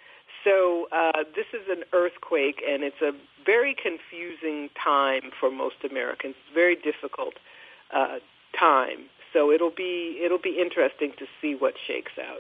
So uh, this is an earthquake, and it's a very confusing time for most Americans. It's a very difficult uh, time. So it'll be it'll be interesting to see what shakes out.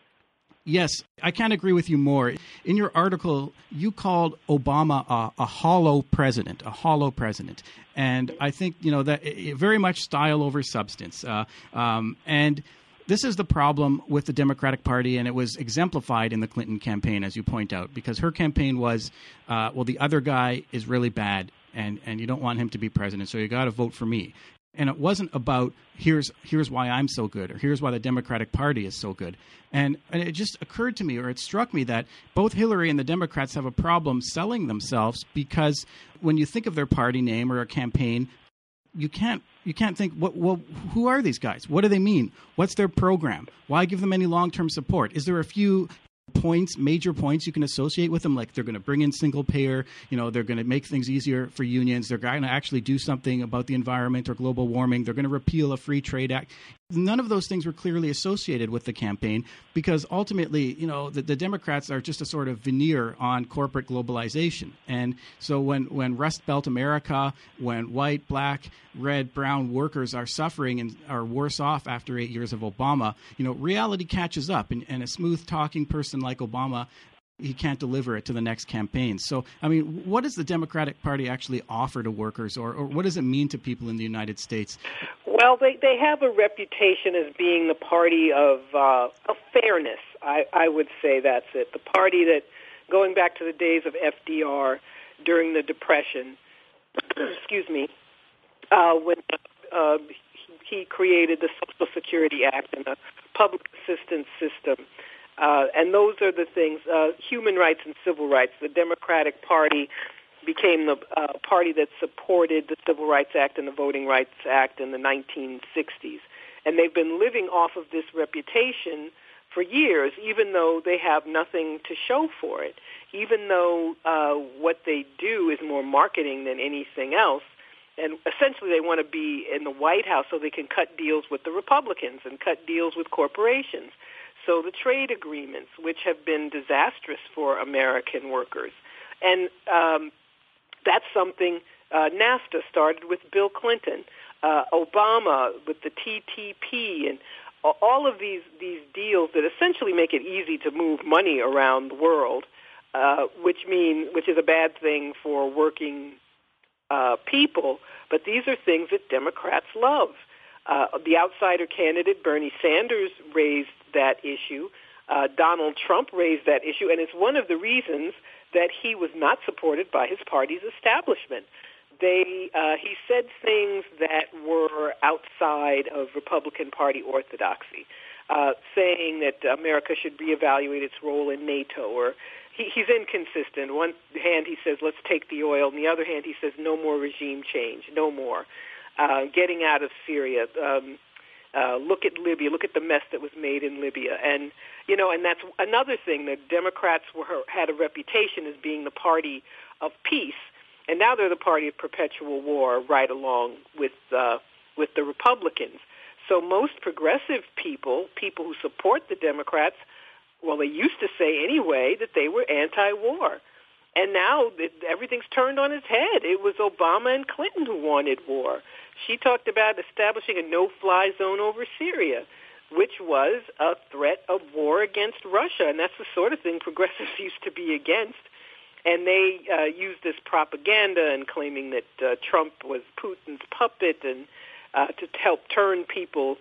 Yes, I can't agree with you more. In your article, you called Obama a, a hollow president, a hollow president. And I think, you know, that it, very much style over substance. Uh, um, and this is the problem with the Democratic Party, and it was exemplified in the Clinton campaign, as you point out, because her campaign was, uh, well, the other guy is really bad, and, and you don't want him to be president, so you got to vote for me. And it wasn't about here's here's why I'm so good, or here's why the Democratic Party is so good. And, and it just occurred to me, or it struck me, that both Hillary and the Democrats have a problem selling themselves, because when you think of their party name or a campaign, you can't you can't think, what, well, who are these guys? What do they mean? What's their program? Why give them any long-term support? Is there a few points, major points you can associate with them, like they're going to bring in single payer, you know, they're going to make things easier for unions, they're going to actually do something about the environment or global warming, they're going to repeal a free trade act? None of those things were clearly associated with the campaign because ultimately, you know, the, the Democrats are just a sort of veneer on corporate globalization. And so when, when Rust Belt America, when white, black, red, brown workers are suffering and are worse off after eight years of Obama, you know, reality catches up. And, and a smooth-talking person like Obama, he can't deliver it to the next campaign. So, I mean, what does the Democratic Party actually offer to workers, or, or what does it mean to people in the United States? Well, they, they have a reputation as being the party of, uh, of fairness. I, I would say that's it. The party that, going back to the days of F D R during the Depression, excuse me, uh, when uh, he created the Social Security Act and the public assistance system. Uh, and those are the things, uh, human rights and civil rights. The Democratic Party became the uh, party that supported the Civil Rights Act and the Voting Rights Act in the nineteen sixties. And they've been living off of this reputation for years, even though they have nothing to show for it, even though uh, what they do is more marketing than anything else. And essentially they want to be in the White House so they can cut deals with the Republicans and cut deals with corporations. So the trade agreements, which have been disastrous for American workers. And um, that's something, uh, NAFTA started with Bill Clinton, uh, Obama with the T T P, and all of these, these deals that essentially make it easy to move money around the world, uh, which mean, which is a bad thing for working uh, people. But these are things that Democrats love. Uh, the outsider candidate, Bernie Sanders, raised that issue. Uh, Donald Trump raised that issue, and it's one of the reasons that he was not supported by his party's establishment. They, uh, he said things that were outside of Republican Party orthodoxy, uh, saying that America should reevaluate its role in NATO, or he, he's inconsistent. One hand he says, let's take the oil, on the other hand he says, no more regime change, no more. Uh, getting out of Syria, um, uh, look at Libya, look at the mess that was made in Libya. And, you know, and that's another thing, that Democrats were, had a reputation as being the party of peace, and now they're the party of perpetual war right along with, uh, with the Republicans. So most progressive people, people who support the Democrats, well, they used to say anyway that they were anti-war. And now it, everything's turned on its head. It was Obama and Clinton who wanted war. She talked about establishing a no-fly zone over Syria, which was a threat of war against Russia, and that's the sort of thing progressives used to be against. And they uh, used this propaganda and claiming that uh, Trump was Putin's puppet, and uh, to help turn people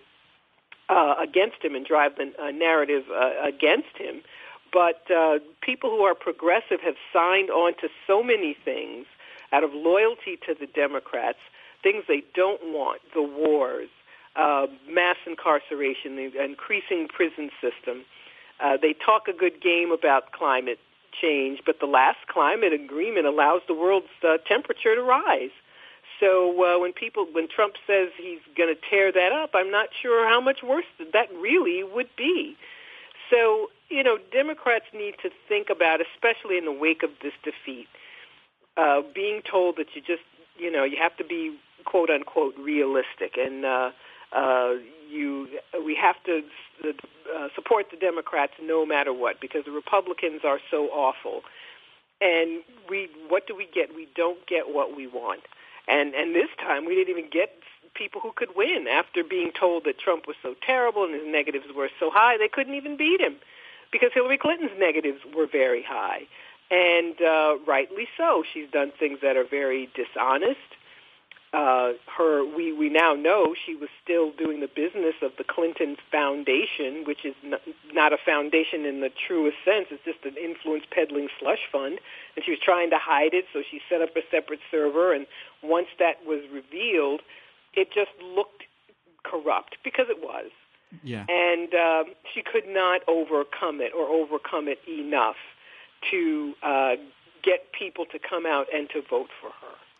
uh, against him and drive the uh, narrative uh, against him. But uh, people who are progressive have signed on to so many things out of loyalty to the Democrats, things they don't want, the wars, uh, mass incarceration, the increasing prison system. Uh, they talk a good game about climate change, but the last climate agreement allows the world's uh, temperature to rise. So uh, when people, when Trump says he's going to tear that up, I'm not sure how much worse that really would be. So, you know, Democrats need to think about, especially in the wake of this defeat, uh, being told that you just, you know, you have to be, quote unquote, realistic, and uh, uh, you, we have to uh, support the Democrats no matter what, because the Republicans are so awful. And we, what do we get? We don't get what we want. And and this time we didn't even get people who could win. After being told that Trump was so terrible and his negatives were so high, they couldn't even beat him, because Hillary Clinton's negatives were very high. And uh, rightly so. She's done things that are very dishonest. Uh, her, we, we now know she was still doing the business of the Clinton Foundation, which is not, not a foundation in the truest sense. It's just an influence peddling slush fund. And she was trying to hide it, so she set up a separate server. And once that was revealed, it just looked corrupt, because it was. Yeah. And um, she could not overcome it, or overcome it enough to uh, get people to come out and to vote for her.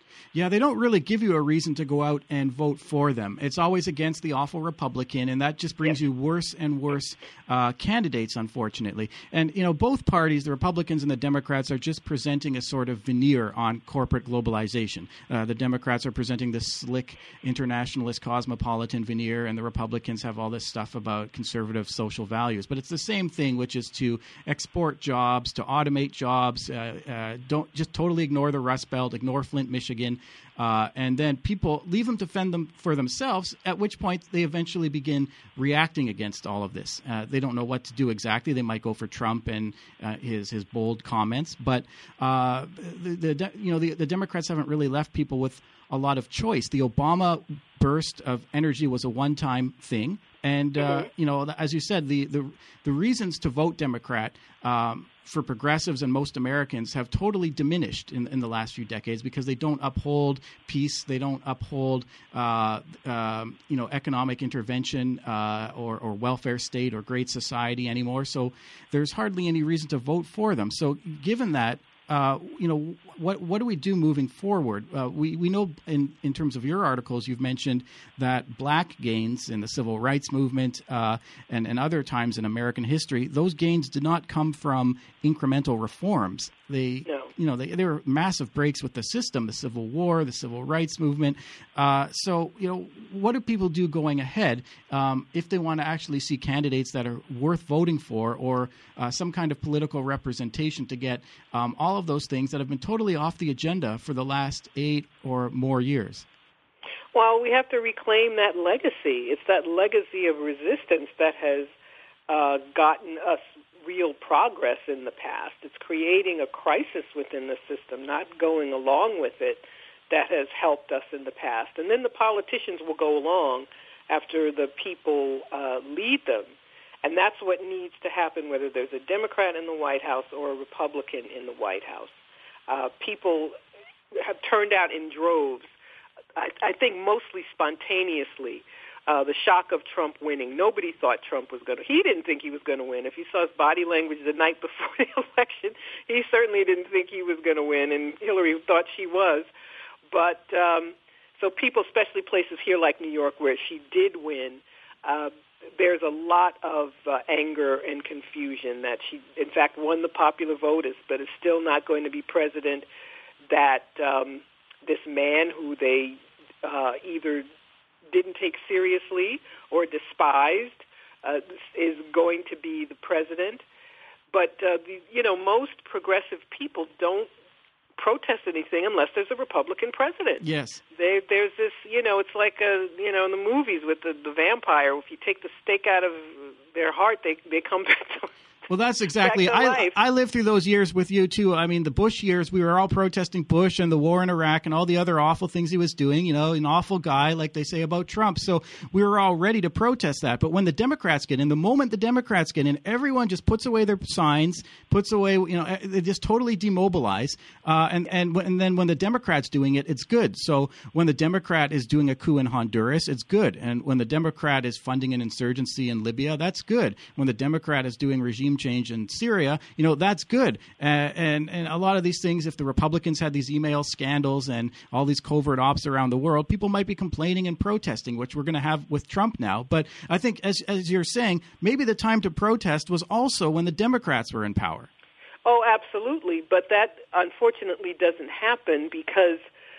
Yeah, they don't really give you a reason to go out and vote for them. It's always against the awful Republican, and that just brings yep. you worse and worse uh, candidates, unfortunately. And, you know, both parties, the Republicans and the Democrats, are just presenting a sort of veneer on corporate globalization. Uh, the Democrats are presenting this slick internationalist cosmopolitan veneer, and the Republicans have all this stuff about conservative social values. But it's the same thing, which is to export jobs, to automate jobs, uh, uh, don't just totally ignore the Rust Belt, ignore Flint, Michigan. Uh, and then people leave them to fend them for themselves, at which point they eventually begin reacting against all of this. Uh, they don't know what to do exactly. They might go for Trump and uh, his his bold comments, but uh, the, the you know the, the Democrats haven't really left people with a lot of choice. The Obama burst of energy was a one-time thing, and uh, mm-hmm. you know, as you said, the the, the reasons to vote Democrat Um, for progressives and most Americans have totally diminished in, in the last few decades because they don't uphold peace, they don't uphold uh, um, you know economic intervention uh, or, or welfare state or great society anymore. So there's hardly any reason to vote for them. So given that, uh, you know, what what do we do moving forward? Uh, we we know in, in terms of your articles, you've mentioned that black gains in the civil rights movement uh, and, and other times in American history, those gains did not come from incremental reforms. They, no. you know, they, they were massive breaks with the system, the Civil War, the civil rights movement. Uh, so, you know, what do people do going ahead um, if they want to actually see candidates that are worth voting for, or uh, some kind of political representation to get um, all of those things that have been totally off the agenda for the last eight or more years? Well, we have to reclaim that legacy. It's that legacy of resistance that has uh, gotten us real progress in the past. It's creating a crisis within the system, not going along with it, that has helped us in the past. And then the politicians will go along after the people uh, lead them. And that's what needs to happen, whether there's a Democrat in the White House or a Republican in the White House. Uh, people have turned out in droves, I, I think mostly spontaneously. Uh, the shock of Trump winning. Nobody thought Trump was going to. He didn't think he was going to win. If you saw his body language the night before the election, he certainly didn't think he was going to win, and Hillary thought she was. But um, so people, especially places here like New York where she did win, uh, there's a lot of uh, anger and confusion that she, in fact, won the popular vote, but is still not going to be president, that um, this man who they uh, either didn't take seriously or despised uh, is going to be the president. But, uh, the, you know, most progressive people don't protest anything unless there's a Republican president. Yes. They, there's this, you know, it's like, a, you know, in the movies with the, the vampire. If you take the stake out of their heart, they, they come back to Well, that's exactly. I I lived through those years with you too. I mean, the Bush years, we were all protesting Bush and the war in Iraq and all the other awful things he was doing. You know, an awful guy, like they say about Trump. So we were all ready to protest that. But when the Democrats get in, the moment the Democrats get in, everyone just puts away their signs, puts away. You know, they just totally demobilize. Uh, and and and then when the Democrat's doing it, it's good. So when the Democrat is doing a coup in Honduras, it's good. And when the Democrat is funding an insurgency in Libya, that's good. When the Democrat is doing regime change in Syria, you know, that's good. Uh, and, and a lot of these things, if the Republicans had these email scandals and all these covert ops around the world, people might be complaining and protesting, which we're going to have with Trump now. But I think, as, as you're saying, maybe the time to protest was also when the Democrats were in power. Oh, absolutely. But that, unfortunately, doesn't happen because,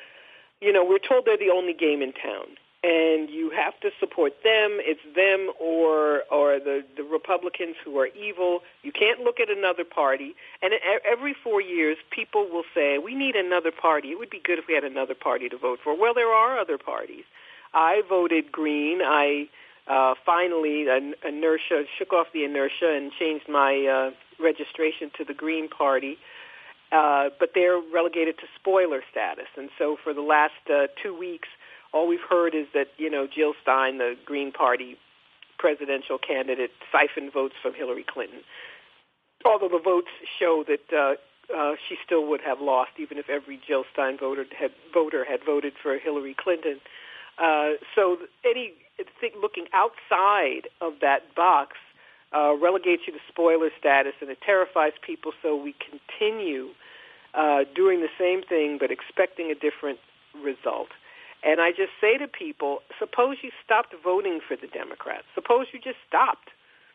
you know, we're told they're the only game in town. And you have to support them. It's them or or the, the Republicans who are evil. You can't look at another party. And every four years, people will say, we need another party. It would be good if we had another party to vote for. Well, there are other parties. I voted Green. I uh, finally, an inertia, shook off the inertia and changed my uh, registration to the Green Party. Uh, but they're relegated to spoiler status. And so for the last uh, two weeks, all we've heard is that, you know, Jill Stein, the Green Party presidential candidate, siphoned votes from Hillary Clinton. Although the votes show that uh, uh, she still would have lost, even if every Jill Stein voter had, voter had voted for Hillary Clinton. Uh, so any think looking outside of that box uh, relegates you to spoiler status, and it terrifies people. So we continue uh, doing the same thing, but expecting a different result. And I just say to people, suppose you stopped voting for the Democrats. Suppose you just stopped.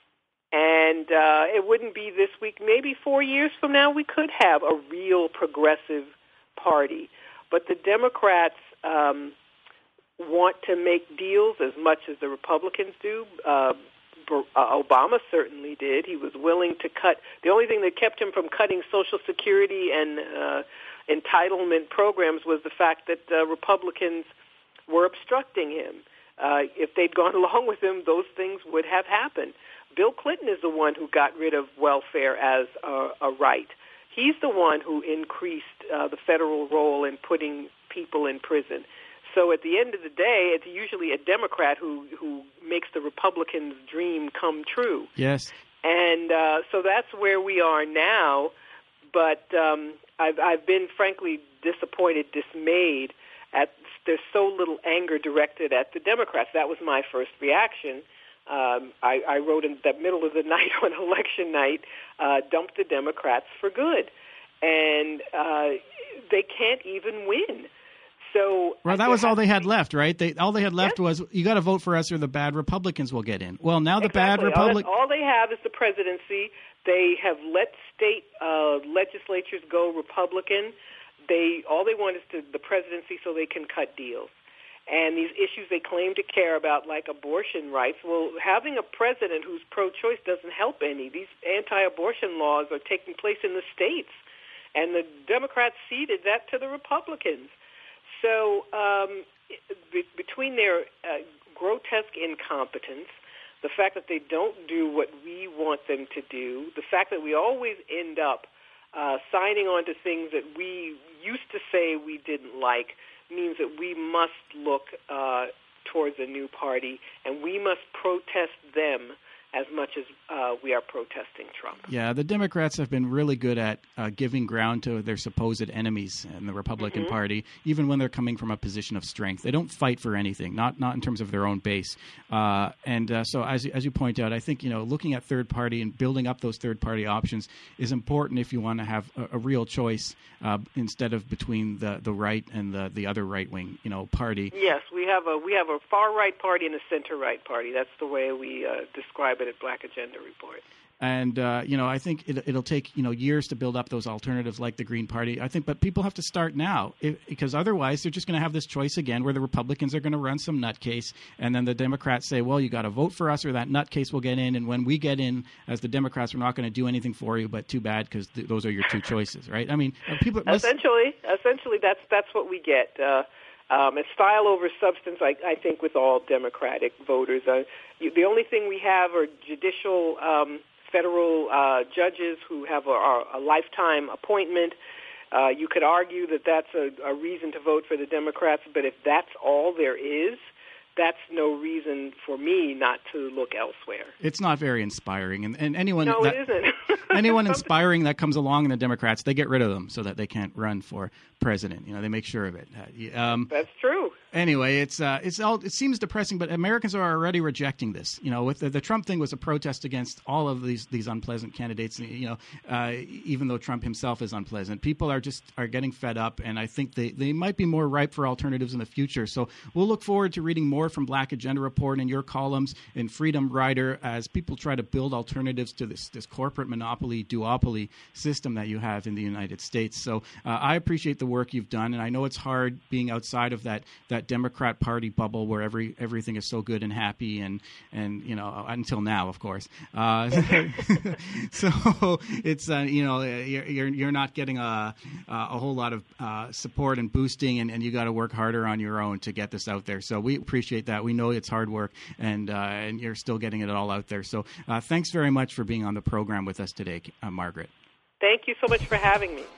And uh, it wouldn't be this week. Maybe four years from now we could have a real progressive party. But the Democrats um, want to make deals as much as the Republicans do. Uh, Obama certainly did. He was willing to cut. The only thing that kept him from cutting Social Security and uh, entitlement programs was the fact that uh, Republicans were obstructing him. Uh, if they'd gone along with him, those things would have happened. Bill Clinton is the one who got rid of welfare as a, a right. He's the one who increased uh, the federal role in putting people in prison. So at the end of the day, it's usually a Democrat who, who makes the Republicans' dream come true. Yes. And uh, so that's where we are now. But um, I've, I've been, frankly, disappointed, dismayed at there's so little anger directed at the Democrats. That was my first reaction. Um, I, I wrote in the middle of the night on election night, uh, dump the Democrats for good. And uh, they can't even win. So well, that was all they had left, right? They all they had left yes. was you got to vote for us or the bad Republicans will get in. Well, now the exactly. bad Republic. All, all they have is the presidency. They have let state uh, legislatures go Republican. They all they want is to, the presidency so they can cut deals. And these issues they claim to care about, like abortion rights, well, having a president who's pro-choice doesn't help any. These anti-abortion laws are taking place in the states, and the Democrats ceded that to the Republicans. So um, be, between their uh, grotesque incompetence, the fact that they don't do what we want them to do, the fact that we always end up uh, signing on to things that we used to say we didn't like, means that we must look uh, towards a new party, and we must protest them as much as uh, we are protesting Trump. Yeah, the Democrats have been really good at uh, giving ground to their supposed enemies in the Republican mm-hmm. Party, even when they're coming from a position of strength. They don't fight for anything, not not in terms of their own base. Uh, and uh, so, as as you point out, I think you know looking at third party and building up those third party options is important if you want to have a, a real choice uh, instead of between the, the right and the, the other right wing you know party. Yes, we have a we have a far right party and a center right party. That's the way we uh, describe it at Black Agenda Report. And, uh, you know, I think it, it'll take, you know, years to build up those alternatives like the Green Party. I think, but people have to start now if, because otherwise they're just going to have this choice again where the Republicans are going to run some nutcase and then the Democrats say, well, you got to vote for us or that nutcase will get in. And when we get in as the Democrats, we're not going to do anything for you, but too bad because th- those are your two choices, right? I mean, people essentially, essentially that's, that's what we get. Uh, Um, it's style over substance, I, I think, with all Democratic voters. Uh, you, the only thing we have are judicial um, federal uh, judges who have a, a lifetime appointment. Uh, you could argue that that's a, a reason to vote for the Democrats, but if that's all there is, that's no reason for me not to look elsewhere. It's not very inspiring, and, and anyone no, that, it isn't. anyone inspiring that comes along in the Democrats, they get rid of them so that they can't run for president. You know, they make sure of it. Um, That's true. Anyway, it's uh, it's all it seems depressing, but Americans are already rejecting this. You know, with the, the Trump thing was a protest against all of these these unpleasant candidates. You know, uh, even though Trump himself is unpleasant, people are just are getting fed up, and I think they, they might be more ripe for alternatives in the future. So we'll look forward to reading more from Black Agenda Report and your columns in Freedom Rider as people try to build alternatives to this this corporate monopoly duopoly system that you have in the United States. So uh, I appreciate the work you've done, and I know it's hard being outside of that that Democrat Party bubble where every everything is so good and happy, and and you know until now, of course. Uh, so it's uh, you know you're, you're you're not getting a a whole lot of uh, support and boosting, and, and you got to work harder on your own to get this out there. So we appreciate that. We know it's hard work, and uh, and you're still getting it all out there. So uh, thanks very much for being on the program with us today, uh, Margaret. Thank you so much for having me.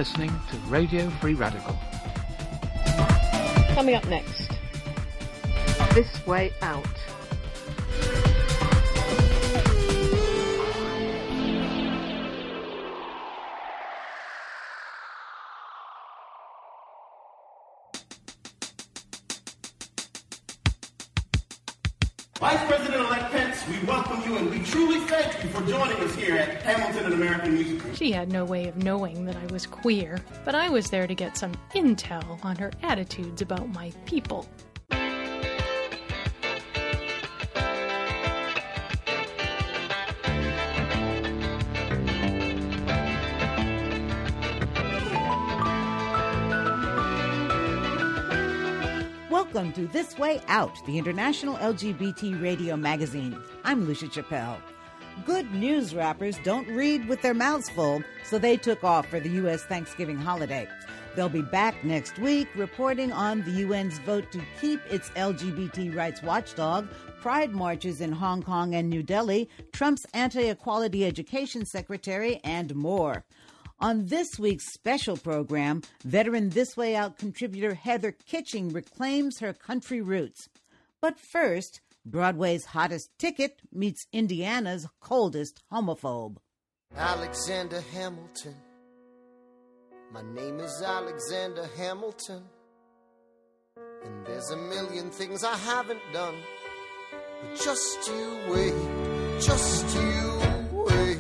listening to Radio Free Radical. Coming up next, This Way Out. Vice President-elect Pence, we welcome you and we truly thank you for joining us here at Hamilton, an American Musical. She had no way of knowing that I was queer, but I was there to get some intel on her attitudes about my people. Welcome to This Way Out, the international L G B T radio magazine. I'm Lucia Chappelle. Good news rappers don't read with their mouths full, so they took off for the U S Thanksgiving holiday. They'll be back next week reporting on the U N's vote to keep its L G B T rights watchdog, pride marches in Hong Kong and New Delhi, Trump's anti-equality education secretary, and more. On this week's special program, veteran This Way Out contributor Heather Kitching reclaims her country roots. But first, Broadway's hottest ticket meets Indiana's coldest homophobe. Alexander Hamilton. My name is Alexander Hamilton. And there's a million things I haven't done. But just you wait, just you wait.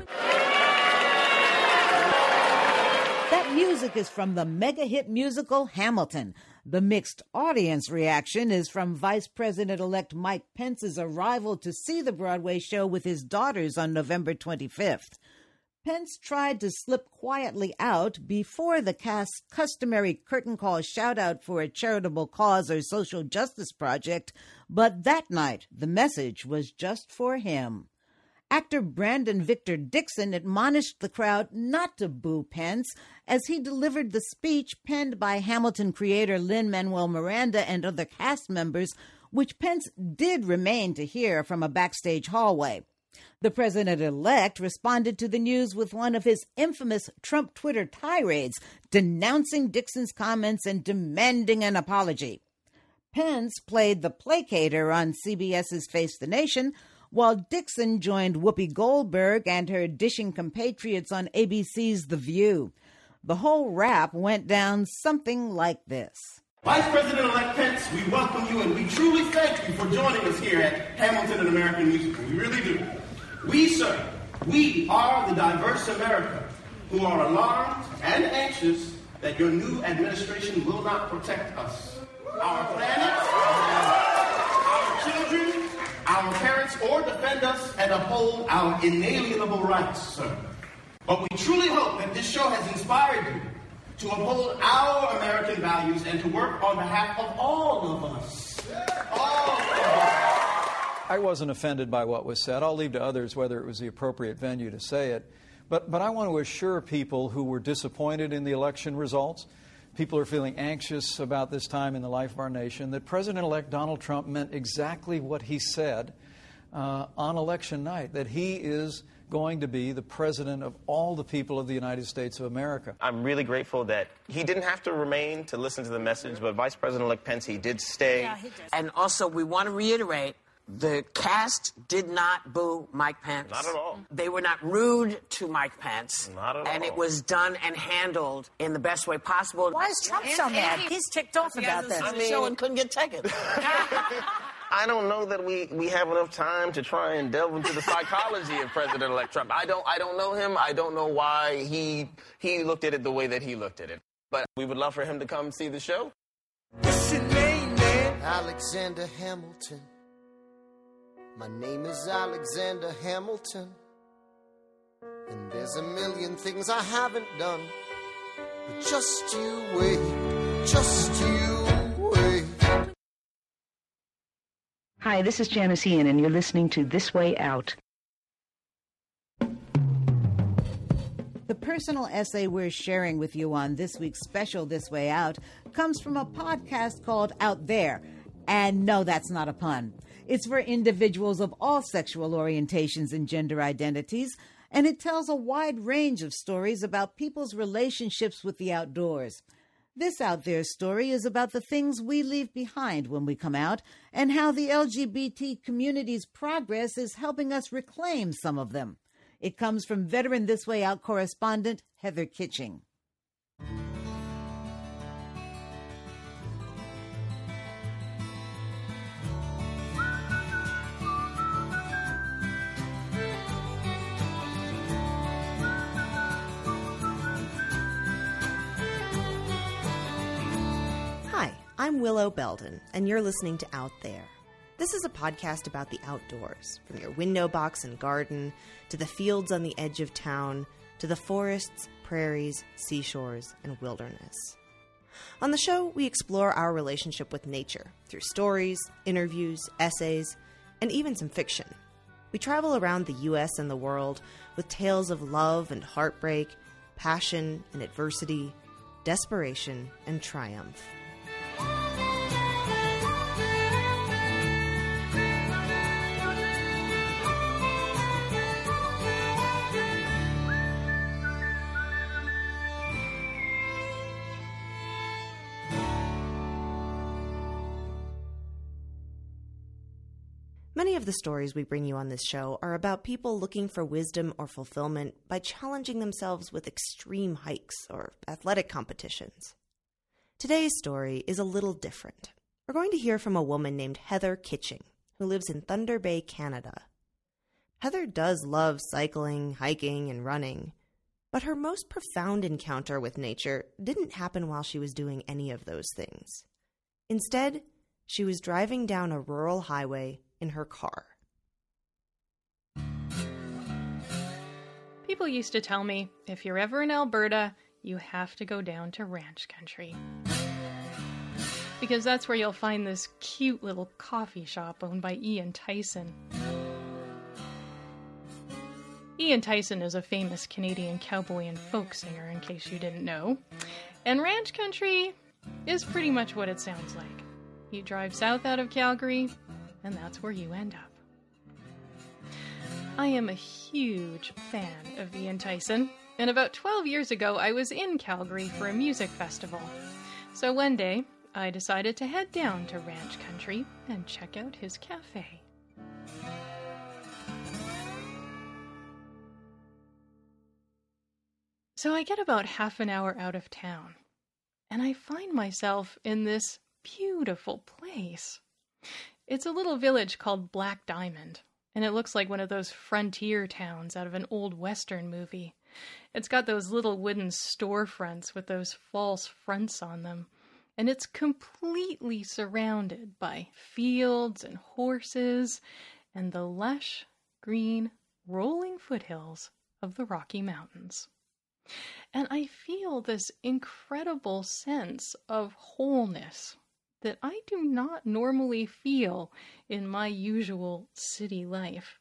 That music is from the mega-hit musical Hamilton. The mixed audience reaction is from Vice President-elect Mike Pence's arrival to see the Broadway show with his daughters on November twenty-fifth. Pence tried to slip quietly out before the cast's customary curtain call shout-out for a charitable cause or social justice project, but that night the message was just for him. Actor Brandon Victor Dixon admonished the crowd not to boo Pence as he delivered the speech penned by Hamilton creator Lin-Manuel Miranda and other cast members, which Pence did remain to hear from a backstage hallway. The president-elect responded to the news with one of his infamous Trump Twitter tirades, denouncing Dixon's comments and demanding an apology. Pence played the placater on C B S's Face the Nation, while Dixon joined Whoopi Goldberg and her dishing compatriots on A B C's The View. The whole rap went down something like this. Vice President-elect Pence, we welcome you and we truly thank you for joining us here at Hamilton, an American Musical. We really do. We, sir, we are the diverse America who are alarmed and anxious that your new administration will not protect us, our planet, our children, our parents, or defend us and uphold our inalienable rights, sir. But we truly hope that this show has inspired you to uphold our American values and to work on behalf of all of us. All of us. I wasn't offended by what was said. I'll leave to others whether it was the appropriate venue to say it. But, but I want to assure people who were disappointed in the election results, people who are feeling anxious about this time in the life of our nation, that President-elect Donald Trump meant exactly what he said uh, on election night, that he is going to be the president of all the people of the United States of America. I'm really grateful that he didn't have to remain to listen to the message, but Vice President-elect Pence, he did stay. Yeah, he did. And also, we want to reiterate, the cast did not boo Mike Pence. Not at all. They were not rude to Mike Pence. Not at all. And it was done and handled in the best way possible. Why is Trump so mad? He's ticked off about this. I mean, the show and couldn't get tickets. I don't know that we, we have enough time to try and delve into the psychology of President-elect Trump. I don't I don't know him. I don't know why he he looked at it the way that he looked at it. But we would love for him to come see the show. What's your name, man? Alexander Hamilton. My name is Alexander Hamilton. And there's a million things I haven't done. But just you wait, just you wait. Hi, this is Janice Ian, and you're listening to This Way Out. The personal essay we're sharing with you on this week's special This Way Out comes from a podcast called Out There. And no, that's not a pun. It's for individuals of all sexual orientations and gender identities, and it tells a wide range of stories about people's relationships with the outdoors. This Out There story is about the things we leave behind when we come out and how the L G B T community's progress is helping us reclaim some of them. It comes from veteran This Way Out correspondent Heather Kitching. I'm Willow Belden, and you're listening to Out There. This is a podcast about the outdoors, from your window box and garden, to the fields on the edge of town, to the forests, prairies, seashores, and wilderness. On the show, we explore our relationship with nature through stories, interviews, essays, and even some fiction. We travel around the U S and the world with tales of love and heartbreak, passion and adversity, desperation and triumph. Many of the stories we bring you on this show are about people looking for wisdom or fulfillment by challenging themselves with extreme hikes or athletic competitions. Today's story is a little different. We're going to hear from a woman named Heather Kitching, who lives in Thunder Bay, Canada. Heather does love cycling, hiking, and running, but her most profound encounter with nature didn't happen while she was doing any of those things. Instead, she was driving down a rural highway in her car. People used to tell me, if you're ever in Alberta, you have to go down to ranch country. Because that's where you'll find this cute little coffee shop owned by Ian Tyson. Ian Tyson is a famous Canadian cowboy and folk singer, in case you didn't know. And ranch country is pretty much what it sounds like. You drive south out of Calgary, and that's where you end up. I am a huge fan of Ian Tyson, and about twelve years ago I was in Calgary for a music festival. So one day, I decided to head down to ranch country and check out his cafe. So I get about half an hour out of town, and I find myself in this beautiful place. It's a little village called Black Diamond, and it looks like one of those frontier towns out of an old Western movie. It's got those little wooden storefronts with those false fronts on them, and it's completely surrounded by fields and horses and the lush, green, rolling foothills of the Rocky Mountains. And I feel this incredible sense of wholeness that I do not normally feel in my usual city life.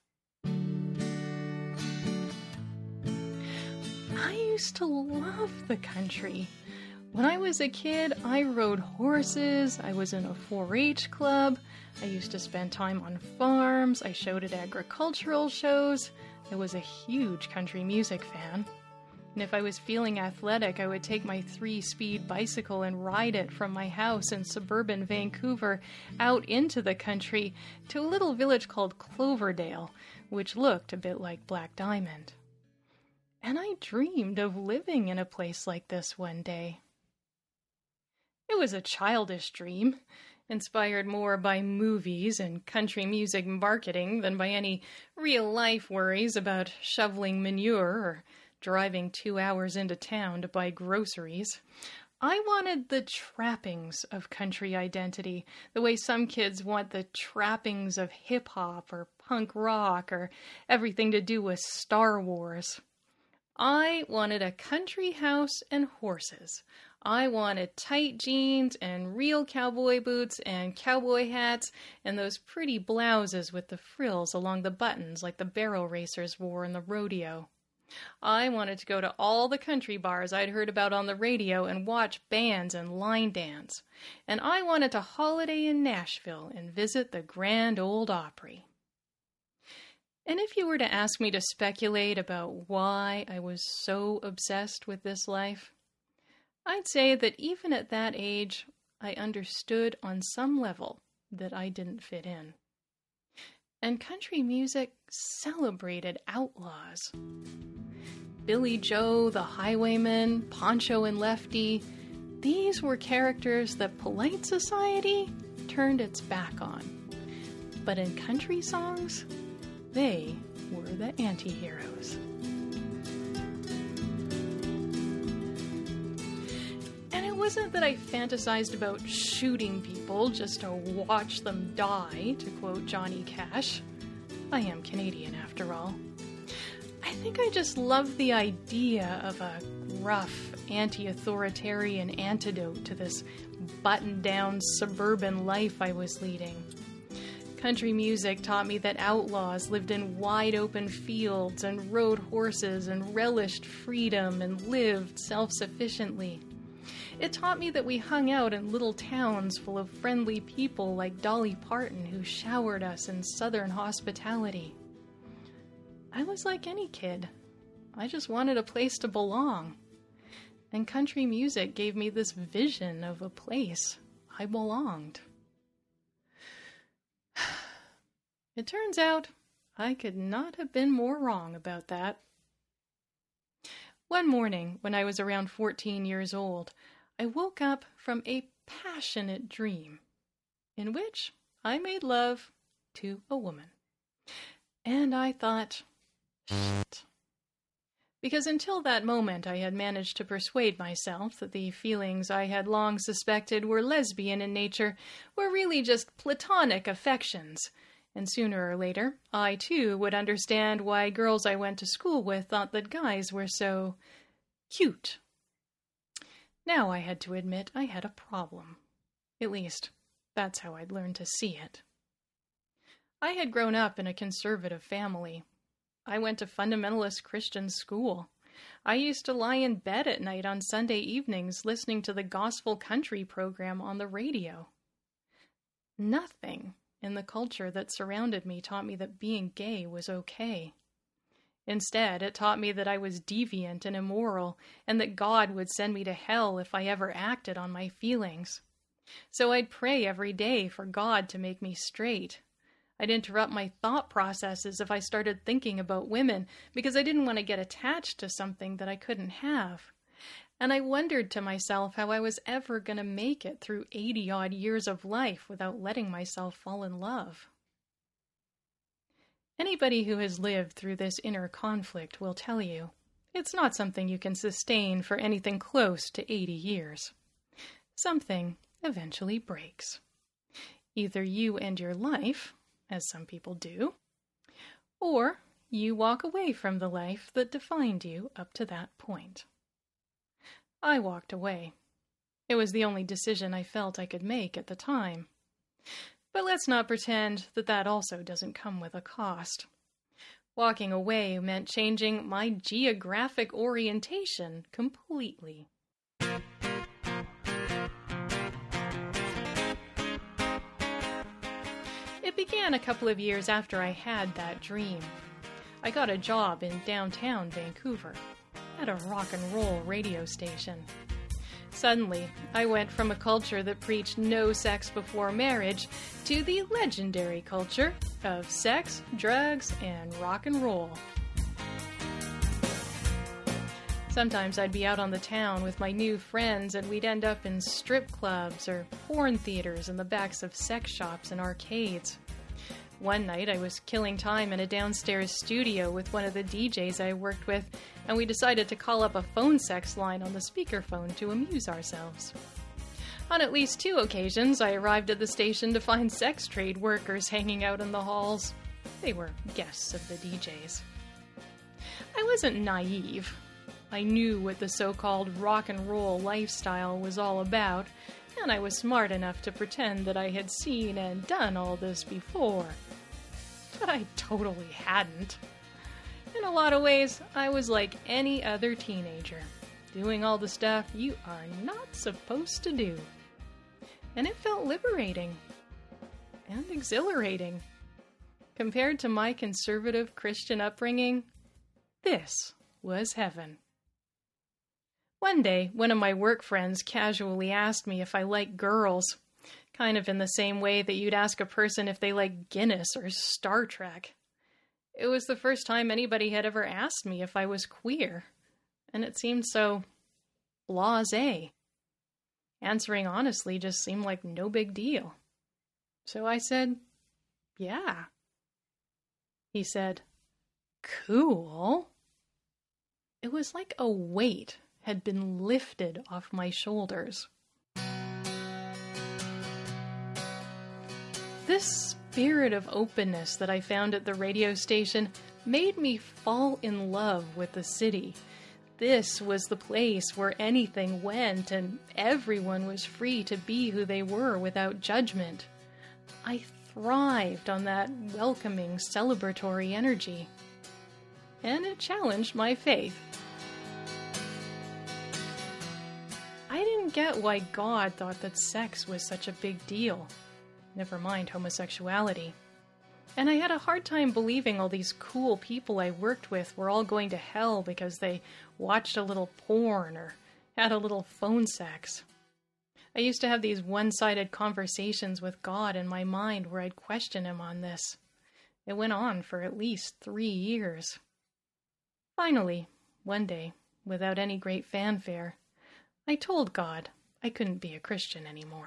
I used to love the country. When I was a kid, I rode horses, I was in a four H club, I used to spend time on farms, I showed at agricultural shows, I was a huge country music fan. And if I was feeling athletic, I would take my three-speed bicycle and ride it from my house in suburban Vancouver out into the country to a little village called Cloverdale, which looked a bit like Black Diamond. And I dreamed of living in a place like this one day. It was a childish dream, inspired more by movies and country music marketing than by any real-life worries about shoveling manure or driving two hours into town to buy groceries. I wanted the trappings of country identity, the way some kids want the trappings of hip-hop or punk rock or everything to do with Star Wars. I wanted a country house and horses. I wanted tight jeans and real cowboy boots and cowboy hats and those pretty blouses with the frills along the buttons like the barrel racers wore in the rodeo. I wanted to go to all the country bars I'd heard about on the radio and watch bands and line dance. And I wanted to holiday in Nashville and visit the Grand Ole Opry. And if you were to ask me to speculate about why I was so obsessed with this life, I'd say that even at that age, I understood on some level that I didn't fit in. And country music celebrated outlaws. Billy Joe, the Highwayman, Poncho and Lefty, these were characters that polite society turned its back on. But in country songs, they were the anti-heroes. And it wasn't that I fantasized about shooting people just to watch them die, to quote Johnny Cash. I am Canadian, after all. I think I just loved the idea of a rough, anti-authoritarian antidote to this buttoned-down suburban life I was leading. Country music taught me that outlaws lived in wide-open fields and rode horses and relished freedom and lived self-sufficiently. It taught me that we hung out in little towns full of friendly people like Dolly Parton, who showered us in Southern hospitality. I was like any kid. I just wanted a place to belong. And country music gave me this vision of a place I belonged. It turns out I could not have been more wrong about that. One morning, when I was around fourteen years old, I woke up from a passionate dream in which I made love to a woman. And I thought, shit. Because until that moment I had managed to persuade myself that the feelings I had long suspected were lesbian in nature were really just platonic affections. And sooner or later, I too would understand why girls I went to school with thought that guys were so cute. Now I had to admit I had a problem. At least, that's how I'd learned to see it. I had grown up in a conservative family. I went to fundamentalist Christian school. I used to lie in bed at night on Sunday evenings listening to the gospel country program on the radio. Nothing in the culture that surrounded me taught me that being gay was okay. Instead, it taught me that I was deviant and immoral, and that God would send me to hell if I ever acted on my feelings. So I'd pray every day for God to make me straight. I'd interrupt my thought processes if I started thinking about women, because I didn't want to get attached to something that I couldn't have. And I wondered to myself how I was ever going to make it through eighty-odd years of life without letting myself fall in love. Anybody who has lived through this inner conflict will tell you it's not something you can sustain for anything close to eighty years. Something eventually breaks. Either you end your life, as some people do, or you walk away from the life that defined you up to that point. I walked away. It was the only decision I felt I could make at the time. But let's not pretend that that also doesn't come with a cost. Walking away meant changing my geographic orientation completely. It began a couple of years after I had that dream. I got a job in downtown Vancouver at a rock and roll radio station. Suddenly, I went from a culture that preached no sex before marriage to the legendary culture of sex, drugs, and rock and roll. Sometimes I'd be out on the town with my new friends and we'd end up in strip clubs or porn theaters in the backs of sex shops and arcades. One night I was killing time in a downstairs studio with one of the D Js I worked with, and we decided to call up a phone sex line on the speakerphone to amuse ourselves. On at least two occasions, I arrived at the station to find sex trade workers hanging out in the halls. They were guests of the D Js. I wasn't naive. I knew what the so-called rock and roll lifestyle was all about, and I was smart enough to pretend that I had seen and done all this before. But I totally hadn't. In a lot of ways, I was like any other teenager, doing all the stuff you are not supposed to do. And it felt liberating and exhilarating. Compared to my conservative Christian upbringing, this was heaven. One day, one of my work friends casually asked me if I like girls, kind of in the same way that you'd ask a person if they like Guinness or Star Trek. It was the first time anybody had ever asked me if I was queer, and it seemed so blasé. Answering honestly just seemed like no big deal. So I said, yeah. He said, cool. It was like a weight had been lifted off my shoulders. This spirit of openness that I found at the radio station made me fall in love with the city. This was the place where anything went and everyone was free to be who they were without judgment. I thrived on that welcoming, celebratory energy. And it challenged my faith. I didn't get why God thought that sex was such a big deal. Never mind homosexuality. And I had a hard time believing all these cool people I worked with were all going to hell because they watched a little porn or had a little phone sex. I used to have these one-sided conversations with God in my mind where I'd question him on this. It went on for at least three years. Finally, one day, without any great fanfare, I told God I couldn't be a Christian anymore.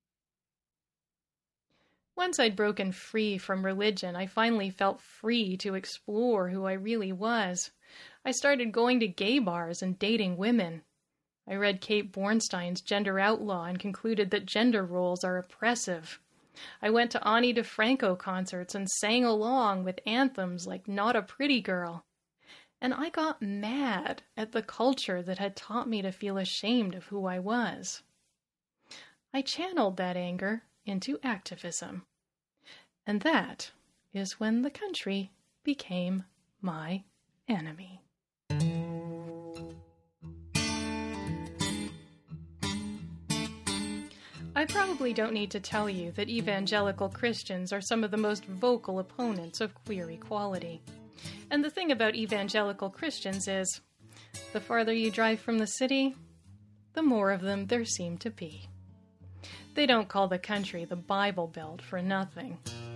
Once I'd broken free from religion, I finally felt free to explore who I really was. I started going to gay bars and dating women. I read Kate Bornstein's Gender Outlaw and concluded that gender roles are oppressive. I went to Ani DeFranco concerts and sang along with anthems like Not a Pretty Girl. And I got mad at the culture that had taught me to feel ashamed of who I was. I channeled that anger into activism. And that is when the country became my enemy. I probably don't need to tell you that evangelical Christians are some of the most vocal opponents of queer equality. And the thing about evangelical Christians is, the farther you drive from the city, the more of them there seem to be. They don't call the country the Bible Belt for nothing.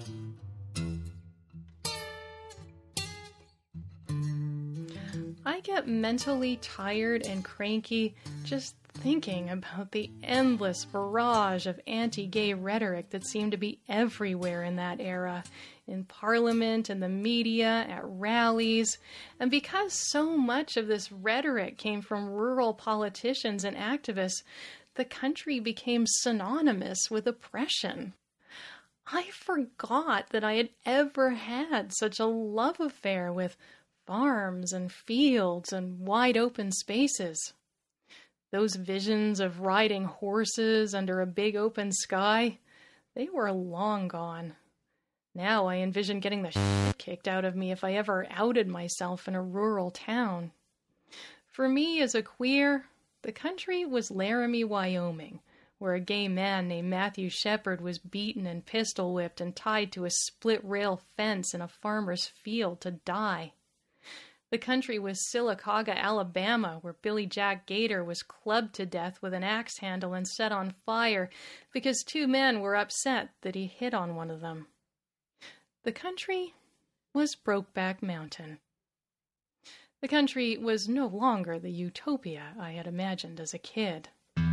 I get mentally tired and cranky just thinking about the endless barrage of anti-gay rhetoric that seemed to be everywhere in that era, in Parliament, in the media, at rallies. And because so much of this rhetoric came from rural politicians and activists, the country became synonymous with oppression. I forgot that I had ever had such a love affair with farms and fields and wide open spaces. Those visions of riding horses under a big open sky, they were long gone. Now I envision getting the shit kicked out of me if I ever outed myself in a rural town. For me as a queer, the country was Laramie, Wyoming, where a gay man named Matthew Shepard was beaten and pistol-whipped and tied to a split-rail fence in a farmer's field to die. The country was Sylacauga, Alabama, where Billy Jack Gator was clubbed to death with an axe handle and set on fire because two men were upset that he hit on one of them. The country was Brokeback Mountain. The country was no longer the utopia I had imagined as a kid.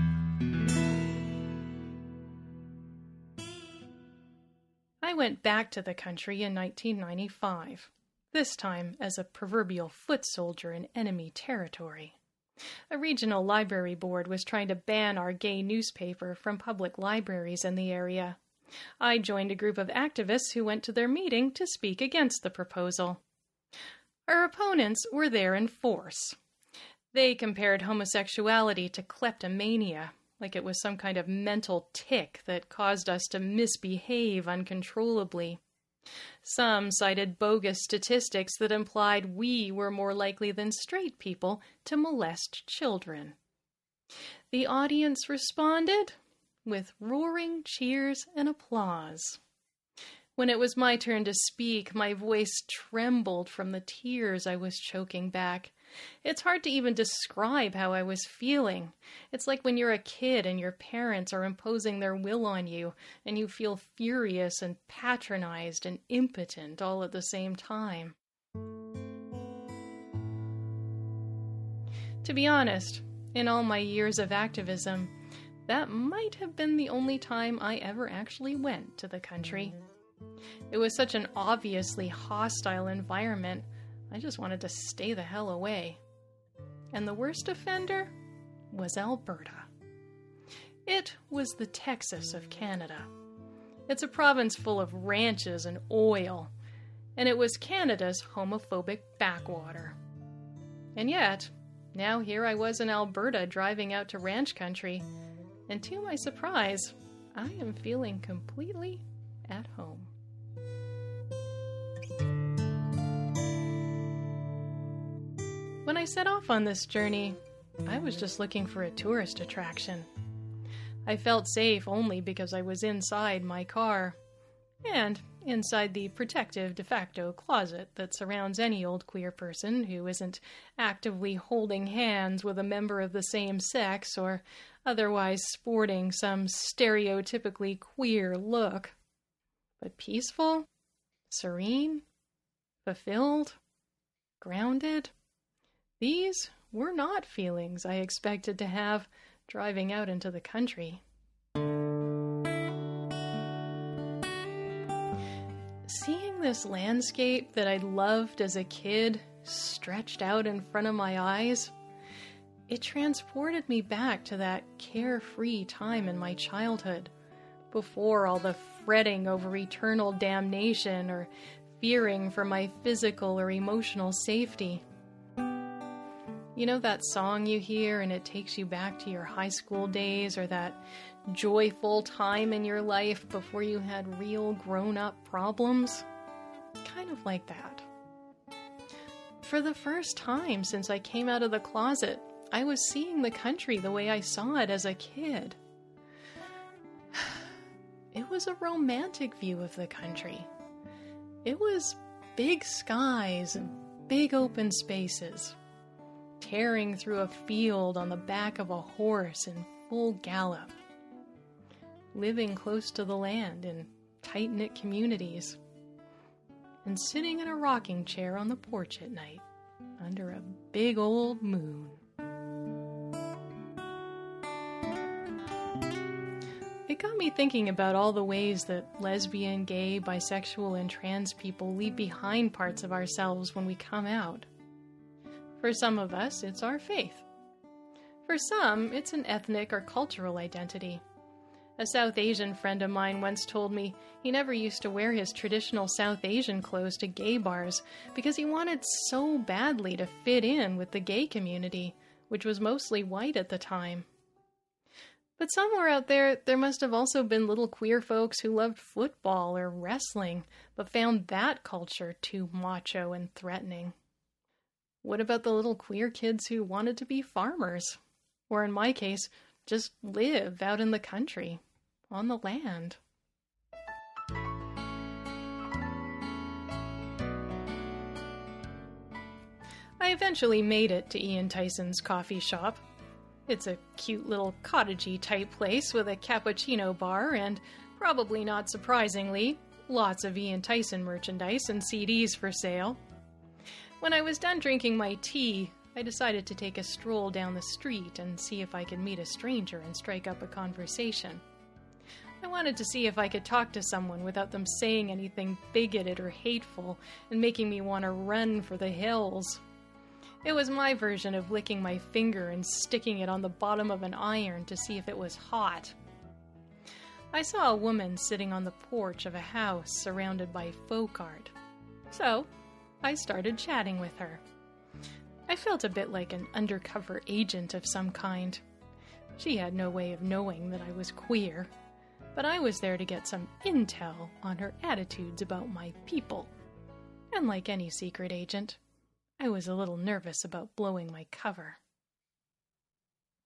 I went back to the country in nineteen ninety-five. This time as a proverbial foot soldier in enemy territory. A regional library board was trying to ban our gay newspaper from public libraries in the area. I joined a group of activists who went to their meeting to speak against the proposal. Our opponents were there in force. They compared homosexuality to kleptomania, like it was some kind of mental tic that caused us to misbehave uncontrollably. Some cited bogus statistics that implied we were more likely than straight people to molest children. The audience responded with roaring cheers and applause. When it was my turn to speak, my voice trembled from the tears I was choking back. It's hard to even describe how I was feeling. It's like when you're a kid and your parents are imposing their will on you, and you feel furious and patronized and impotent all at the same time. To be honest, in all my years of activism, that might have been the only time I ever actually went to the country. It was such an obviously hostile environment, I just wanted to stay the hell away. And the worst offender was Alberta. It was the Texas of Canada. It's a province full of ranches and oil, and it was Canada's homophobic backwater. And yet, now here I was in Alberta driving out to ranch country, and to my surprise, I am feeling completely at home. When I set off on this journey, I was just looking for a tourist attraction. I felt safe only because I was inside my car, and inside the protective de facto closet that surrounds any old queer person who isn't actively holding hands with a member of the same sex or otherwise sporting some stereotypically queer look. But peaceful, serene, fulfilled, grounded. These were not feelings I expected to have driving out into the country. Seeing this landscape that I'd loved as a kid stretched out in front of my eyes, it transported me back to that carefree time in my childhood, before all the fretting over eternal damnation or fearing for my physical or emotional safety. You know that song you hear and it takes you back to your high school days, or that joyful time in your life before you had real grown-up problems? Kind of like that. For the first time since I came out of the closet, I was seeing the country the way I saw it as a kid. It was a romantic view of the country. It was big skies and big open spaces, tearing through a field on the back of a horse in full gallop, living close to the land in tight-knit communities, and sitting in a rocking chair on the porch at night under a big old moon. It got me thinking about all the ways that lesbian, gay, bisexual, and trans people leave behind parts of ourselves when we come out. For some of us, it's our faith. For some, it's an ethnic or cultural identity. A South Asian friend of mine once told me he never used to wear his traditional South Asian clothes to gay bars because he wanted so badly to fit in with the gay community, which was mostly white at the time. But somewhere out there, there must have also been little queer folks who loved football or wrestling, but found that culture too macho and threatening. What about the little queer kids who wanted to be farmers? Or in my case, just live out in the country, on the land? I eventually made it to Ian Tyson's coffee shop. It's a cute little cottagey type place with a cappuccino bar and, probably not surprisingly, lots of Ian Tyson merchandise and C Ds for sale. When I was done drinking my tea, I decided to take a stroll down the street and see if I could meet a stranger and strike up a conversation. I wanted to see if I could talk to someone without them saying anything bigoted or hateful and making me want to run for the hills. It was my version of licking my finger and sticking it on the bottom of an iron to see if it was hot. I saw a woman sitting on the porch of a house surrounded by folk art. So, I started chatting with her. I felt a bit like an undercover agent of some kind. She had no way of knowing that I was queer, but I was there to get some intel on her attitudes about my people. And like any secret agent, I was a little nervous about blowing my cover.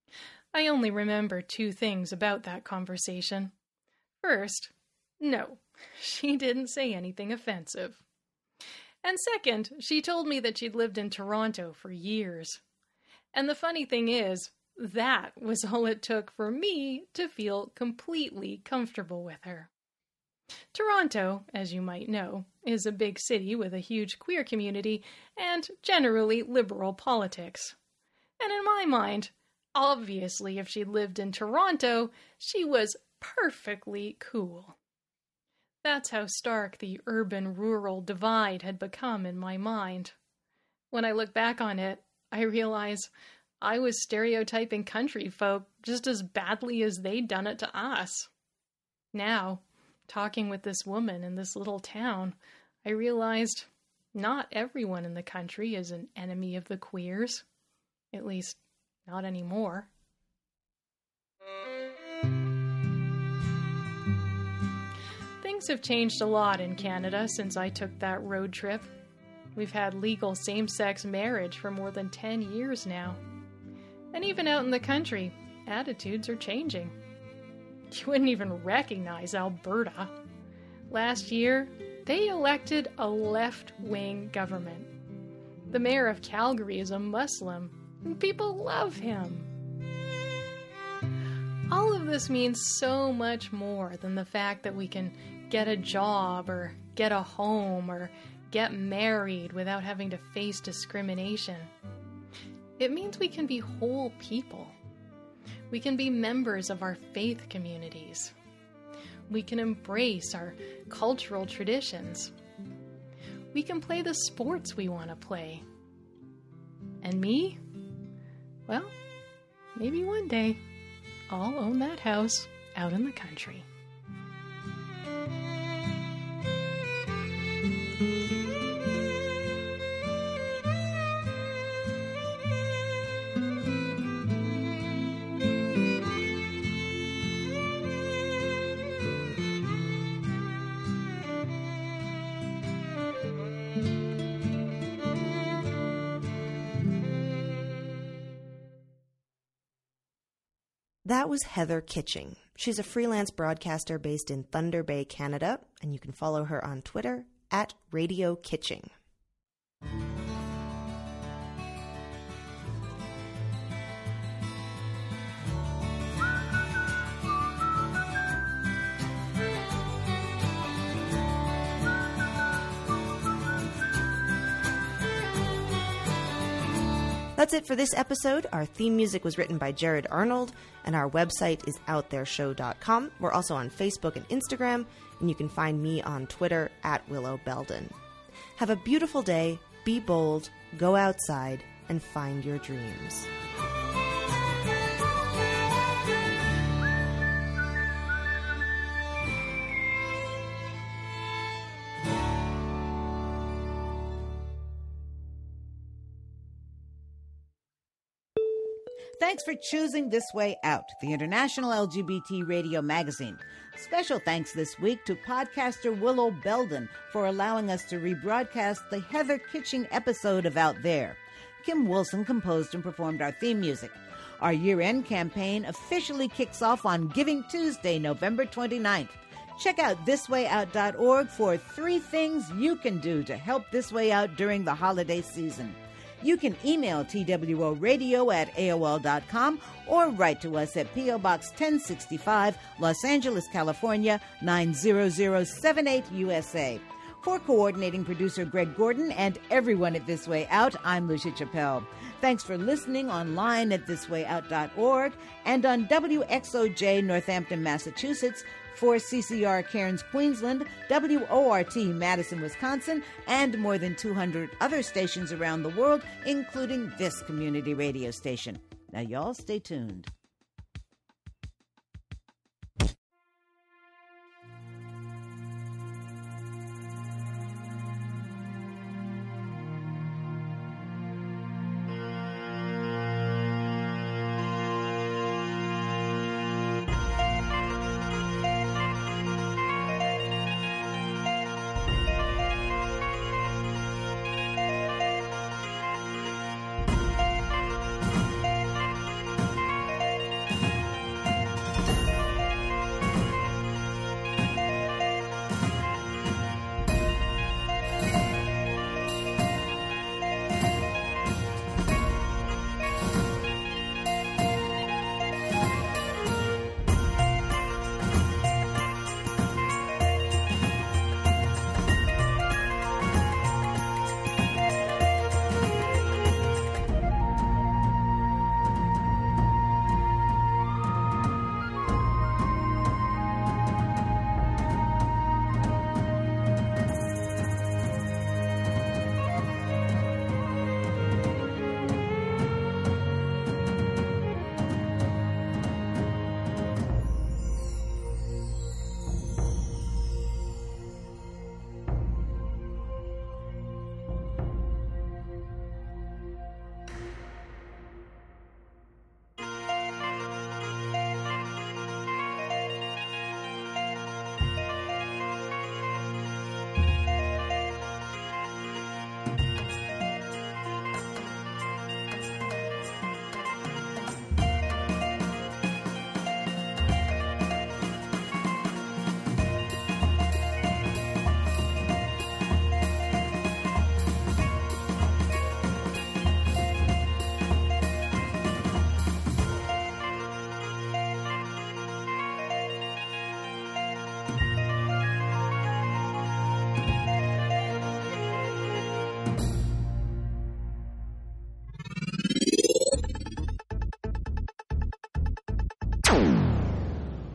I only remember two things about that conversation. First, no, She didn't say anything offensive. And second, she told me that she'd lived in Toronto for years. And the funny thing is, that was all it took for me to feel completely comfortable with her. Toronto, as you might know, is a big city with a huge queer community and generally liberal politics. And in my mind, obviously if she'd lived in Toronto, she was perfectly cool. That's how stark the urban-rural divide had become in my mind. When I look back on it, I realize I was stereotyping country folk just as badly as they'd done it to us. Now, talking with this woman in this little town, I realized not everyone in the country is an enemy of the queers. At least, not anymore. Things have changed a lot in Canada since I took that road trip. We've had legal same-sex marriage for more than ten years now. And even out in the country, attitudes are changing. You wouldn't even recognize Alberta. Last year, they elected a left-wing government. The mayor of Calgary is a Muslim, and people love him. All of this means so much more than the fact that we can get a job or get a home or get married without having to face discrimination. It means we can be whole people. We can be members of our faith communities. We can embrace our cultural traditions. We can play the sports we want to play. And me? Well, maybe one day I'll own that house out in the country. That was Heather Kitching. She's a freelance broadcaster based in Thunder Bay, Canada, and you can follow her on Twitter at Radio Kitching. That's it for this episode. Our theme music was written by Jared Arnold, and our website is out there show dot com. We're also on Facebook and Instagram, and you can find me on Twitter at Willow Belden. Have a beautiful day, be bold, go outside, and find your dreams. Thanks for choosing This Way Out, the international L G B T radio magazine. Special thanks this week to podcaster Willow Belden for allowing us to rebroadcast the Heather Kitching episode of Out There. Kim Wilson composed and performed our theme music. Our year-end campaign officially kicks off on Giving Tuesday, November twenty-ninth. Check out this way out dot org for three things you can do to help This Way Out during the holiday season. You can email T W O radio at A O L dot com or write to us at P O Box ten sixty-five, Los Angeles, California, nine zero zero seven eight, U S A. For coordinating producer Greg Gordon and everyone at This Way Out, I'm Lucia Chappelle. Thanks for listening online at this way out dot org and on W X O J Northampton, Massachusetts, for C C R Cairns, Queensland, W O R T Madison, Wisconsin, and more than two hundred other stations around the world, including this community radio station. Now, y'all stay tuned.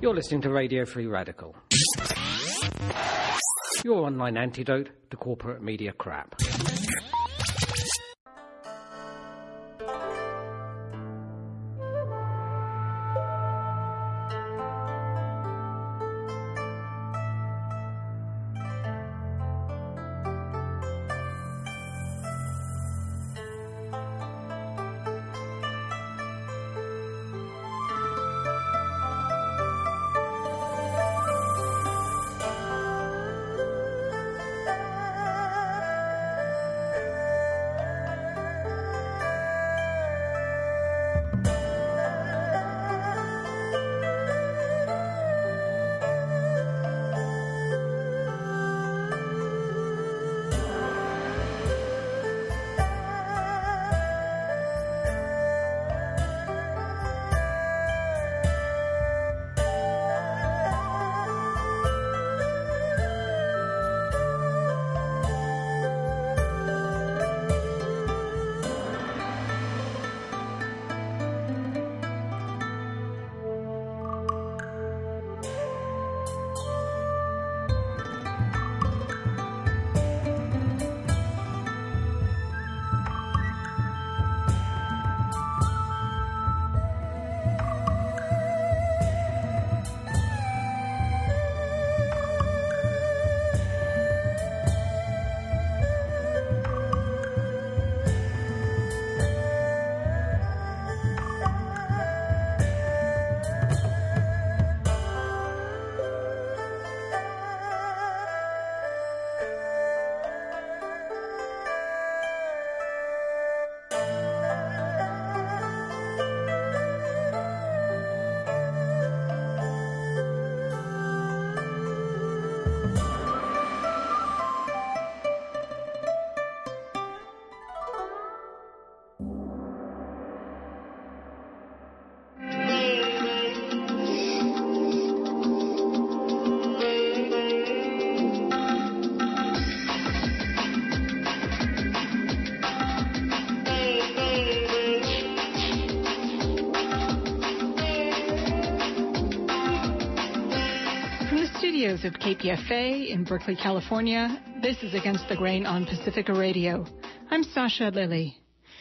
You're listening to Radio Free Radical. Your online antidote to corporate media crap. Of K P F A in Berkeley, California. This is Against the Grain on Pacifica Radio. I'm Sasha Lilly.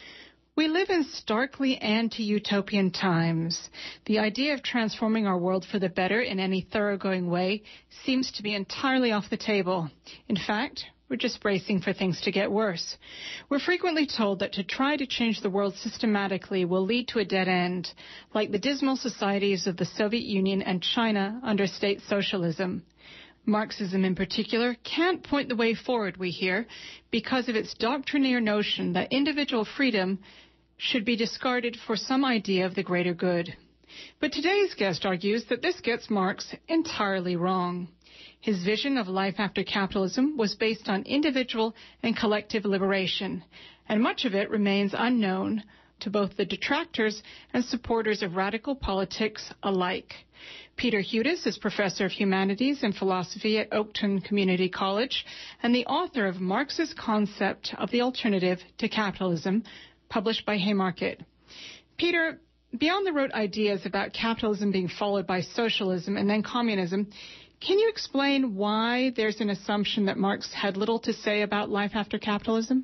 We live in starkly anti-utopian times. The idea of transforming our world for the better in any thoroughgoing way seems to be entirely off the table. In fact, we're just bracing for things to get worse. We're frequently told that to try to change the world systematically will lead to a dead end, like the dismal societies of the Soviet Union and China under state socialism. Marxism in particular can't point the way forward, we hear, because of its doctrinaire notion that individual freedom should be discarded for some idea of the greater good. But today's guest argues that this gets Marx entirely wrong. His vision of life after capitalism was based on individual and collective liberation, and much of it remains unknown to both the detractors and supporters of radical politics alike. Peter Hudis is Professor of Humanities and Philosophy at Oakton Community College and the author of Marx's Concept of the Alternative to Capitalism, published by Haymarket. Peter, beyond the rote ideas about capitalism being followed by socialism and then communism, can you explain why there's an assumption that Marx had little to say about life after capitalism?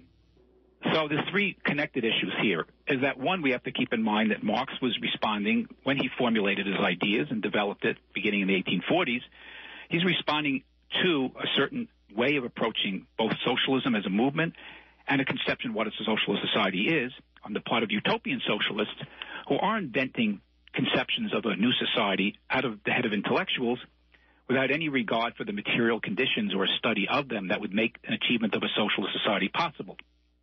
So there's three connected issues here. Is that one, we have to keep in mind that Marx was responding when he formulated his ideas and developed it beginning in the eighteen forties. He's responding to a certain way of approaching both socialism as a movement and a conception of what a socialist society is on the part of utopian socialists who are inventing conceptions of a new society out of the head of intellectuals without any regard for the material conditions or a study of them that would make an achievement of a socialist society possible.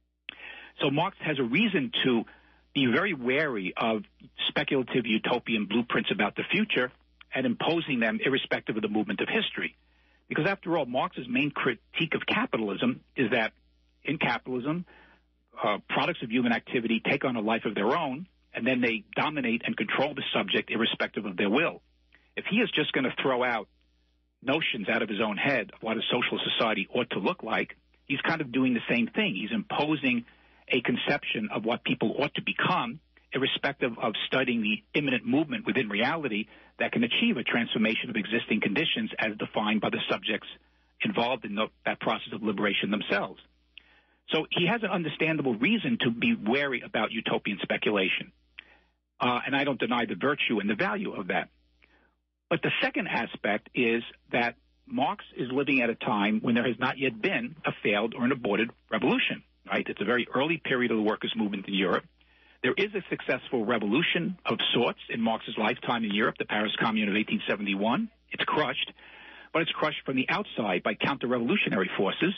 So Marx has a reason to be very wary of speculative utopian blueprints about the future and imposing them irrespective of the movement of history. Because after all, Marx's main critique of capitalism is that in capitalism, uh, products of human activity take on a life of their own, and then they dominate and control the subject irrespective of their will. If he is just going to throw out notions out of his own head of what a socialist society ought to look like, he's kind of doing the same thing. He's imposing a conception of what people ought to become irrespective of studying the imminent movement within reality that can achieve a transformation of existing conditions as defined by the subjects involved in the, that process of liberation themselves. So he has an understandable reason to be wary about utopian speculation. Uh, and I don't deny the virtue and the value of that. But the second aspect is that Marx is living at a time when there has not yet been a failed or an aborted revolution, right? It's a very early period of the workers' movement in Europe. There is a successful revolution of sorts in Marx's lifetime in Europe, the Paris Commune of eighteen seventy-one. It's crushed, but it's crushed from the outside by counter-revolutionary forces.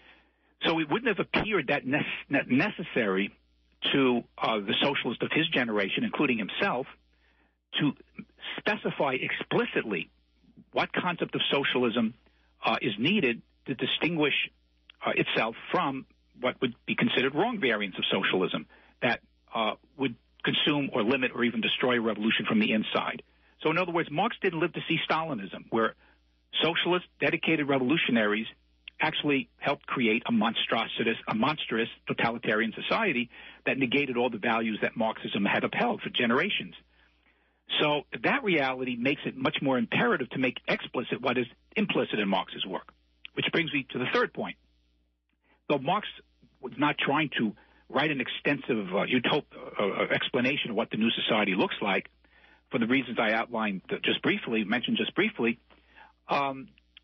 So it wouldn't have appeared that ne- necessary to uh, the socialist of his generation, including himself, to specify explicitly what concept of socialism uh, is needed to distinguish uh, itself from what would be considered wrong variants of socialism that uh, would consume or limit or even destroy a revolution from the inside. So in other words, Marx didn't live to see Stalinism, where socialist, dedicated revolutionaries actually helped create a monstrous, a monstrous totalitarian society that negated all the values that Marxism had upheld for generations. So that reality makes it much more imperative to make explicit what is implicit in Marx's work, which brings me to the third point. Though Marx was not trying to write an extensive uh, utop- uh, explanation of what the new society looks like, for the reasons I outlined just briefly, mentioned just briefly, um,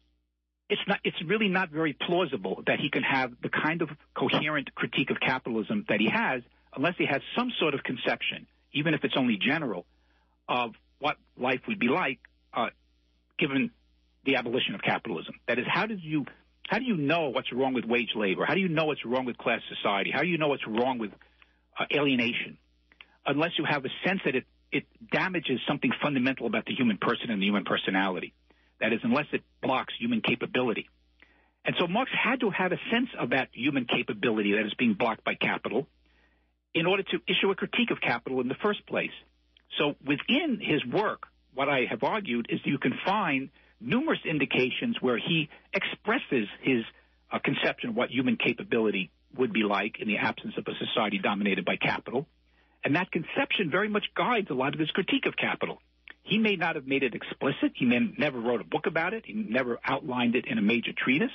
it's not. It's really not very plausible that he can have the kind of coherent critique of capitalism that he has unless he has some sort of conception, even if it's only general, of what life would be like uh, given the abolition of capitalism. That is, how did you how do you know what's wrong with wage labor? How do you know what's wrong with class society? How do you know what's wrong with uh, alienation? Unless you have a sense that it, it damages something fundamental about the human person and the human personality. That is, unless it blocks human capability. And so Marx had to have a sense of that human capability that is being blocked by capital in order to issue a critique of capital in the first place. So within his work, what I have argued is you can find numerous indications where he expresses his uh, conception of what human capability would be like in the absence of a society dominated by capital. And that conception very much guides a lot of his critique of capital. He may not have made it explicit. He may never wrote a book about it. He never outlined it in a major treatise.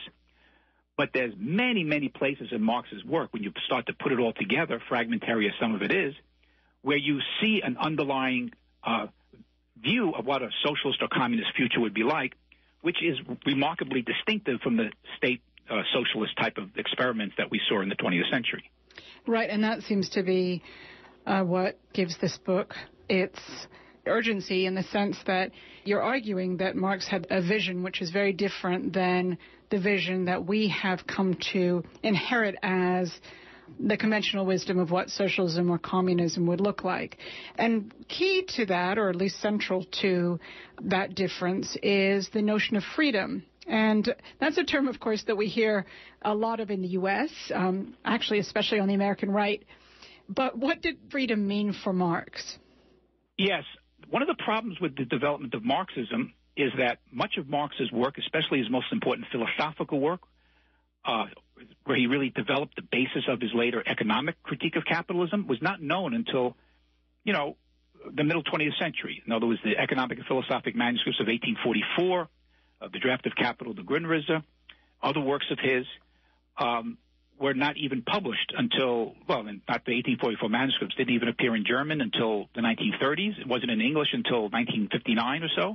But there's many, many places in Marx's work, when you start to put it all together, fragmentary as some of it is, where you see an underlying uh, view of what a socialist or communist future would be like, which is remarkably distinctive from the state uh, socialist type of experiments that we saw in the twentieth century. Right, and that seems to be uh, what gives this book its urgency, in the sense that you're arguing that Marx had a vision which is very different than the vision that we have come to inherit as the conventional wisdom of what socialism or communism would look like. And key to that, or at least central to that difference, is the notion of freedom. And that's a term, of course, that we hear a lot of in the U S, um, actually, especially on the American right. But what did freedom mean for Marx? Yes. One of the problems with the development of Marxism is that much of Marx's work, especially his most important philosophical work, uh, where he really developed the basis of his later economic critique of capitalism, was not known until, you know, the middle twentieth century. In other words, the economic and philosophic manuscripts of eighteen forty-four, uh, the draft of Capital, the Grundrisse, other works of his, um, were not even published until, well, not the eighteen forty-four manuscripts didn't even appear in German until the nineteen thirties. It wasn't in English until nineteen fifty-nine or so.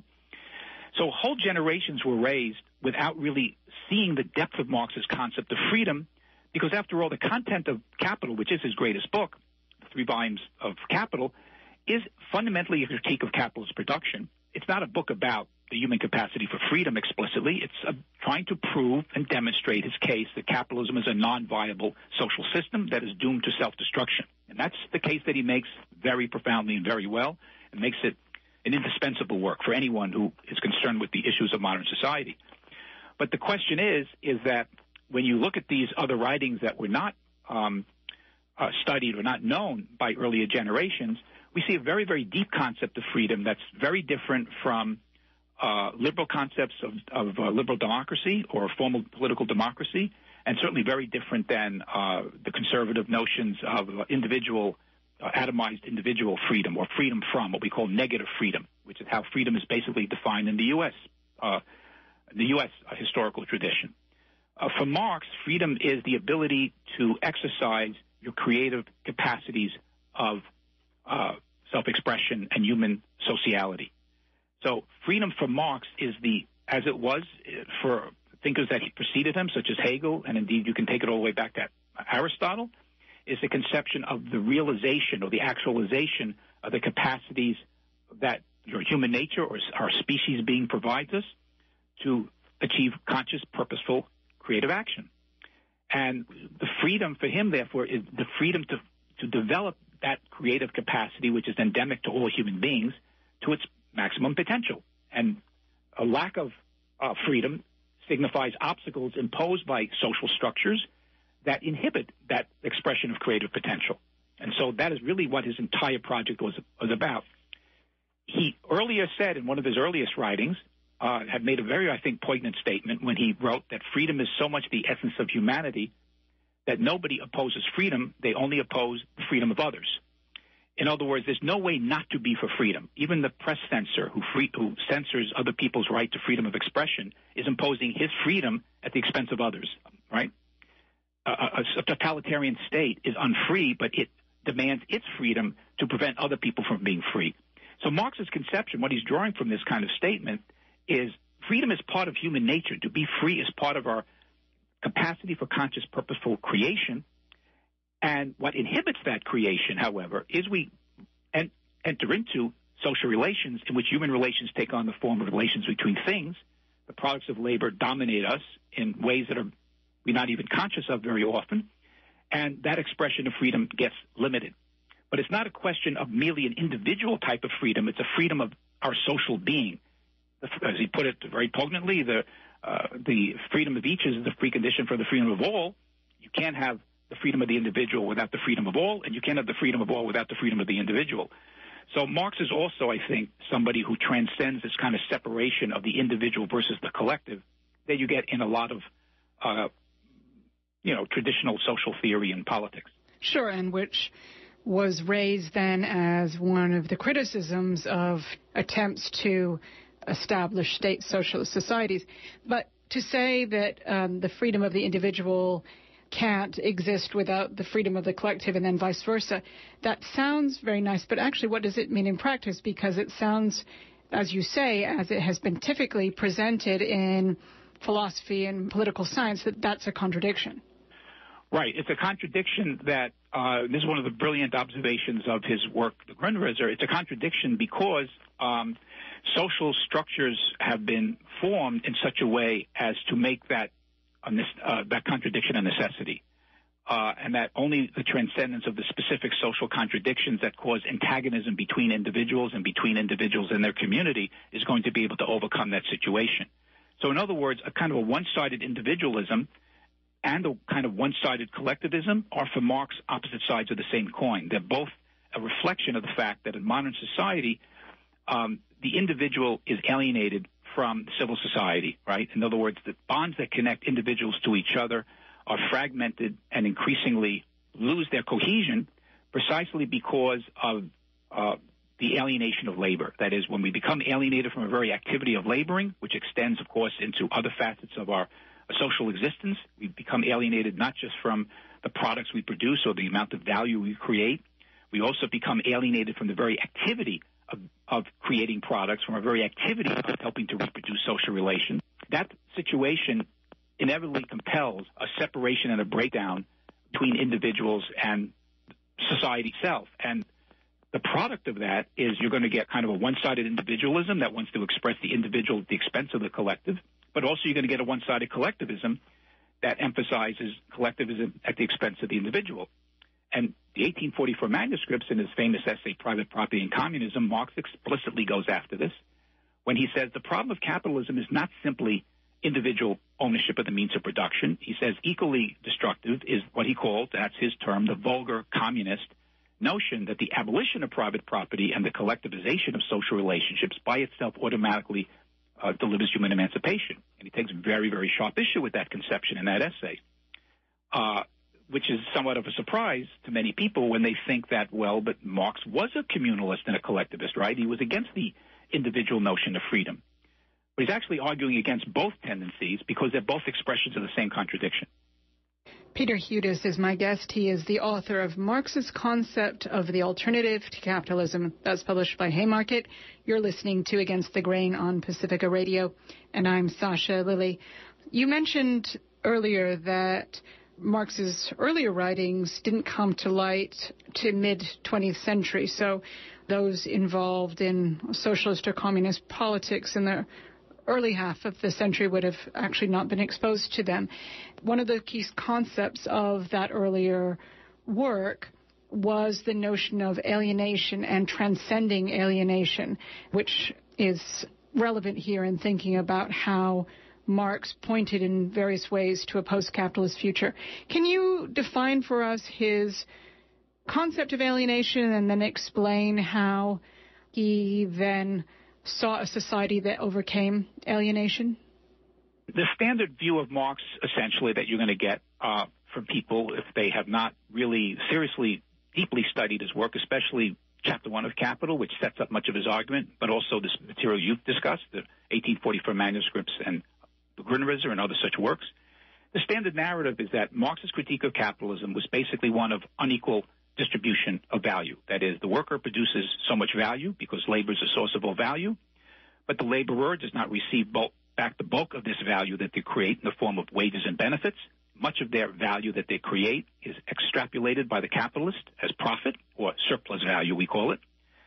So whole generations were raised without really seeing the depth of Marx's concept of freedom, because after all, the content of Capital, which is his greatest book, the three volumes of Capital, is fundamentally a critique of capitalist production. It's not a book about the human capacity for freedom explicitly. It's uh, trying to prove and demonstrate his case that capitalism is a non-viable social system that is doomed to self-destruction. And that's the case that he makes very profoundly and very well, and makes it an indispensable work for anyone who is concerned with the issues of modern society. But the question is, is that when you look at these other writings that were not um, uh, studied or not known by earlier generations, we see a very, very deep concept of freedom that's very different from uh, liberal concepts of, of uh, liberal democracy or formal political democracy, and certainly very different than uh, the conservative notions of uh, individual uh, atomized individual freedom, or freedom from, what we call negative freedom, which is how freedom is basically defined in the U S, uh, the U S historical tradition. Uh, for Marx, freedom is the ability to exercise your creative capacities of uh, self-expression and human sociality. So freedom for Marx is the, as it was for thinkers that preceded him, such as Hegel, and indeed you can take it all the way back to Aristotle, is the conception of the realization or the actualization of the capacities that your human nature or our species being provides us to achieve conscious, purposeful, creative action. And the freedom for him, therefore, is the freedom to, to develop that creative capacity, which is endemic to all human beings, to its maximum potential. And a lack of uh, freedom signifies obstacles imposed by social structures that inhibit that expression of creative potential. And so that is really what his entire project was, was about. He earlier said in one of his earliest writings, uh, had made a very, I think, poignant statement when he wrote that freedom is so much the essence of humanity that nobody opposes freedom, they only oppose the freedom of others. In other words, there's no way not to be for freedom. Even the press censor who, free, who censors other people's right to freedom of expression is imposing his freedom at the expense of others, right? A, a, a totalitarian state is unfree, but it demands its freedom to prevent other people from being free. So Marx's conception, what he's drawing from this kind of statement, is freedom is part of human nature. To be free is part of our capacity for conscious, purposeful creation. And what inhibits that creation, however, is we en- enter into social relations in which human relations take on the form of relations between things. The products of labor dominate us in ways that are we're not even conscious of very often, and that expression of freedom gets limited. But it's not a question of merely an individual type of freedom. It's a freedom of our social being. As he put it very poignantly, the, uh, the freedom of each is the precondition for the freedom of all. You can't have the freedom of the individual without the freedom of all, and you can't have the freedom of all without the freedom of the individual. So Marx is also, I think, somebody who transcends this kind of separation of the individual versus the collective that you get in a lot of, uh, you know, traditional social theory and politics. Sure, and which was raised then as one of the criticisms of attempts to establish state socialist societies. But to say that um, the freedom of the individual can't exist without the freedom of the collective and then vice versa, that sounds very nice, but actually what does it mean in practice? Because it sounds, as you say, as it has been typically presented in philosophy and political science, that that's a contradiction. Right. It's a contradiction that, uh, this is one of the brilliant observations of his work, the Grundrisse. It's a contradiction because um, social structures have been formed in such a way as to make that uh, that contradiction a necessity, uh, and that only the transcendence of the specific social contradictions that cause antagonism between individuals and between individuals and their community is going to be able to overcome that situation. So in other words, a kind of a one-sided individualism and a kind of one-sided collectivism are, for Marx, opposite sides of the same coin. They're both a reflection of the fact that in modern society, um, the individual is alienated from civil society, right? In other words, the bonds that connect individuals to each other are fragmented and increasingly lose their cohesion precisely because of uh, the alienation of labor. That is, when we become alienated from a very activity of laboring, which extends, of course, into other facets of our social existence, we become alienated not just from the products we produce or the amount of value we create. We also become alienated from the very activity of, of creating products, from our very activity of helping to reproduce social relations. That situation inevitably compels a separation and a breakdown between individuals and society itself. And the product of that is you're going to get kind of a one-sided individualism that wants to express the individual at the expense of the collective, but also you're going to get a one-sided collectivism that emphasizes collectivism at the expense of the individual. And the eighteen forty-four manuscripts, in his famous essay, Private Property and Communism, Marx explicitly goes after this when he says the problem of capitalism is not simply individual ownership of the means of production. He says equally destructive is what he calls, that's his term, the vulgar communist notion that the abolition of private property and the collectivization of social relationships by itself automatically uh, delivers human emancipation. And he takes very, very sharp issue with that conception in that essay. Uh, which is somewhat of a surprise to many people when they think that, well, but Marx was a communalist and a collectivist, right? He was against the individual notion of freedom. But he's actually arguing against both tendencies because they're both expressions of the same contradiction. Peter Hudis is my guest. He is the author of Marx's Concept of the Alternative to Capitalism. That's published by Haymarket. You're listening to Against the Grain on Pacifica Radio, and I'm Sasha Lilly. You mentioned earlier that Marx's earlier writings didn't come to light to mid-twentieth century, so those involved in socialist or communist politics in the early half of the century would have actually not been exposed to them. One of the key concepts of that earlier work was the notion of alienation and transcending alienation, which is relevant here in thinking about how Marx pointed in various ways to a post-capitalist future. Can you define for us his concept of alienation and then explain how he then saw a society that overcame alienation? The standard view of Marx, essentially, that you're going to get uh, from people if they have not really seriously, deeply studied his work, especially Chapter one of Capital, which sets up much of his argument, but also this material you've discussed, the eighteen forty-four manuscripts and the Grundrisse and other such works. The standard narrative is that Marx's critique of capitalism was basically one of unequal distribution of value. That is, the worker produces so much value because labor is a source of all value, but the laborer does not receive bulk, back the bulk of this value that they create in the form of wages and benefits. Much of their value that they create is extrapolated by the capitalist as profit, or surplus value we call it,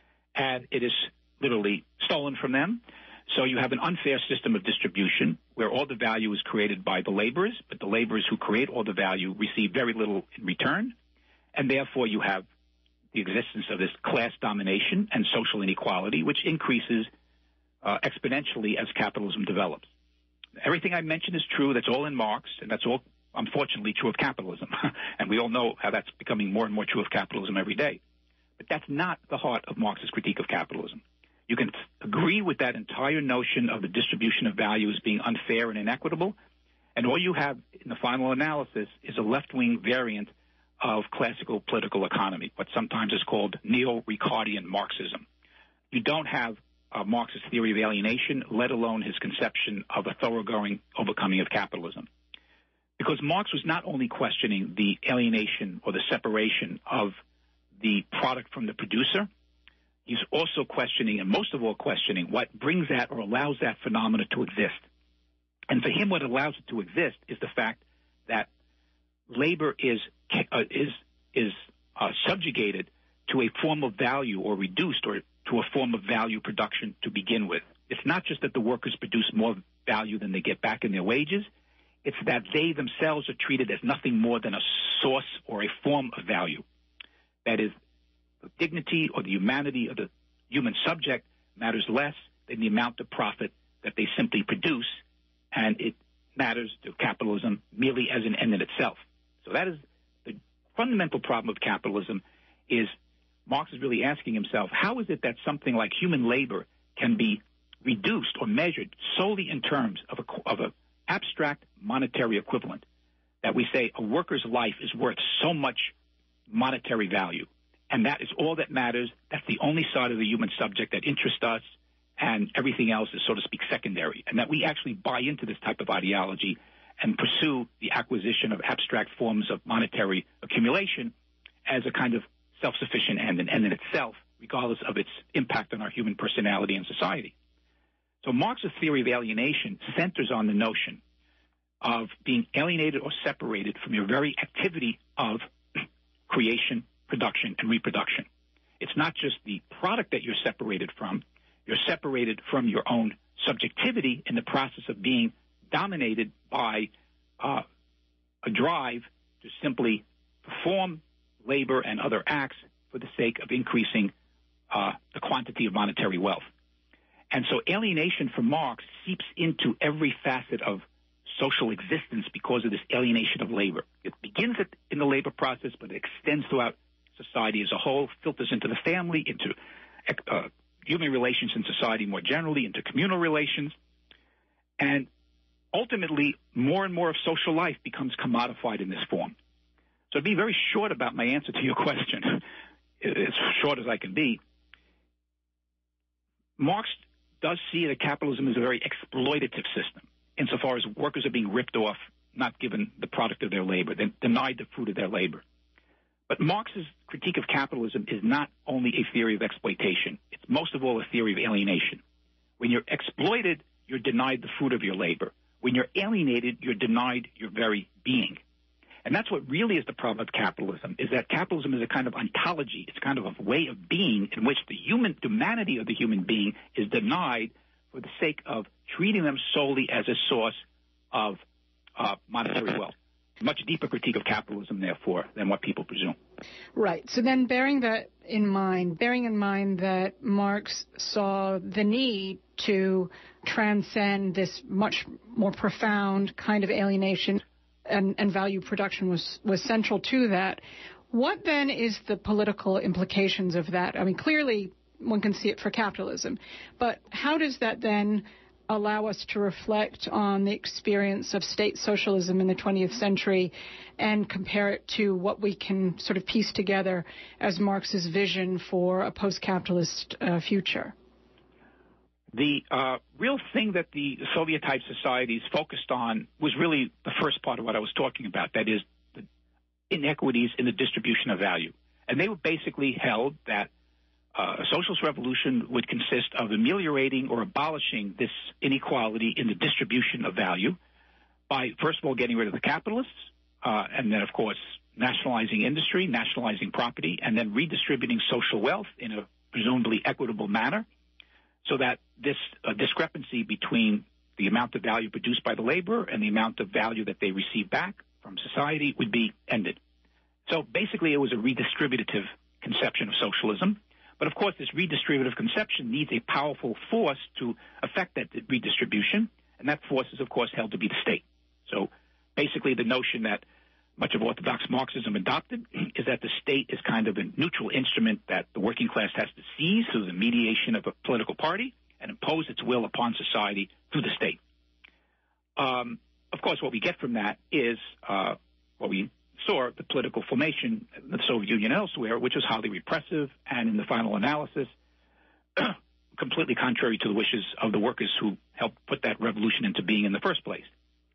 and it is literally stolen from them. So you have an unfair system of distribution where all the value is created by the laborers, but the laborers who create all the value receive very little in return. And therefore, you have the existence of this class domination and social inequality, which increases uh, exponentially as capitalism develops. Everything I mentioned is true. That's all in Marx, and that's all, unfortunately, true of capitalism. And we all know how that's becoming more and more true of capitalism every day. But that's not the heart of Marx's critique of capitalism. You can agree with that entire notion of the distribution of value as being unfair and inequitable, and all you have in the final analysis is a left-wing variant of classical political economy, what sometimes is called neo-Ricardian Marxism. You don't have uh, Marx's theory of alienation, let alone his conception of a thoroughgoing overcoming of capitalism. Because Marx was not only questioning the alienation or the separation of the product from the producer, he's also questioning, and most of all questioning, what brings that or allows that phenomena to exist. And for him, what allows it to exist is the fact that labor is uh, is is uh, subjugated to a form of value or reduced or to a form of value production to begin with. It's not just that the workers produce more value than they get back in their wages. It's that they themselves are treated as nothing more than a source or a form of value. That is, the dignity or the humanity of the human subject matters less than the amount of profit that they simply produce, and it matters to capitalism merely as an end in itself. So that is the fundamental problem of capitalism. Is Marx is really asking himself, how is it that something like human labor can be reduced or measured solely in terms of a, of an abstract monetary equivalent, that we say a worker's life is worth so much monetary value, and that is all that matters. That's the only side of the human subject that interests us, and everything else is, so to speak, secondary, and that we actually buy into this type of ideology and pursue the acquisition of abstract forms of monetary accumulation as a kind of self-sufficient end, an end in itself, regardless of its impact on our human personality and society. So Marx's theory of alienation centers on the notion of being alienated or separated from your very activity of creation, production, and reproduction. It's not just the product that you're separated from. You're separated from your own subjectivity in the process of being dominated by uh, a drive to simply perform labor and other acts for the sake of increasing uh, the quantity of monetary wealth. And so alienation for Marx seeps into every facet of social existence because of this alienation of labor. It begins at, in the labor process, but it extends throughout society as a whole, filters into the family, into uh, human relations in society more generally, into communal relations. And ultimately, more and more of social life becomes commodified in this form. So to be very short about my answer to your question, as short as I can be, Marx does see that capitalism is a very exploitative system insofar as workers are being ripped off, not given the product of their labor. They're denied the fruit of their labor. But Marx's critique of capitalism is not only a theory of exploitation. It's most of all a theory of alienation. When you're exploited, you're denied the fruit of your labor. When you're alienated, you're denied your very being. And that's what really is the problem with capitalism, is that capitalism is a kind of ontology. It's kind of a way of being in which the human humanity of the human being is denied for the sake of treating them solely as a source of uh, monetary wealth. Much deeper critique of capitalism, therefore, than what people presume. Right. So then bearing that in mind, bearing in mind that Marx saw the need to transcend this much more profound kind of alienation, and, and value production was, was central to that, what then is the political implications of that? I mean, clearly one can see it for capitalism, but how does that then allow us to reflect on the experience of state socialism in the twentieth century and compare it to what we can sort of piece together as Marx's vision for a post-capitalist uh, future? The uh, real thing that the Soviet-type societies focused on was really the first part of what I was talking about, that is the inequities in the distribution of value. And they were basically held that Uh, a socialist revolution would consist of ameliorating or abolishing this inequality in the distribution of value by, first of all, getting rid of the capitalists, uh, and then, of course, nationalizing industry, nationalizing property, and then redistributing social wealth in a presumably equitable manner so that this uh, discrepancy between the amount of value produced by the laborer and the amount of value that they receive back from society would be ended. So basically it was a redistributive conception of socialism. But, of course, this redistributive conception needs a powerful force to affect that redistribution, and that force is, of course, held to be the state. So basically the notion that much of Orthodox Marxism adopted is that the state is kind of a neutral instrument that the working class has to seize through the mediation of a political party and impose its will upon society through the state. Um, of course, what we get from that is uh, what we saw, the political formation of the Soviet Union and elsewhere, which was highly repressive and, in the final analysis, completely contrary to the wishes of the workers who helped put that revolution into being in the first place.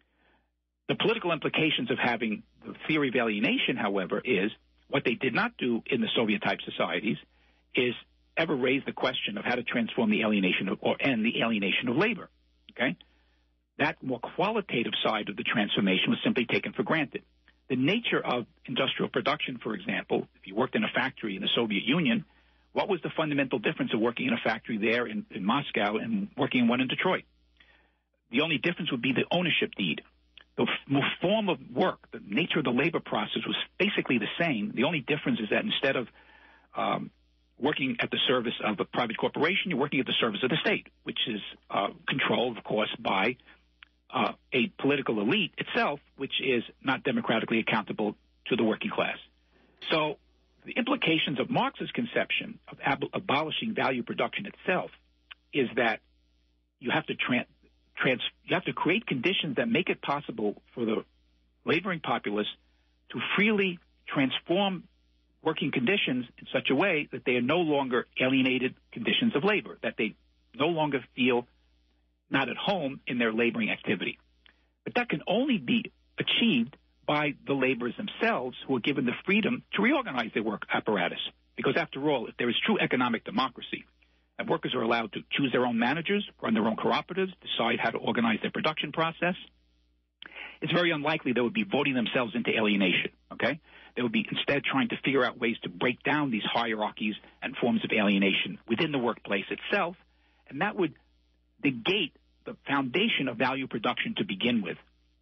The political implications of having the theory of alienation, however, is what they did not do in the Soviet-type societies is ever raise the question of how to transform the alienation of, or end the alienation of labor. Okay? That more qualitative side of the transformation was simply taken for granted. The nature of industrial production, for example, if you worked in a factory in the Soviet Union, what was the fundamental difference of working in a factory there in, in Moscow and working in one in Detroit? The only difference would be the ownership deed. The f- form of work, the nature of the labor process was basically the same. The only difference is that instead of um, working at the service of a private corporation, you're working at the service of the state, which is uh, controlled, of course, by Uh, a political elite itself, which is not democratically accountable to the working class. So the implications of Marx's conception of ab- abolishing value production itself is that you have to tra- trans- you have to create conditions that make it possible for the laboring populace to freely transform working conditions in such a way that they are no longer alienated conditions of labor, that they no longer feel not at home in their laboring activity. But that can only be achieved by the laborers themselves, who are given the freedom to reorganize their work apparatus. Because after all, if there is true economic democracy, and workers are allowed to choose their own managers, run their own cooperatives, decide how to organize their production process, it's very unlikely they would be voting themselves into alienation, okay? They would be instead trying to figure out ways to break down these hierarchies and forms of alienation within the workplace itself, and that would negate the foundation of value production to begin with.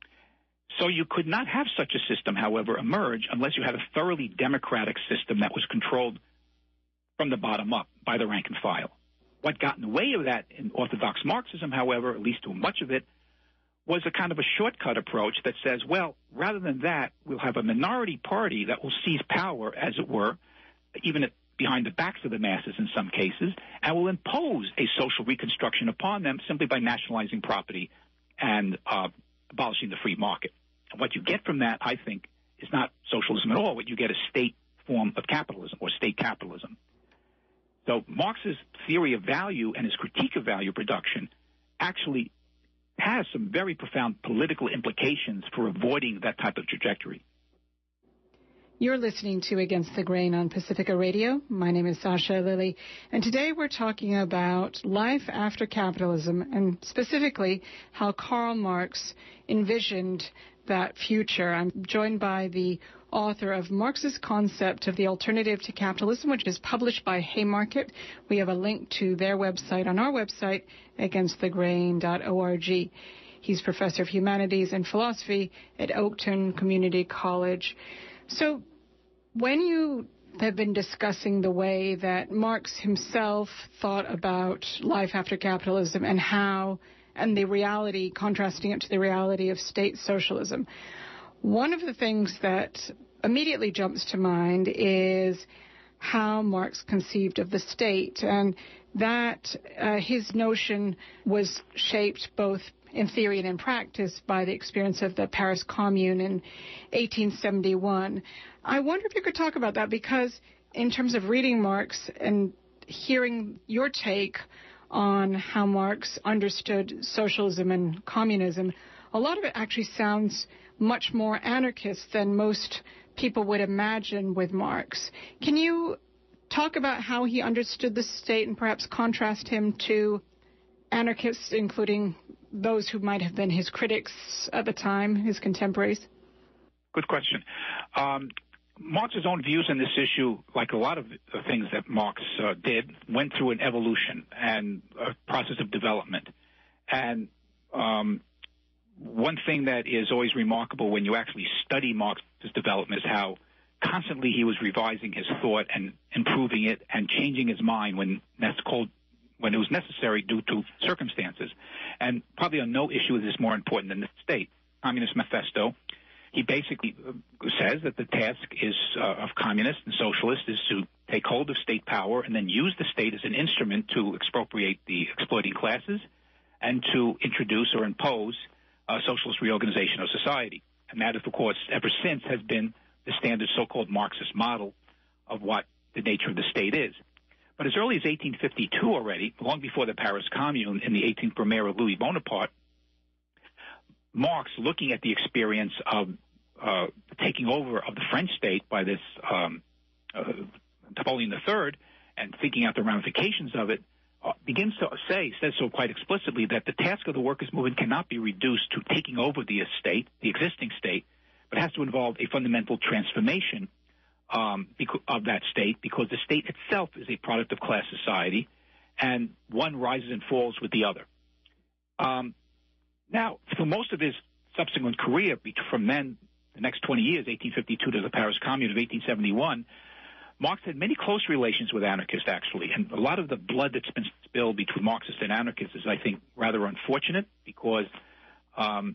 So you could not have such a system, however, emerge unless you had a thoroughly democratic system that was controlled from the bottom up by the rank and file. What got in the way of that in Orthodox Marxism, however, at least too much of it, was a kind of a shortcut approach that says, well, rather than that, we'll have a minority party that will seize power, as it were, even at behind the backs of the masses in some cases, and will impose a social reconstruction upon them simply by nationalizing property and uh, abolishing the free market. And what you get from that, I think, is not socialism at all. What you get is state form of capitalism or state capitalism. So Marx's theory of value and his critique of value production actually has some very profound political implications for avoiding that type of trajectory. You're listening to Against the Grain on Pacifica Radio. My name is Sasha Lilly, and today we're talking about life after capitalism, and specifically how Karl Marx envisioned that future. I'm joined by the author of Marx's Concept of the Alternative to Capitalism, which is published by Haymarket. We have a link to their website on our website, against the grain dot org. He's professor of humanities and philosophy at Oakton Community College. So when you have been discussing the way that Marx himself thought about life after capitalism and how, and the reality, contrasting it to the reality of state socialism, one of the things that immediately jumps to mind is how Marx conceived of the state, and that uh, his notion was shaped both in theory and in practice by the experience of the Paris Commune in eighteen seventy-one. I wonder if you could talk about that, because in terms of reading Marx and hearing your take on how Marx understood socialism and communism, a lot of it actually sounds much more anarchist than most people would imagine with Marx. Can you talk about how he understood the state and perhaps contrast him to anarchists, including those who might have been his critics at the time, his contemporaries? Good question. Um, Marx's own views on this issue, like a lot of the things that Marx uh, did, went through an evolution and a process of development. And um, one thing that is always remarkable when you actually study Marx's development is how constantly he was revising his thought and improving it and changing his mind when that's called when it was necessary due to circumstances. And probably on no issue is this more important than the state. Communist Manifesto, he basically says that the task is uh, of communists and socialists is to take hold of state power and then use the state as an instrument to expropriate the exploiting classes and to introduce or impose a socialist reorganization of society. And that, of course, ever since has been the standard so-called Marxist model of what the nature of the state is. But as early as eighteen fifty-two already, long before the Paris Commune in the eighteenth Brumaire of Louis Bonaparte, Marx, looking at the experience of uh, taking over of the French state by this um, uh, Napoleon the Third and thinking out the ramifications of it, uh, begins to say, says so quite explicitly, that the task of the workers' movement cannot be reduced to taking over the estate, the existing state, but has to involve a fundamental transformation Um, of that state, because the state itself is a product of class society, and one rises and falls with the other. Um, now, for most of his subsequent career, from then, the next twenty years, eighteen fifty-two to the Paris Commune of eighteen seventy-one, Marx had many close relations with anarchists, actually, and a lot of the blood that's been spilled between Marxists and anarchists is, I think, rather unfortunate, because um,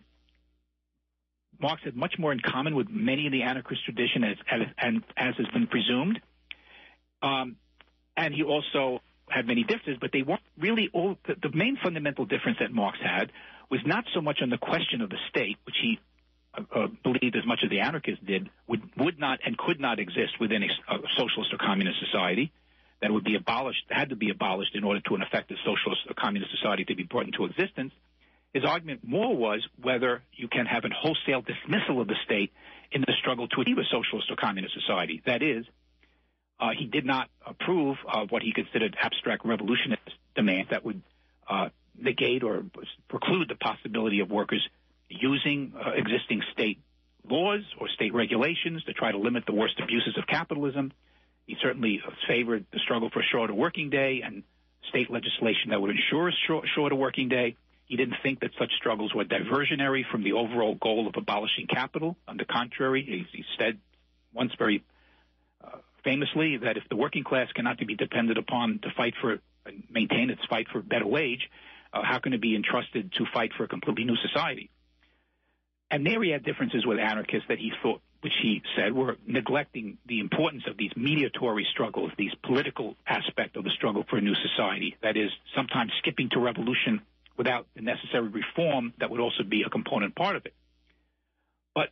Marx had much more in common with many in the anarchist tradition, as, as, and, as has been presumed. Um, and he also had many differences, but they weren't really all. The, the main fundamental difference that Marx had was not so much on the question of the state, which he uh, uh, believed as much as the anarchists did, would, would not and could not exist within a, a socialist or communist society, that would be abolished, had to be abolished in order to an effective socialist or communist society to be brought into existence. His argument more was whether you can have a wholesale dismissal of the state in the struggle to achieve a socialist or communist society. That is, uh, he did not approve of what he considered abstract revolutionist demands that would uh, negate or preclude the possibility of workers using uh, existing state laws or state regulations to try to limit the worst abuses of capitalism. He certainly favored the struggle for a shorter working day and state legislation that would ensure a short, shorter working day. He didn't think that such struggles were diversionary from the overall goal of abolishing capital. On the contrary, he, he said once very uh, famously that if the working class cannot be depended upon to fight for and maintain its fight for a better wage, uh, how can it be entrusted to fight for a completely new society? And there he had differences with anarchists that he thought, which he said were neglecting the importance of these mediatory struggles, these political aspect of the struggle for a new society. That is, sometimes skipping to revolution without the necessary reform that would also be a component part of it. But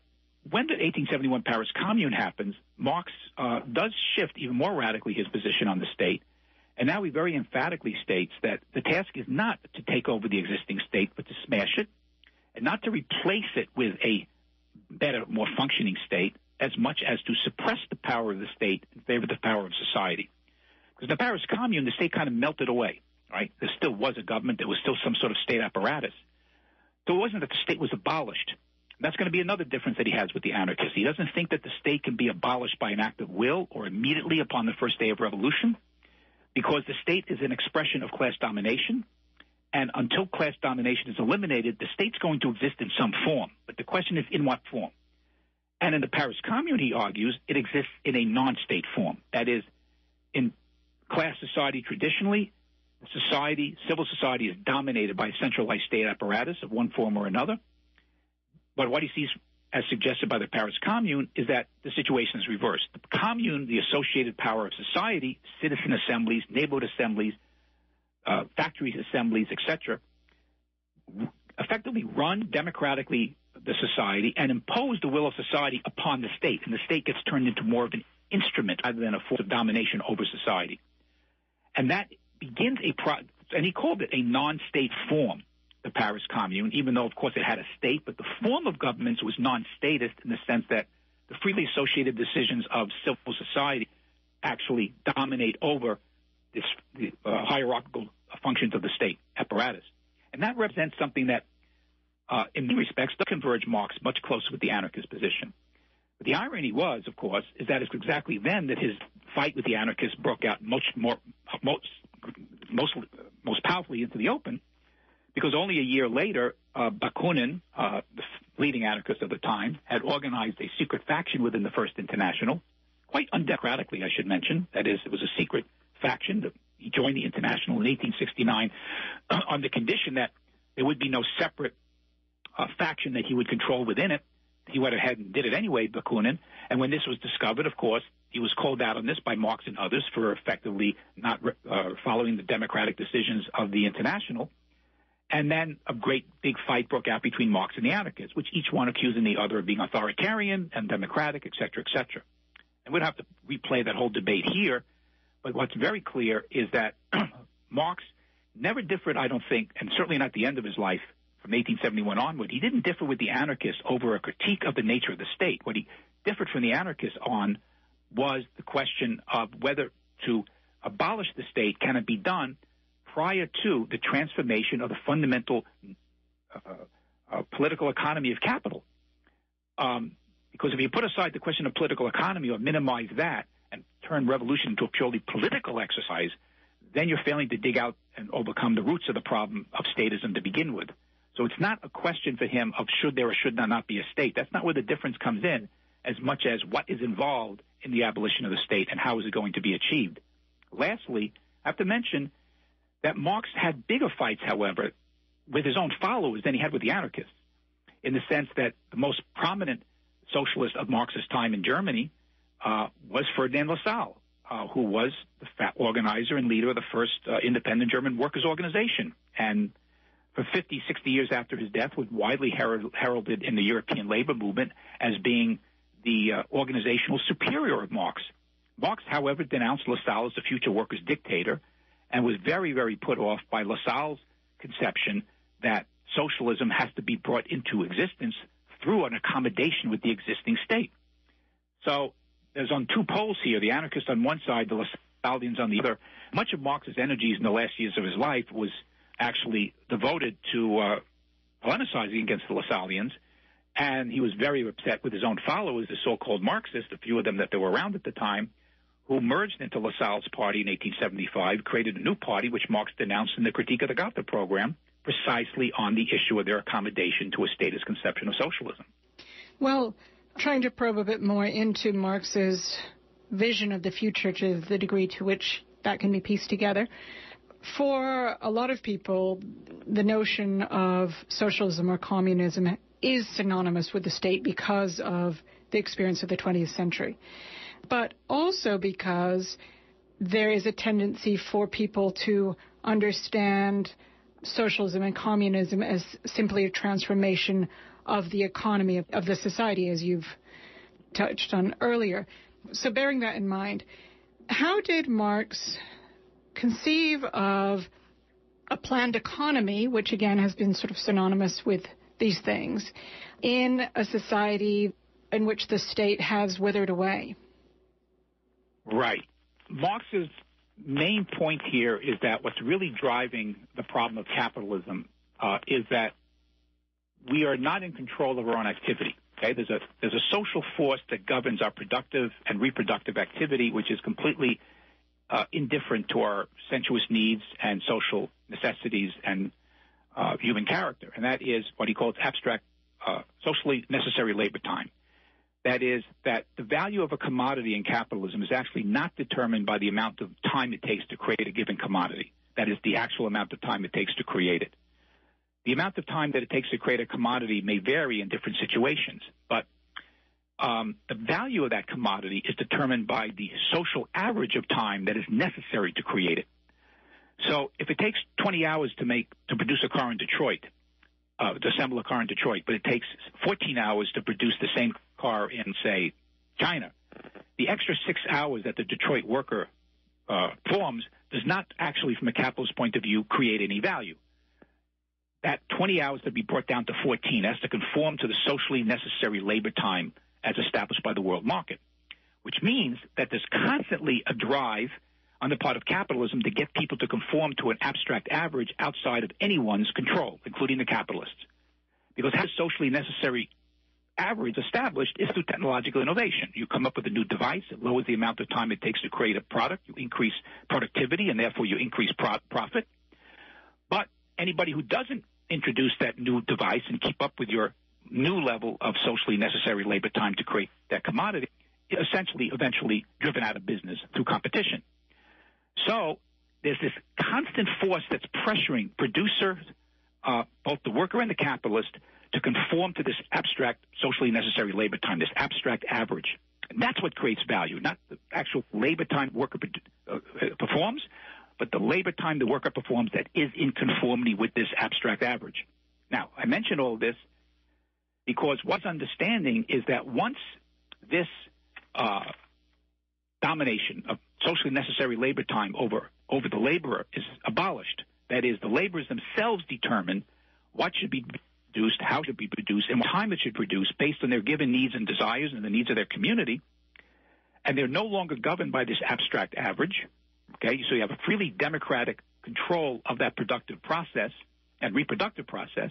when the eighteen seventy-one Paris Commune happens, Marx uh, does shift even more radically his position on the state. And now he very emphatically states that the task is not to take over the existing state, but to smash it, and not to replace it with a better, more functioning state, as much as to suppress the power of the state in favor of the power of society. Because in the Paris Commune, the state kind of melted away, right? There still was a government. There was still some sort of state apparatus. So it wasn't that the state was abolished. That's going to be another difference that he has with the anarchists. He doesn't think that the state can be abolished by an act of will or immediately upon the first day of revolution, because the state is an expression of class domination, and until class domination is eliminated, the state's going to exist in some form. But the question is, in what form? And in the Paris Commune, he argues, it exists in a non-state form. That is, in class society traditionally, society, civil society is dominated by a centralized state apparatus of one form or another. But what he sees, as suggested by the Paris Commune, is that the situation is reversed. The commune, the associated power of society, citizen assemblies, neighborhood assemblies, uh, factories assemblies, et cetera, effectively run democratically the society and impose the will of society upon the state, and the state gets turned into more of an instrument rather than a force of domination over society. And that begins a pro- and he called it a non-state form, the Paris Commune, even though, of course, it had a state, but the form of governments was non-statist in the sense that the freely associated decisions of civil society actually dominate over this, the uh, hierarchical functions of the state apparatus. And that represents something that, uh, in many respects, does converge Marx much closer with the anarchist position. But the irony was, of course, is that it's exactly then that his fight with the anarchists broke out much more, most, most, most powerfully into the open, because only a year later, uh, Bakunin, uh, the leading anarchist of the time, had organized a secret faction within the First International, quite undemocratically, I should mention. That is, it was a secret faction. That he joined the International in eighteen sixty-nine uh, on the condition that there would be no separate uh, faction that he would control within it. He went ahead and did it anyway, Bakunin. And when this was discovered, of course, he was called out on this by Marx and others for effectively not uh, following the democratic decisions of the International. And then a great big fight broke out between Marx and the anarchists, which each one accusing the other of being authoritarian and democratic, et cetera, et cetera. And we don't have to replay that whole debate here, but what's very clear is that Marx never differed, I don't think, and certainly not at the end of his life, from eighteen seventy-one onward. He didn't differ with the anarchists over a critique of the nature of the state. What he differed from the anarchists on was the question of whether to abolish the state, can it be done prior to the transformation of the fundamental uh, uh, political economy of capital. Um, because if you put aside the question of political economy or minimize that and turn revolution into a purely political exercise, then you're failing to dig out and overcome the roots of the problem of statism to begin with. So it's not a question for him of should there or should there not be a state. That's not where the difference comes in, as much as what is involved in the abolition of the state and how is it going to be achieved. Lastly, I have to mention that Marx had bigger fights, however, with his own followers than he had with the anarchists, in the sense that the most prominent socialist of Marx's time in Germany uh, was Ferdinand Lassalle, uh, who was the fat organizer and leader of the first uh, independent German workers' organization. And for fifty, sixty years after his death, was widely herald- heralded in the European labor movement as being the uh, organizational superior of Marx. Marx, however, denounced Lassalle as the future workers' dictator, and was very, very put off by Lassalle's conception that socialism has to be brought into existence through an accommodation with the existing state. So there's on two poles here, the anarchists on one side, the Lassallians on the other. Much of Marx's energies in the last years of his life was actually devoted to uh, polemicizing against the Lassallians, and he was very upset with his own followers, the so-called Marxists, a few of them that they were around at the time, who merged into Lassalle's party in eighteen seventy-five, created a new party, which Marx denounced in the Critique of the Gotha program, precisely on the issue of their accommodation to a statist conception of socialism. Well, trying to probe a bit more into Marx's vision of the future to the degree to which that can be pieced together, for a lot of people, the notion of socialism or communism is synonymous with the state because of the experience of the twentieth century. But also because there is a tendency for people to understand socialism and communism as simply a transformation of the economy of, of the society, as you've touched on earlier. So bearing that in mind, how did Marx conceive of a planned economy, which again has been sort of synonymous with these things, in a society in which the state has withered away? Right. Marx's main point here is that what's really driving the problem of capitalism uh, is that we are not in control of our own activity. Okay, there's a there's a social force that governs our productive and reproductive activity, which is completely uh, indifferent to our sensuous needs and social necessities and uh, human character, and that is what he calls abstract, uh, socially necessary labor time. That is, that the value of a commodity in capitalism is actually not determined by the amount of time it takes to create a given commodity. That is, the actual amount of time it takes to create it. The amount of time that it takes to create a commodity may vary in different situations, but um, the value of that commodity is determined by the social average of time that is necessary to create it. So if it takes twenty hours to make to produce a car in Detroit, uh, to assemble a car in Detroit, but it takes fourteen hours to produce the same car in, say, China, the extra six hours that the Detroit worker uh, performs does not actually, from a capitalist point of view, create any value. That twenty hours to be brought down to fourteen has to conform to the socially necessary labor time as established by the world market, which means that there's constantly a drive on the part of capitalism to get people to conform to an abstract average outside of anyone's control, including the capitalists. Because how socially necessary average established is through technological innovation. You come up with a new device, it lowers the amount of time it takes to create a product, you increase productivity, and therefore you increase pro- profit. But anybody who doesn't introduce that new device and keep up with your new level of socially necessary labor time to create that commodity, essentially eventually driven out of business through competition. So there's this constant force that's pressuring producers, uh, both the worker and the capitalist, to conform to this abstract socially necessary labor time, this abstract average. And that's what creates value, not the actual labor time worker uh, performs, but the labor time the worker performs that is in conformity with this abstract average. Now, I mention all this because what's understanding is that once this uh, domination of socially necessary labor time over, over the laborer is abolished, that is, the laborers themselves determine what should be produced, how it should be produced, and what time it should produce based on their given needs and desires and the needs of their community, and they're no longer governed by this abstract average. Okay, so you have a freely democratic control of that productive process and reproductive process.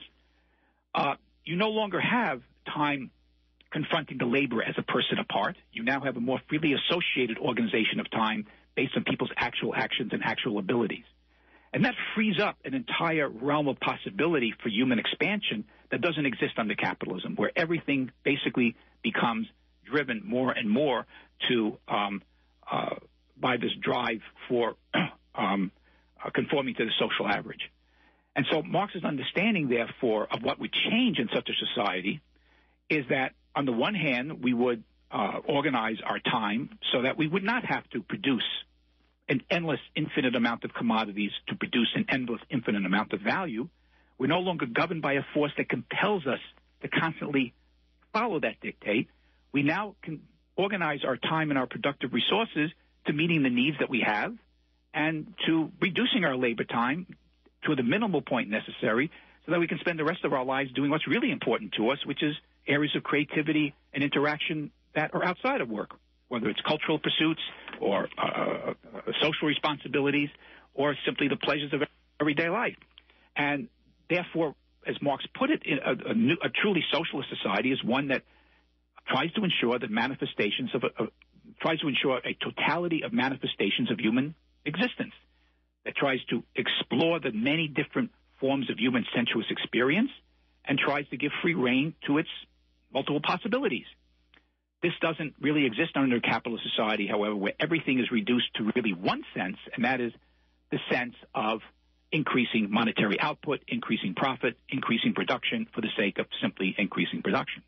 Uh, you no longer have time confronting the laborer as a person apart. You now have a more freely associated organization of time based on people's actual actions and actual abilities. And that frees up an entire realm of possibility for human expansion that doesn't exist under capitalism, where everything basically becomes driven more and more to um, uh, by this drive for um, uh, conforming to the social average. And so Marx's understanding, therefore, of what would change in such a society is that, on the one hand, we would uh, organize our time so that we would not have to produce an endless, infinite amount of commodities to produce an endless, infinite amount of value. We're no longer governed by a force that compels us to constantly follow that dictate. We now can organize our time and our productive resources to meeting the needs that we have and to reducing our labor time to the minimal point necessary so that we can spend the rest of our lives doing what's really important to us, which is areas of creativity and interaction that are outside of work, whether it's cultural pursuits or uh, social responsibilities or simply the pleasures of everyday life. And therefore, as Marx put it, a, a, new, a truly socialist society is one that tries to ensure that manifestations of, a, of tries to ensure a totality of manifestations of human existence, that tries to explore the many different forms of human sensuous experience and tries to give free rein to its multiple possibilities. This doesn't really exist under a capitalist society, however, where everything is reduced to really one sense, and that is the sense of increasing monetary output, increasing profit, increasing production for the sake of simply increasing production.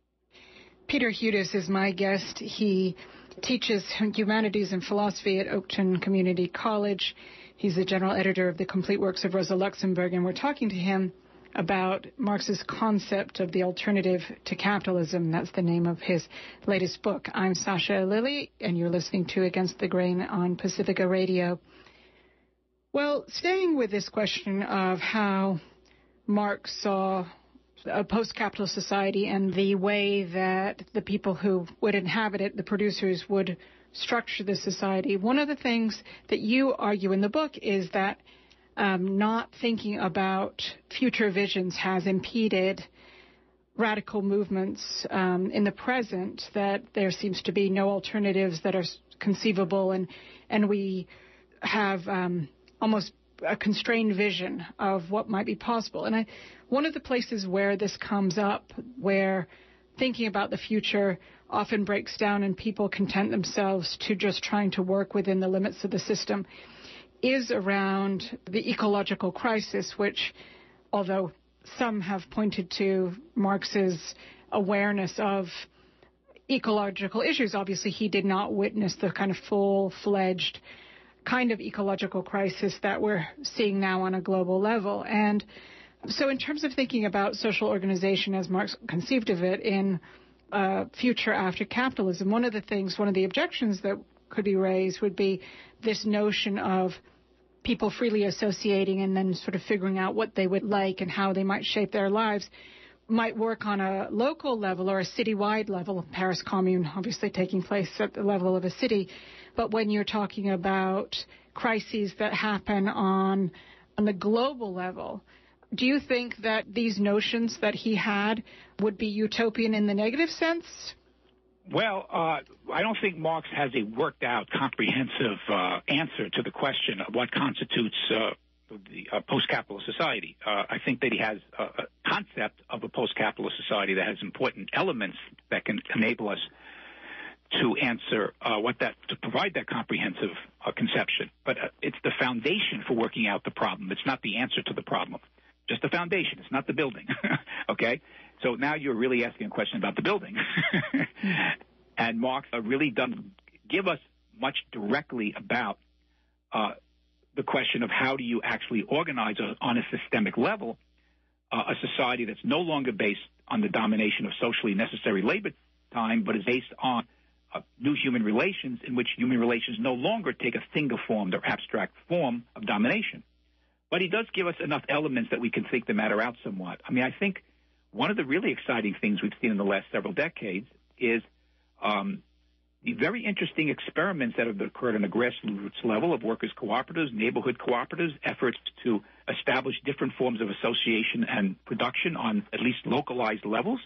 Peter Hudis is my guest. He teaches humanities and philosophy at Oakton Community College. He's the general editor of the complete works of Rosa Luxemburg, and we're talking to him about Marx's concept of the alternative to capitalism. That's the name of his latest book. I'm Sasha Lilly, and you're listening to Against the Grain on Pacifica Radio. Well, staying with this question of how Marx saw a post-capitalist society and the way that the people who would inhabit it, the producers, would structure the society, one of the things that you argue in the book is that Um, not thinking about future visions has impeded radical movements um, in the present, that there seems to be no alternatives that are conceivable, and, and we have um, almost a constrained vision of what might be possible. And I, one of the places where this comes up, where thinking about the future often breaks down and people content themselves to just trying to work within the limits of the system, is around the ecological crisis, which, although some have pointed to Marx's awareness of ecological issues, obviously he did not witness the kind of full-fledged kind of ecological crisis that we're seeing now on a global level. And so in terms of thinking about social organization as Marx conceived of it in uh, future after capitalism, one of the things, one of the objections that could be raised would be this notion of people freely associating and then sort of figuring out what they would like and how they might shape their lives might work on a local level or a citywide level. Paris Commune obviously taking place at the level of a city. But when you're talking about crises that happen on, on the global level, do you think that these notions that he had would be utopian in the negative sense? Well, uh, I don't think Marx has a worked-out, comprehensive uh, answer to the question of what constitutes uh, the uh, post-capitalist society. Uh, I think that he has a, a concept of a post-capitalist society that has important elements that can enable us to answer uh, what that, to provide that comprehensive uh, conception. But uh, it's the foundation for working out the problem. It's not the answer to the problem. Just the foundation. It's not the building. Okay? So now you're really asking a question about the building. And Marx uh, really doesn't give us much directly about uh, the question of how do you actually organize a, on a systemic level uh, a society that's no longer based on the domination of socially necessary labor time, but is based on uh, new human relations in which human relations no longer take a finger-formed or abstract form of domination. But he does give us enough elements that we can think the matter out somewhat. I mean, I think one of the really exciting things we've seen in the last several decades is um, the very interesting experiments that have occurred on a grassroots level of workers' cooperatives, neighborhood cooperatives, efforts to establish different forms of association and production on at least localized levels.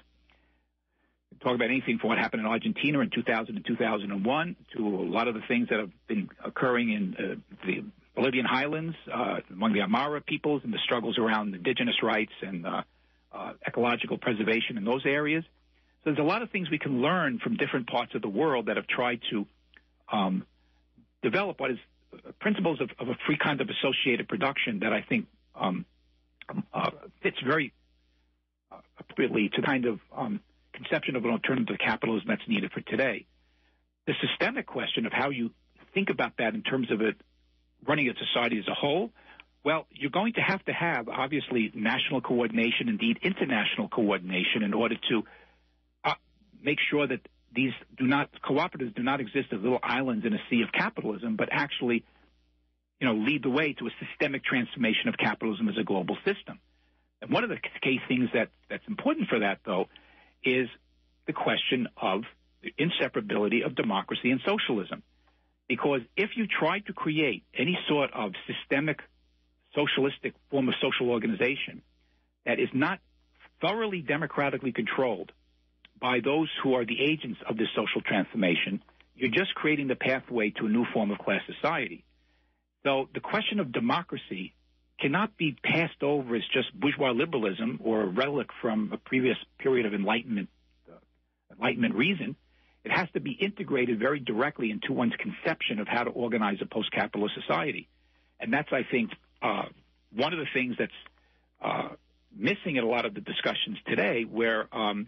Talk about anything from what happened in Argentina in two thousand and two thousand one to a lot of the things that have been occurring in uh, the Bolivian highlands, uh, among the Aymara peoples, and the struggles around indigenous rights and uh, uh, ecological preservation in those areas. So there's a lot of things we can learn from different parts of the world that have tried to um, develop what is uh, principles of, of a free kind of associated production that I think um, uh, fits very uh, appropriately to kind of um, conception of an alternative to capitalism that's needed for today. The systemic question of how you think about that in terms of it running a society as a whole, well, you're going to have to have, obviously, national coordination, indeed international coordination, in order to uh, make sure that these do not, cooperatives do not exist as little islands in a sea of capitalism, but actually, you know, lead the way to a systemic transformation of capitalism as a global system. And one of the key things that, that's important for that, though, is the question of the inseparability of democracy and socialism. Because if you try to create any sort of systemic socialistic form of social organization that is not thoroughly democratically controlled by those who are the agents of this social transformation, you're just creating the pathway to a new form of class society. So the question of democracy cannot be passed over as just bourgeois liberalism or a relic from a previous period of enlightenment, uh, enlightenment reason. It has to be integrated very directly into one's conception of how to organize a post-capitalist society. And that's, I think, uh, one of the things that's uh, missing in a lot of the discussions today, where um,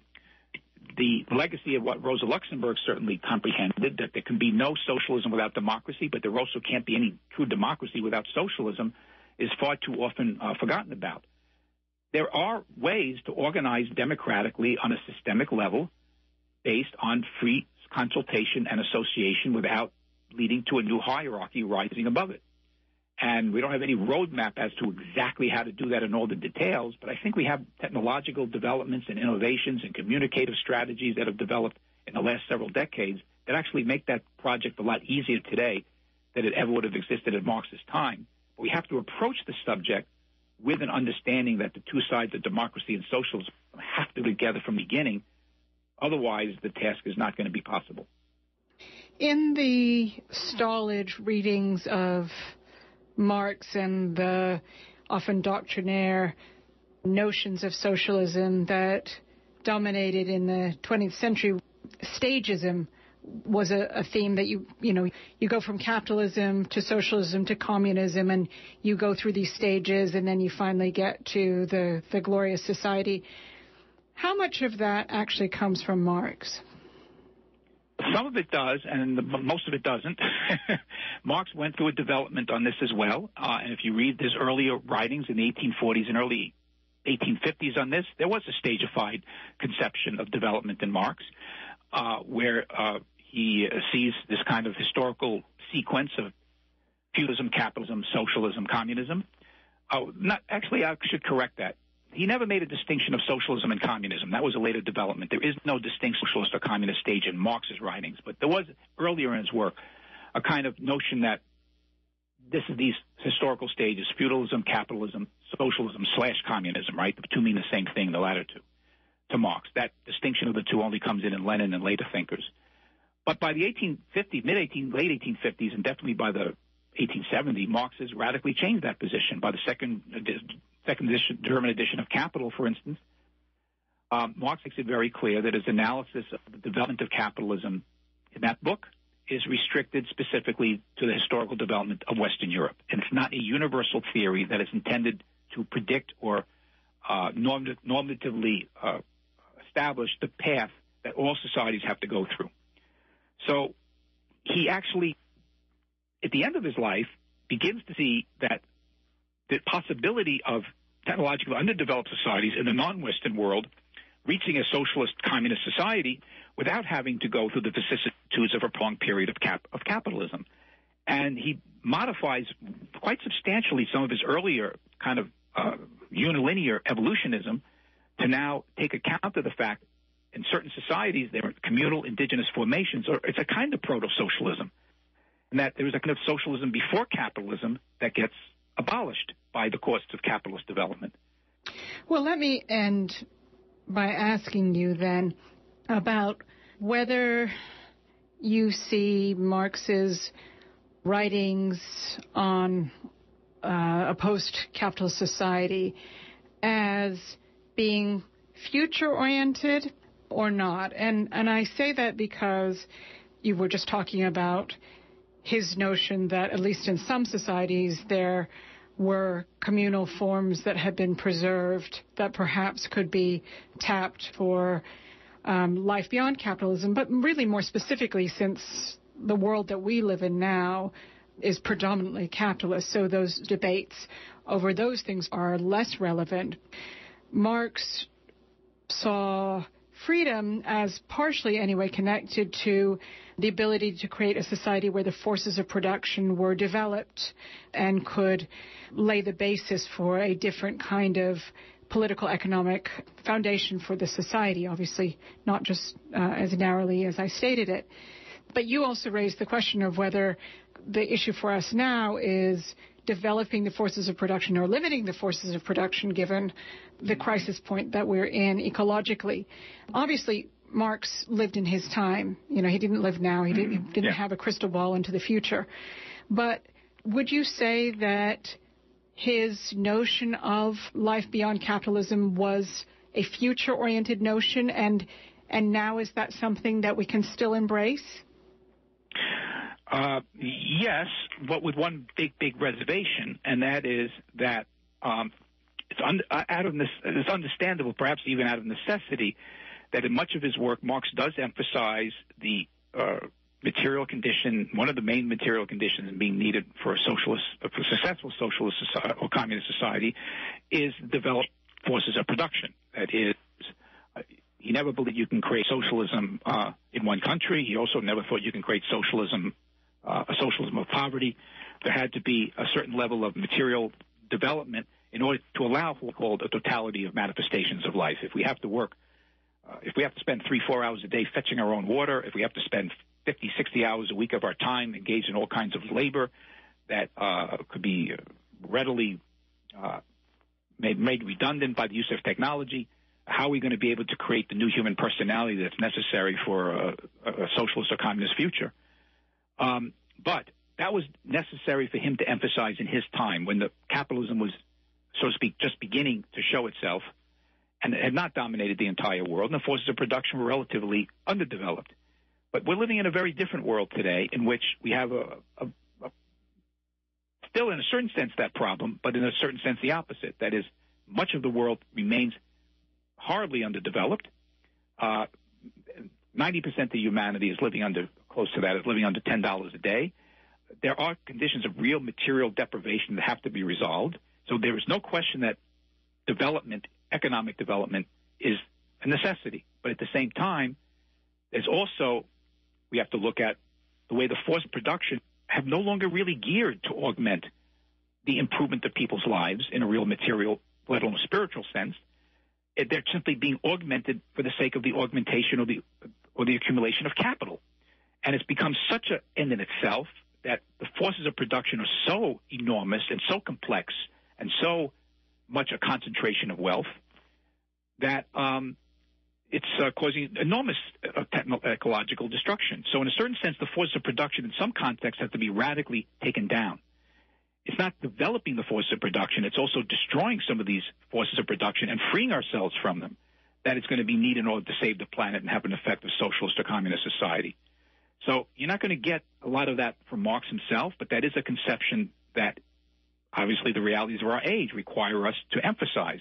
the legacy of what Rosa Luxemburg certainly comprehended, that there can be no socialism without democracy, but there also can't be any true democracy without socialism, is far too often uh, forgotten about. there are ways to organize democratically on a systemic level based on free consultation and association without leading to a new hierarchy rising above it. And we don't have any roadmap as to exactly how to do that in all the details, but I think we have technological developments and innovations and communicative strategies that have developed in the last several decades that actually make that project a lot easier today than it ever would have existed at Marx's time. But we have to approach the subject with an understanding that the two sides of democracy and socialism have to be together from the beginning. Otherwise, the task is not going to be possible. In the stallage readings of Marx and the often doctrinaire notions of socialism that dominated in the twentieth century, stagism was a, a theme that you, you know, you go from capitalism to socialism to communism, and you go through these stages, and then you finally get to the, the glorious society. How much of that actually comes from Marx? Some of it does, and the, most of it doesn't. Marx went through a development on this as well, uh, and if you read his earlier writings in the eighteen forties and early eighteen fifties on this, there was a stageified conception of development in Marx, uh, where uh, he sees this kind of historical sequence of feudalism, capitalism, socialism, communism. Uh, not, actually, I should correct that. He never made a distinction of socialism and communism. That was a later development. There is no distinct socialist or communist stage in Marx's writings, but there was earlier in his work a kind of notion that this is these historical stages, feudalism, capitalism, socialism slash communism, right? The two mean the same thing, the latter two, to Marx. That distinction of the two only comes in in Lenin and later thinkers. But by the eighteen fifties, mid-eighteen, late eighteen fifties, and definitely by the eighteen seventies, Marx has radically changed that position. By the second second edition, German edition of Capital, for instance, um, Marx makes it very clear that his analysis of the development of capitalism in that book is restricted specifically to the historical development of Western Europe. And it's not a universal theory that is intended to predict or uh, normative, normatively uh, establish the path that all societies have to go through. So he actually, at the end of his life, begins to see that the possibility of technologically underdeveloped societies in the non-Western world reaching a socialist communist society without having to go through the vicissitudes of a prolonged period of cap of capitalism. And he modifies quite substantially some of his earlier kind of uh, unilinear evolutionism to now take account of the fact in certain societies there are communal indigenous formations, or it's a kind of proto-socialism, and that there is a kind of socialism before capitalism that gets abolished by the costs of capitalist development. Well, let me end by asking you then about whether you see Marx's writings on uh, a post-capitalist society as being future-oriented or not. And, and I say that because you were just talking about his notion that, at least in some societies, there were communal forms that had been preserved that perhaps could be tapped for um, life beyond capitalism, but really more specifically, since the world that we live in now is predominantly capitalist, so those debates over those things are less relevant. Marx saw freedom as partially, anyway, connected to the ability to create a society where the forces of production were developed and could lay the basis for a different kind of political economic foundation for the society, obviously not just uh, as narrowly as I stated it. But you also raised the question of whether the issue for us now is developing the forces of production or limiting the forces of production given the crisis point that we're in ecologically. Obviously, Marx lived in his time. You know, he didn't live now. He didn't, he didn't yeah. have a crystal ball into the future. But would you say that his notion of life beyond capitalism was a future-oriented notion, and and now is that something that we can still embrace? Uh, yes, but with one big, big reservation, and that is that um, it's, un- out of ne- it's understandable, perhaps even out of necessity, that in much of his work, Marx does emphasize the uh, material condition, one of the main material conditions being needed for a socialist, for a successful socialist society or communist society, is develop forces of production. That is, uh, he never believed you can create socialism uh, in one country. He also never thought you can create socialism, uh, a socialism of poverty. There had to be a certain level of material development in order to allow what we call a totality of manifestations of life. If we have to work, uh, if we have to spend three, four hours a day fetching our own water, if we have to spend fifty, sixty hours a week of our time engaged in all kinds of labor that uh, could be readily uh, made, made redundant by the use of technology, how are we going to be able to create the new human personality that's necessary for a, a socialist or communist future? Um, but that was necessary for him to emphasize in his time when the capitalism was, so to speak, just beginning to show itself and it had not dominated the entire world, and the forces of production were relatively underdeveloped. But we're living in a very different world today in which we have a, a, a still in a certain sense that problem, but in a certain sense the opposite. That is, much of the world remains horribly underdeveloped. Uh, ninety percent of humanity is living under, close to that, is living under ten dollars a day. There are conditions of real material deprivation that have to be resolved. So there is no question that development, economic development, is a necessity. But at the same time, there's also, we have to look at the way the forces of production have no longer really geared to augment the improvement of people's lives in a real material, let alone spiritual sense. They're simply being augmented for the sake of the augmentation or the or the accumulation of capital. And it's become such an end in itself that the forces of production are so enormous and so complex and so much a concentration of wealth that um, it's uh, causing enormous uh, techno- ecological destruction. So in a certain sense, the forces of production in some contexts have to be radically taken down. It's not developing the forces of production. It's also destroying some of these forces of production and freeing ourselves from them. That it's going to be needed in order to save the planet and have an effective socialist or communist society. So you're not going to get a lot of that from Marx himself, but that is a conception that obviously the realities of our age require us to emphasize.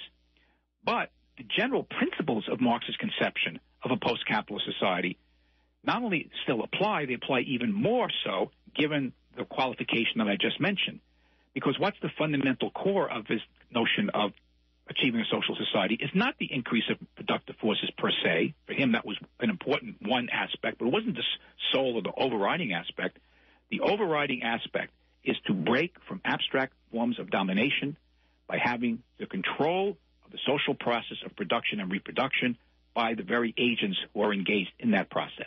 But the general principles of Marx's conception of a post-capitalist society not only still apply, they apply even more so given the qualification that I just mentioned. Because what's the fundamental core of his notion of achieving a social society is not the increase of productive forces per se. For him, that was an important one aspect, but it wasn't the sole or the overriding aspect. The overriding aspect is to break from abstract forms of domination by having the control of the social process of production and reproduction by the very agents who are engaged in that process.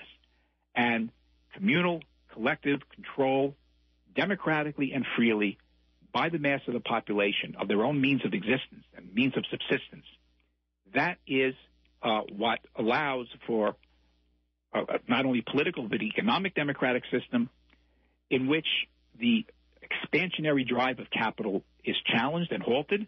And communal, collective control, democratically and freely, by the mass of the population of their own means of existence and means of subsistence. That is uh, what allows for uh, not only political but economic democratic system in which the expansionary drive of capital is challenged and halted,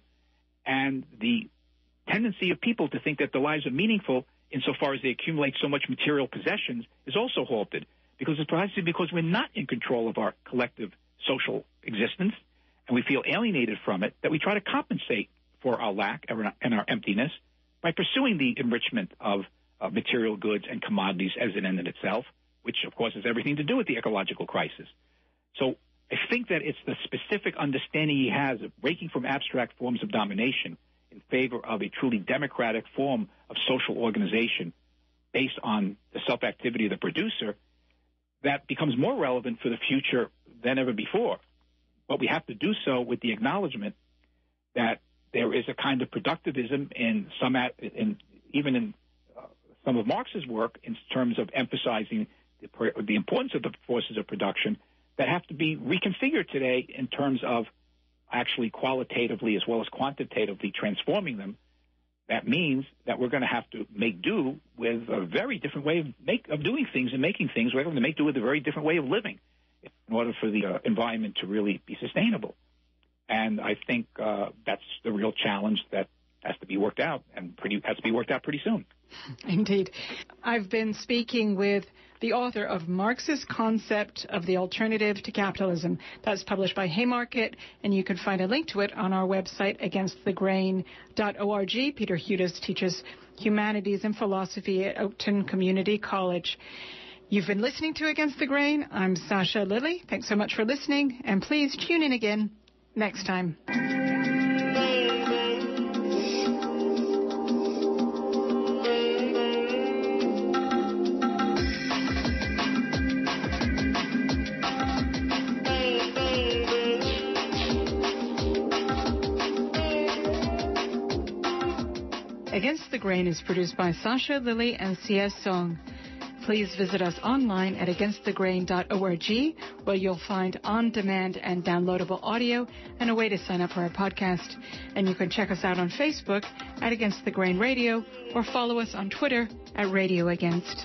and the tendency of people to think that their lives are meaningful insofar as they accumulate so much material possessions is also halted, because it's precisely because we're not in control of our collective social existence and we feel alienated from it, that we try to compensate for our lack and our emptiness by pursuing the enrichment of uh, material goods and commodities as an end in itself, which, of course, has everything to do with the ecological crisis. So I think that it's the specific understanding he has of breaking from abstract forms of domination in favor of a truly democratic form of social organization based on the self-activity of the producer that becomes more relevant for the future than ever before. But we have to do so with the acknowledgement that there is a kind of productivism in some, in, even in uh, some of Marx's work in terms of emphasizing the, the importance of the forces of production that have to be reconfigured today in terms of actually qualitatively as well as quantitatively transforming them. That means that we're going to have to make do with a very different way of, make, of doing things and making things. We're going to make do with a very different way of living in order for the uh, environment to really be sustainable. And I think uh, that's the real challenge that has to be worked out, and pretty, has to be worked out pretty soon. Indeed. I've been speaking with the author of Marx's Concept of the Alternative to Capitalism. That's published by Haymarket, and you can find a link to it on our website, against the grain dot org. Peter Hudis teaches humanities and philosophy at Oakton Community College. You've been listening to Against the Grain. I'm Sasha Lilly. Thanks so much for listening, and please tune in again next time. Against the Grain is produced by Sasha Lilly and C S Song. Please visit us online at against the grain dot org, where you'll find on-demand and downloadable audio and a way to sign up for our podcast. And you can check us out on Facebook at Against the Grain Radio or follow us on Twitter at Radio Against.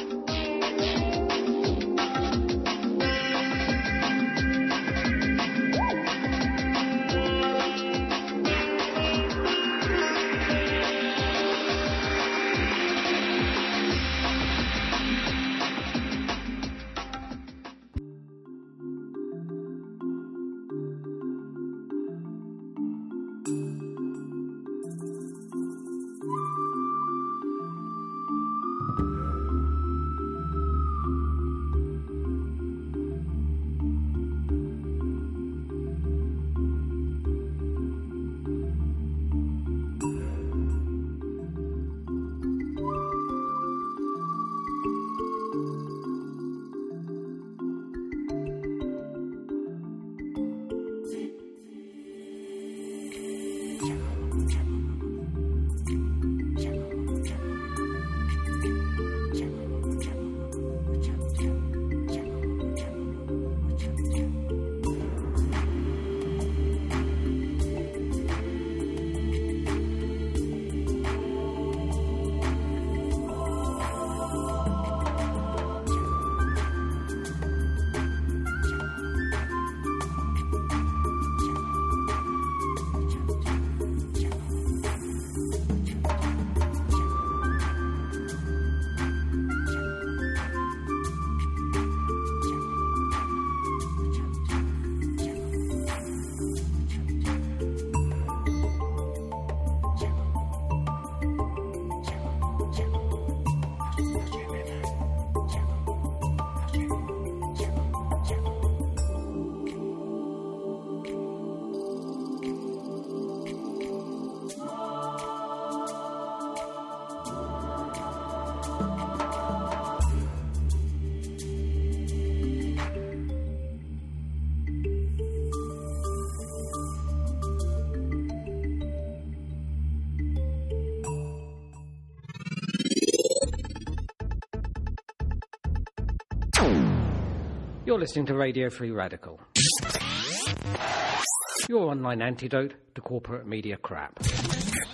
You're listening to Radio Free Radical, your online antidote to corporate media crap.